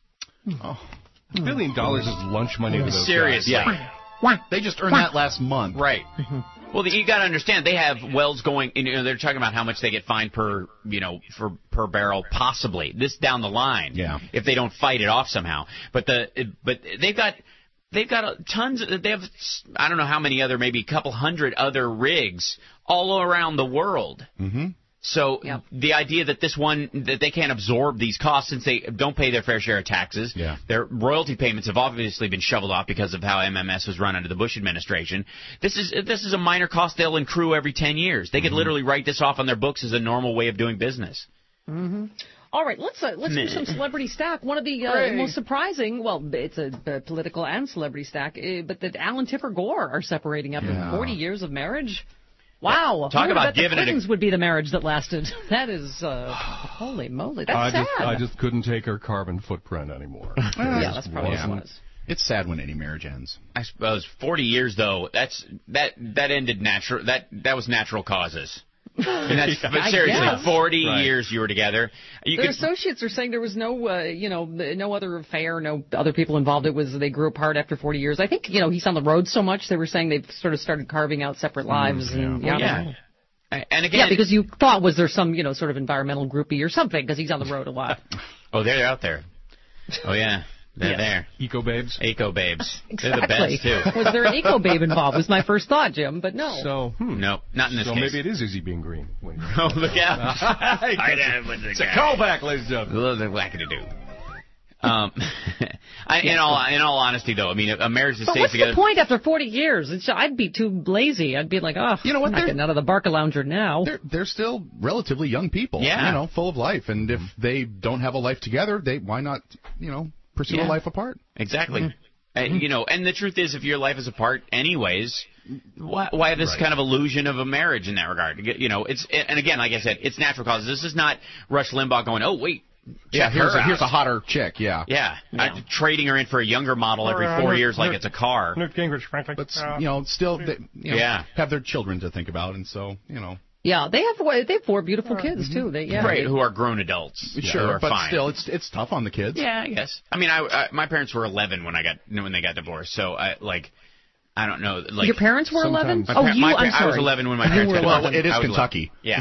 A billion dollars is lunch money to those Seriously. guys. Yeah. They just earned that last month. Right. Well, you got to understand they have wells going. You know, they're talking about how much they get fined per, you know, for per barrel, possibly this down the line. Yeah. If they don't fight it off somehow, but the but they've got they've got tons. Of, they have I don't know how many other, maybe a couple hundred other rigs all around the world. Mm-hmm. So Yep. the idea that this one that they can't absorb these costs since they don't pay their fair share of taxes, Yeah. their royalty payments have obviously been shoveled off because of how M M S was run under the Bush administration. This is this is a minor cost they'll accrue every ten years. They could literally write this off on their books as a normal way of doing business. Mm-hmm. All right, let's uh, let's do Meh. some celebrity stack. One of the uh, Hooray. most surprising, well, it's a, a political and celebrity stack, uh, but that Alan Tipper Gore are separating after Yeah. forty years of marriage. Wow. Talk I about bet the giving it a- Clintons would be the marriage that lasted. That is, uh, holy moly, that's I sad. just, I just couldn't take her carbon footprint anymore. Yeah, that's probably Yeah. what it was. It's sad when any marriage ends. I suppose forty years though. That's that that ended natural. That that was natural causes. And that's, but I seriously, guess. forty Right. years you were together. You Their could, associates are saying there was no, uh, you know, no other affair, no other people involved. It was they grew apart after forty years. I think, you know, he's on the road so much. They were saying they've sort of started carving out separate lives. and Well, yeah. yeah. And again, Yeah, because you thought was there some, you know, sort of environmental groupie or something because he's on the road a lot. oh, they're out there. Oh yeah, they're Yes. there. Eco babes. Eco babes. Exactly. They're the best too. Was there an eco babe involved? Was my first thought, Jim, but no. So, hmm. No, not in this so case. maybe it is Izzy being green. When Oh, look out! I it's a callback, ladies and A gentlemen. little bit wackadoo do. Um, I, in all in all honesty, though, I mean, a marriage that But stays what's together. the point after forty years? It's, I'd be too lazy. I'd be like, oh, You know what, I'm not they're- getting out of the Barca Lounger now. They're they're still relatively young people. Yeah. You know, full of life. And if they don't have a life together, they why not, you know, pursue Yeah. a life apart? Exactly. Mm-hmm. And, you know, and the truth is, if your life is apart, anyways, why, why this Right. kind of illusion of a marriage in that regard? You know, it's and again, like I said, it's natural causes. This is not Rush Limbaugh going, oh wait, Yeah, check here's her a, here's out. a hotter chick. Yeah. Yeah, Uh, trading her in for a younger model every four years like it's a car. Newt Gingrich, frankly. But you know, still, they, you know, Yeah. have their children to think about, and so you know. Yeah, they have they have four beautiful kids too. They yeah, Right, they- who are grown adults. who Sure, are but fine. still, it's it's tough on the kids. Yeah, I guess. I mean, I, I my parents were eleven when I got when they got divorced, so I like I don't know. Like Your parents were eleven? My Oh, par- you? my, I'm I was sorry. eleven when my You parents were got Well, divorced. it is I was Kentucky. eleven.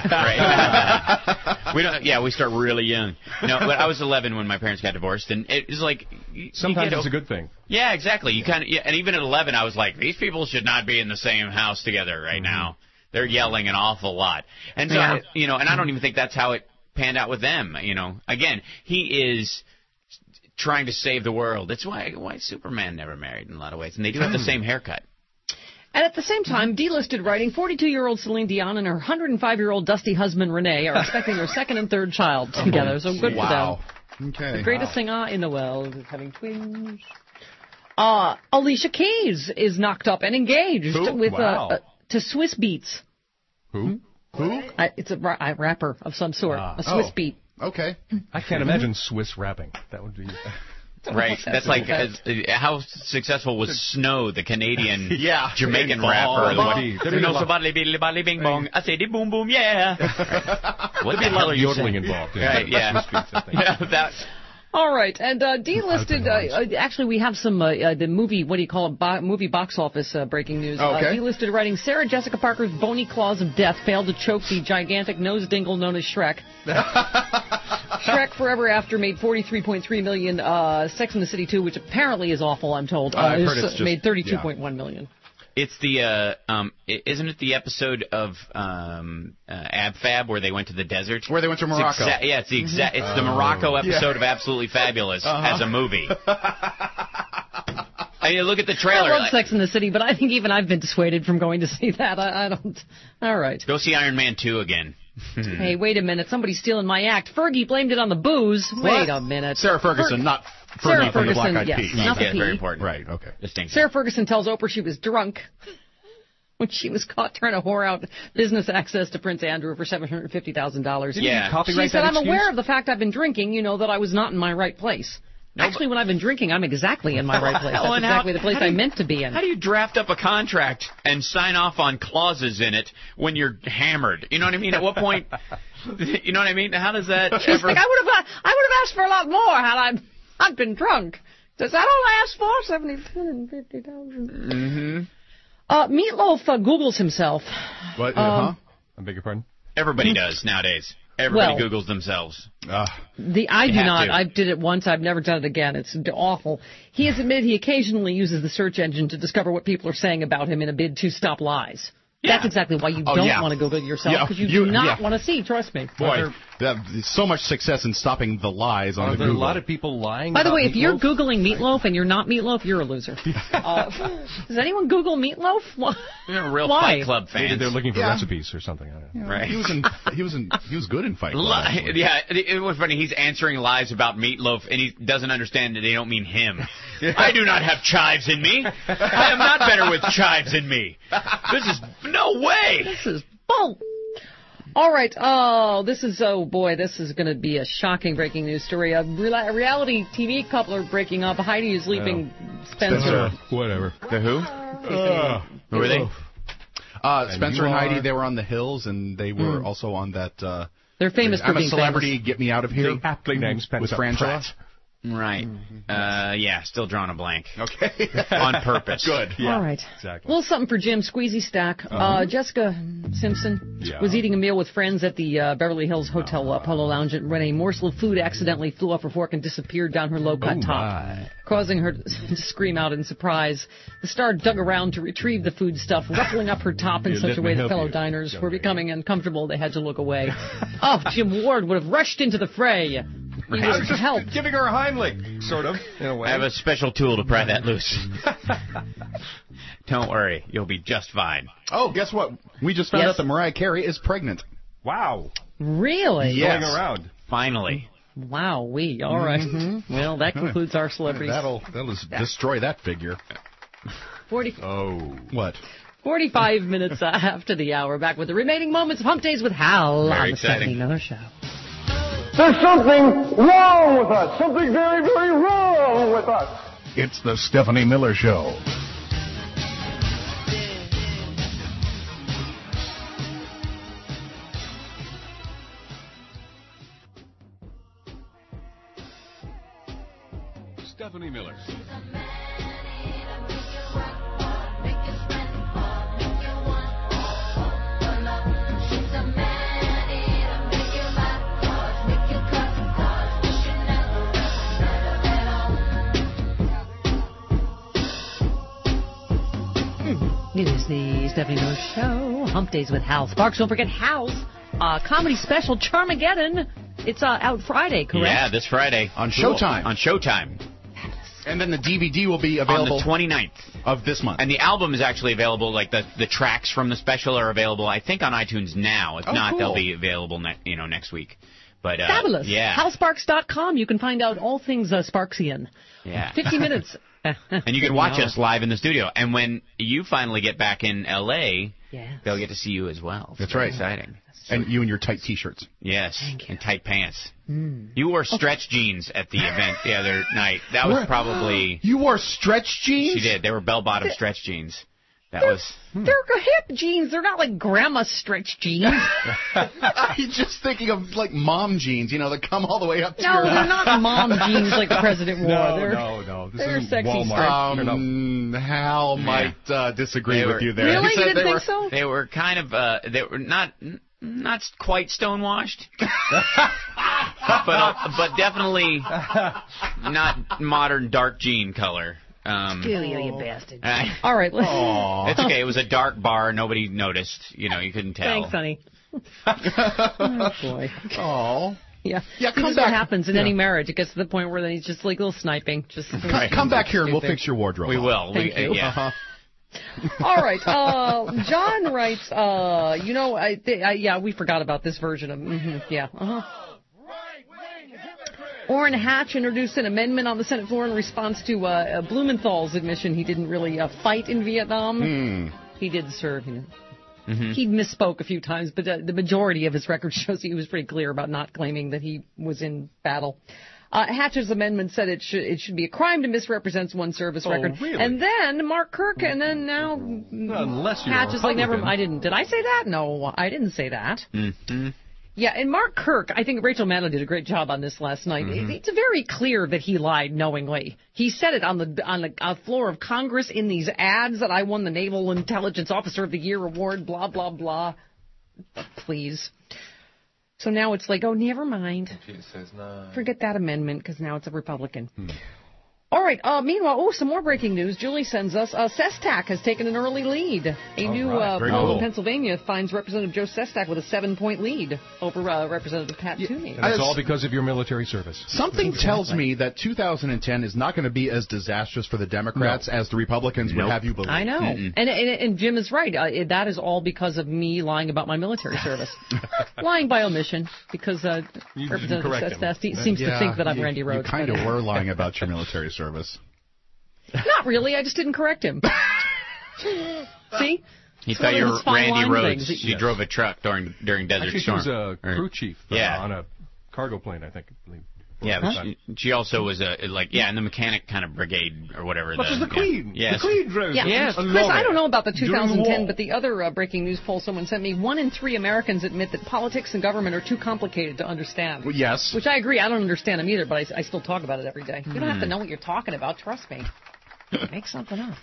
Yeah, right. we don't. Yeah, we start really young. No, but I was eleven when my parents got divorced, and it was like you- Sometimes you get it's a o- good thing. Yeah, exactly. You kind of, yeah, and even at eleven, I was like, these people should not be in the same house together right now. They're yelling an awful lot, and so Yeah. I, you know, and I don't even think that's how it panned out with them. You know, again, he is trying to save the world. That's why why Superman never married in a lot of ways, and they do have the same haircut. And at the same time, delisted writing, forty-two-year-old Celine Dion and her one hundred five-year-old dusty husband Renee are expecting their second and third child together. So good Wow. for them. Okay. The greatest singer in the world is having twins. Uh, Alicia Keys is knocked up and engaged Who? with Wow. uh, uh, to Swiss Beats. Who? Who? I, it's a, ra- a rapper of some sort, Ah. a Swiss Oh. beat. Okay. I can't imagine Swiss rapping. That would be. Right. That's like as, uh, how successful was Snow, the Canadian Yeah. Jamaican Oh, rapper? oh, What- indeed. You know, somebody biddly boddly bing bong. I say the boom boom yeah. Right. What the There'd be a hell lot are of you yodeling saying? involved. in Right. that. Yeah. Swiss Beats, I think. Yeah. That. All right, and uh, delisted. Uh, uh, actually, we have some uh, uh, the movie. What do you call it? Bo- movie box office uh, breaking news. Okay. Uh, delisted writing. Sarah Jessica Parker's bony claws of death failed to choke the gigantic nose dingle known as Shrek. Shrek Forever After made forty-three point three million. Uh, Sex and the City two, which apparently is awful, I'm told, uh, I've is, heard it's just- made thirty-two point one million. It's the uh, um, i- isn't it the episode of um, uh, Ab Fab where they went to the desert? Where they went to It's Morocco. exa- yeah, it's the exact. It's the Morocco episode of Absolutely Fabulous Uh-huh. as a movie. I mean, look at the I trailer. love Sex and the City, but I think even I've been dissuaded from going to see that. I, I don't. All right. Go see Iron Man two again. Hey, wait a minute. Somebody's stealing my act. Fergie blamed it on the booze. Wait a minute. Sarah Ferguson, Fer- not Sarah Fergie from the Ferguson, Black Eyed yes, Peas. not the yeah, P. very important. Right. Okay. Distinction. Sarah Ferguson tells Oprah she was drunk when she was caught trying to whore out business access to Prince Andrew for seven hundred fifty thousand dollars. Yeah. She said, I'm aware of the fact I've been drinking, you know, that I was not in my right place. Actually, when I've been drinking, I'm exactly in my right place. That's Ellen, how- exactly the place how do I you- meant to be in. How do you draft up a contract and sign off on clauses in it when you're hammered? You know what I mean? At what point? You know what I mean? How does that She's ever? like, I would have, I would have asked for a lot more had I, I'd been drunk. Is that all I asked for? Seventy, fifty thousand. Mm-hmm. Uh, Meatloaf uh, Googles himself. What? Um, huh? I beg your pardon? Everybody does nowadays. Everybody Well- Googles themselves. Uh, The I You do have not. to. I did it once. I've never done it again. It's d- awful. He has admitted he occasionally uses the search engine to discover what people are saying about him in a bid to stop lies. That's exactly why you Oh, don't yeah. want to Google it yourself, Yeah, because you, you- do not yeah. want to see. Trust me. boy, that, so much success in stopping the lies on Are the there a Google. lot of people lying By the about way, if you're Meatloaf? Googling Meatloaf and you're not Meatloaf, you're a loser. Uh, does anyone Google Meatloaf? Why? You're a real Why? Fight Club Maybe fan. they're looking for Yeah. recipes or something. I don't know. Right. He was in. He was in. He was good in Fight Club. Li- actually. yeah, it, it was funny. He's answering lies about Meatloaf, and he doesn't understand that they don't mean him. I do not have chives in me. I am not better with chives in me. This is No way. This is bull. All right. Oh, this is, oh, boy, this is going to be a shocking breaking news story. A, re- a reality T V couple are breaking up. Heidi is leaving Oh. Spencer. Spencer. Whatever. The who? Uh, Who are they? Uh, And Spencer you and Heidi, are- they were on The Hills, and they were Mm. also on that. Uh, They're famous for I'm a being celebrity. famous. Get me out of here. The aptly named Spencer with Fran Pratt. Drescher. Right. Uh, yeah, still drawing a blank. Okay. On purpose. Good. All right. Exactly. A little something for Jim, squeezy stack. Uh, Uh-huh. Jessica Simpson Yeah. was eating a meal with friends at the uh, Beverly Hills Hotel uh, Polo Lounge when a morsel of food accidentally flew off her fork and disappeared down her low-cut Oh, top, my. causing her to scream out in surprise. The star dug around to retrieve the food stuff, ruffling up her top in Yeah, such let a me way that help fellow you, diners young were lady. becoming uncomfortable. They had to look away. Oh, Jim Ward would have rushed into the fray. He would I have was just helped. giving her a Heimlich, sort of, in a way. I have a special tool to pry that loose. Don't worry, you'll be just fine. Oh, guess what? We just found Yes. out that Mariah Carey is pregnant. Wow. Really? Yes. Going around. Finally. Wow, we. All right. Mm-hmm. Well, that concludes our celebrities. That'll that'll destroy that figure. forty Oh, what? forty-five minutes after the hour, back with the remaining moments of Hump Days with Hal Very on the exciting. Stephanie Miller Show. There's something wrong with us. Something very, very wrong with us. It's the Stephanie Miller Show. Stephanie Miller. It is the Stephanie Miller Show. Hump Days with Hal Sparks. Don't forget Hal's uh, comedy special, Charmageddon. It's uh, out Friday, correct? Yeah, this Friday. On Cool. Showtime. On Showtime. And then the D V D will be On available the twenty-ninth. of this month. And the album is actually available, like the, the tracks from the special are available, I think, on iTunes now. If Oh, not, cool. they'll be available ne- you know, next week. But uh, Fabulous. Yeah. Hal Sparks dot com. You can find out all things uh, Sparksian. Yeah. fifty minutes. And you can watch us live in the studio. And when you finally get back in L A, Yes. they'll get to see you as well. It's That's very right. exciting. And you and your tight T-shirts. Yes, and tight pants. Mm. You wore stretch jeans at the event the other night. That was What? probably... You wore stretch jeans? She did. They were bell-bottom stretch jeans. That was... They're hip jeans. They're not like grandma stretch jeans. I'm just thinking of like mom jeans, you know, that come all the way up to No, your... they're not mom jeans like the president wore. No, they're, no, no. This they're isn't sexy Walmart. stretch. Um, Hal might uh, disagree They with were- you there. Really? He You said didn't they think were, so? They were kind of... Uh, they were not... Not quite stonewashed, but uh, but definitely not modern dark jean color. Um, Steal you, you bastard. I- All right. Let's, It's okay. It was a dark bar. Nobody noticed. You know, you couldn't tell. Thanks, honey. Oh, boy. Oh. Yeah. Yeah, See, come this is back. what happens in Yeah. any marriage. It gets to the point where then he's just like a little sniping. Just Right. Come back here and we'll fix your wardrobe. We will. Thank we, you. Yeah. Uh-huh. All right. Uh, John writes, uh, you know, I, th- I yeah, we forgot about this version of, mm-hmm, yeah. Uh-huh. Orrin Hatch introduced an amendment on the Senate floor in response to uh, Blumenthal's admission he didn't really uh, fight in Vietnam. Hmm. He did serve. You know. Mm-hmm. He misspoke a few times, but uh, the majority of his record shows he was pretty clear about not claiming that he was in battle. Uh, Hatch's amendment said it should it should be a crime to misrepresent one's service Oh, record. really? And then Mark Kirk, and then now unless you're Hatch a is like, never. Republican. I didn't. Did I say that? No, I didn't say that. Mm-hmm. Yeah, and Mark Kirk, I think Rachel Maddow did a great job on this last night. Mm-hmm. It, it's very clear that he lied knowingly. He said it on the on the uh, floor of Congress in these ads that I won the Naval Intelligence Officer of the Year award, blah, blah, blah. Please. So now it's like, oh, never mind. Forget that amendment because now it's a Republican. Hmm. All right. Uh, meanwhile, oh, some more breaking news. Julie sends us. Uh, Sestak has taken an early lead. A All new right. uh, Very poll cool. in Pennsylvania finds Representative Joe Sestak with a seven-point lead over uh, Representative Pat Toomey. And it's As- all because of your military service. Something tells me that two thousand ten is not going to be as disastrous for the Democrats as the Republicans Nope. would have you believe. I know. And, and and Jim is right. Uh, it, that is all because of me lying about my military service. Lying by omission because uh, You didn't Representative correct him. Sestak seems Yeah, to think that I'm you, Randy Rhodes. You kind but- of were lying about your military service. Not really. I just didn't correct him. See? He It's thought one of you his were fine Randy line Rhodes. things. You Yes. drove a truck during during Desert Actually, Storm. she was a Or- crew chief uh, Yeah. on a cargo plane, I think. I believe. Yeah, Huh? but she, she also was a like yeah, in the mechanic kind of brigade or whatever. But the, she's the yeah. Queen. Yes. The Queen drove. Yeah, Yes. Chris, love I it. don't know about the two During the thousand ten, war. but the other uh, breaking news poll someone sent me, one in three Americans admit that politics and government are too complicated to understand. Well, yes. Which I agree. I don't understand them either, but I, I still talk about it every day. You don't have to Hmm. know what you're talking about. Trust me. Make something up.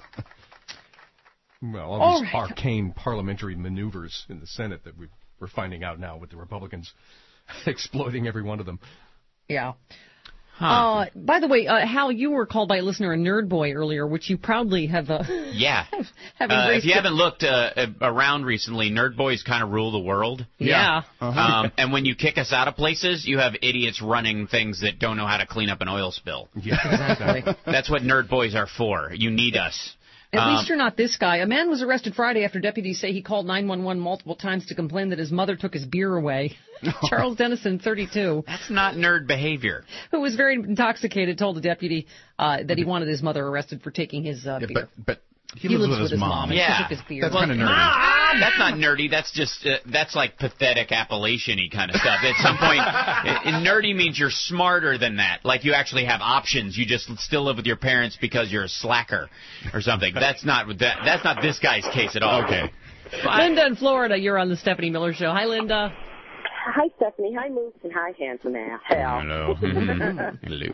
Well, all All these right. arcane parliamentary maneuvers in the Senate that we, we're finding out now with the Republicans exploiting every one of them. Yeah. Huh. Uh, by the way, uh, Hal, you were called by a listener a nerd boy earlier, which you proudly have. Uh, Yeah. have Uh, embraced if you it. haven't looked uh, uh, around recently, nerd boys kind of rule the world. Yeah. Uh-huh. Um, and when you kick us out of places, you have idiots running things that don't know how to clean up an oil spill. Yeah, Exactly. That's what nerd boys are for. You need us. At Um, least you're not this guy. A man was arrested Friday after deputies say he called nine one one multiple times to complain that his mother took his beer away. Charles Dennison, thirty-two, That's not nerd behavior. who was very intoxicated, told the deputy uh, that he wanted his mother arrested for taking his uh, Yeah, beer. but but he, lives, with his, mom. and Yeah. she took his beer. That's kind of nerdy. Ah, that's not nerdy. That's just uh, that's like pathetic Appalachian-y kind of stuff. At some point, uh, nerdy means you're smarter than that. Like you actually have options. You just still live with your parents because you're a slacker or something. That's not that. That's not this guy's case at all. Okay. Linda in Florida, you're on the Stephanie Miller Show. Hi, Linda. Hi, Stephanie. Hi, Moose. And hi, Handsome Al. Hal. Hello. Hello.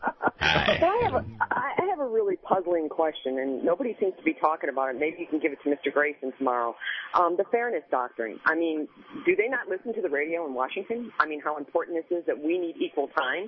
Hi. So I have, a, I have a really puzzling question, and nobody seems to be talking about it. Maybe you can give it to Mister Grayson tomorrow. Um, the fairness doctrine. I mean, do they not listen to the radio in Washington? I mean, how important this is that we need equal time?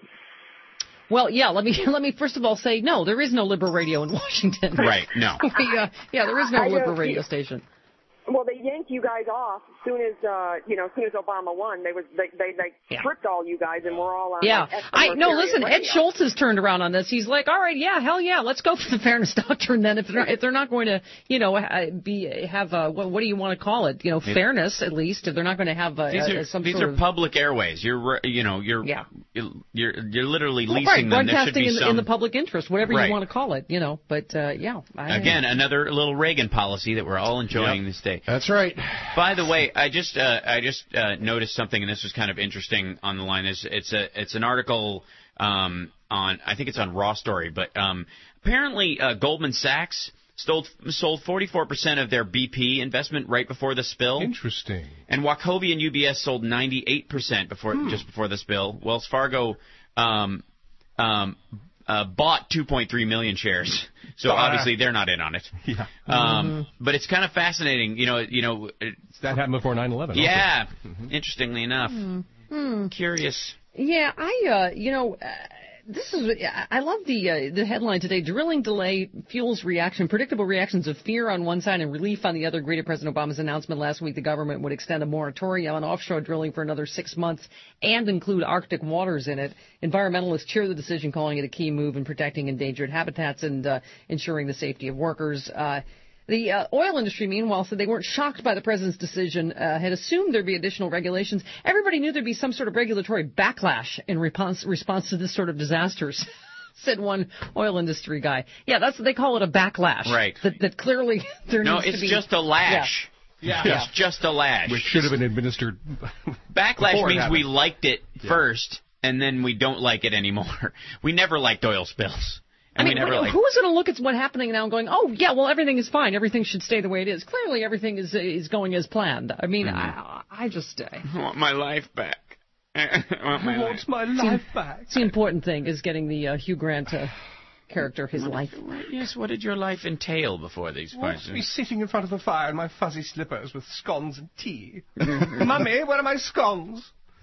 Well, yeah. Let me let me first of all say no. There is no liberal radio in Washington. Right. No. we, uh, yeah, there is no I liberal don't- radio station. Well, they yanked you guys off as soon as uh, you know, as soon as Obama won. They was they they, they Yeah. stripped all you guys, and we're all on. Yeah, like, F M I or no. Sirius Listen, Ed radio. Schultz has turned around on this. He's like, all right, yeah, hell yeah, let's go for the fairness doctrine. Then, if they're not, if they're not going to, you know, ha- be have uh, what, what do you want to call it? You know, fairness at least. If they're not going to have uh, These uh, are some these sort are of public airways. You're re- you know you're Yeah. you're you're, you're literally Well, leasing right, them. There should broadcasting be in, the- some in the public interest, whatever Right. you want to call it. You know, but uh, yeah. I, Again, another little Reagan policy that we're all enjoying Yep. this day. That's right. By the way, I just uh, I just uh, noticed something, and this was kind of interesting on the line. It's it's a it's an article um, on I think it's on Raw Story, but um, apparently uh, Goldman Sachs sold sold forty-four percent of their B P investment right before the spill. Interesting. And Wachovia and U B S sold ninety-eight percent before just before the spill. Wells Fargo um, um, uh, bought two point three million shares, so Ah. obviously they're not in on it. Yeah. Um, But it's kind of fascinating, you know. You know, it, That happened before nine eleven. yeah. Also. Interestingly enough, Hmm. curious. Yeah, I, uh, you know, uh, this is, I love the uh, the headline today. Drilling delay fuels reaction, predictable reactions of fear on one side and relief on the other. Greeted President Obama's announcement last week the government would extend a moratorium on offshore drilling for another six months and include Arctic waters in it. Environmentalists cheer the decision, calling it a key move in protecting endangered habitats and uh, ensuring the safety of workers. Uh, The uh, oil industry, meanwhile, said they weren't shocked by the president's decision, uh, had assumed there'd be additional regulations. Everybody knew there'd be some sort of regulatory backlash in response, response to this sort of disasters, said one oil industry guy. Yeah, that's what they call it, a backlash. Right. That, that clearly there No, needs it's to be... just a lash. Yeah. Yeah. It's just a lash. Which should have been administered. Backlash before it means we happened. liked it Yeah. first, and then we don't like it anymore. We never liked oil spills. I And mean, we never what- liked who's going to look at what's happening now and going, oh, yeah, well, everything is fine. Everything should stay the way it is. Clearly, everything is is going as planned. I mean, I, I just... Uh, I want my life back. I want my I life. want my life back. It's the important thing is getting the uh, Hugh Grant uh, character his life. Yes, what did your life entail before these Want parts? to be sitting in front of the fire in my fuzzy slippers with scones and tea. Mummy, where are my scones?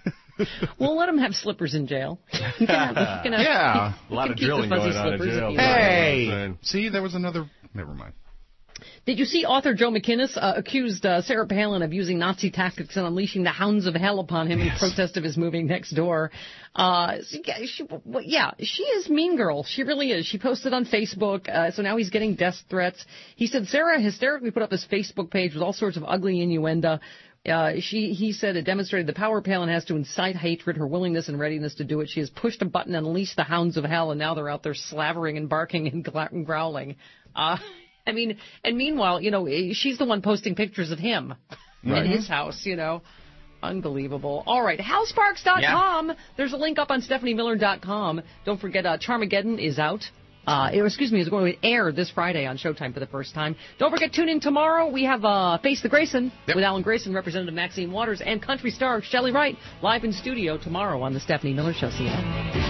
We'll let him have slippers in jail. You can have, you can have, Yeah. A lot you of can keep the drilling fuzzy going on in slippers if jail. you want. Hey. See, there was another. Never mind. Did you see author Joe McInnes uh, accused uh, Sarah Palin of using Nazi tactics and unleashing the hounds of hell upon him Yes. in protest of his moving next door? Uh, so, yeah, she, well, yeah, she is mean girl. She really is. She posted on Facebook, uh, so now he's getting death threats. He said Sarah hysterically put up his Facebook page with all sorts of ugly innuendo. Uh, she, he said it demonstrated the power Palin has to incite hatred, her willingness and readiness to do it. She has pushed a button and unleashed the hounds of hell, and now they're out there slavering and barking and gla- and growling. Uh, I mean, and meanwhile, you know, she's the one posting pictures of him Right. in his house, you know. Unbelievable. All right, house parks dot com. Yeah. There's a link up on Stephanie Miller dot com. Don't forget, uh, Charmageddon is out. Uh, excuse me, it's going to air this Friday on Showtime for the first time. Don't forget, tune in tomorrow. We have uh, Face the Grayson yep. with Alan Grayson, Representative Maxine Waters, and country star Shelley Wright live in studio tomorrow on the Stephanie Miller Show. See you then.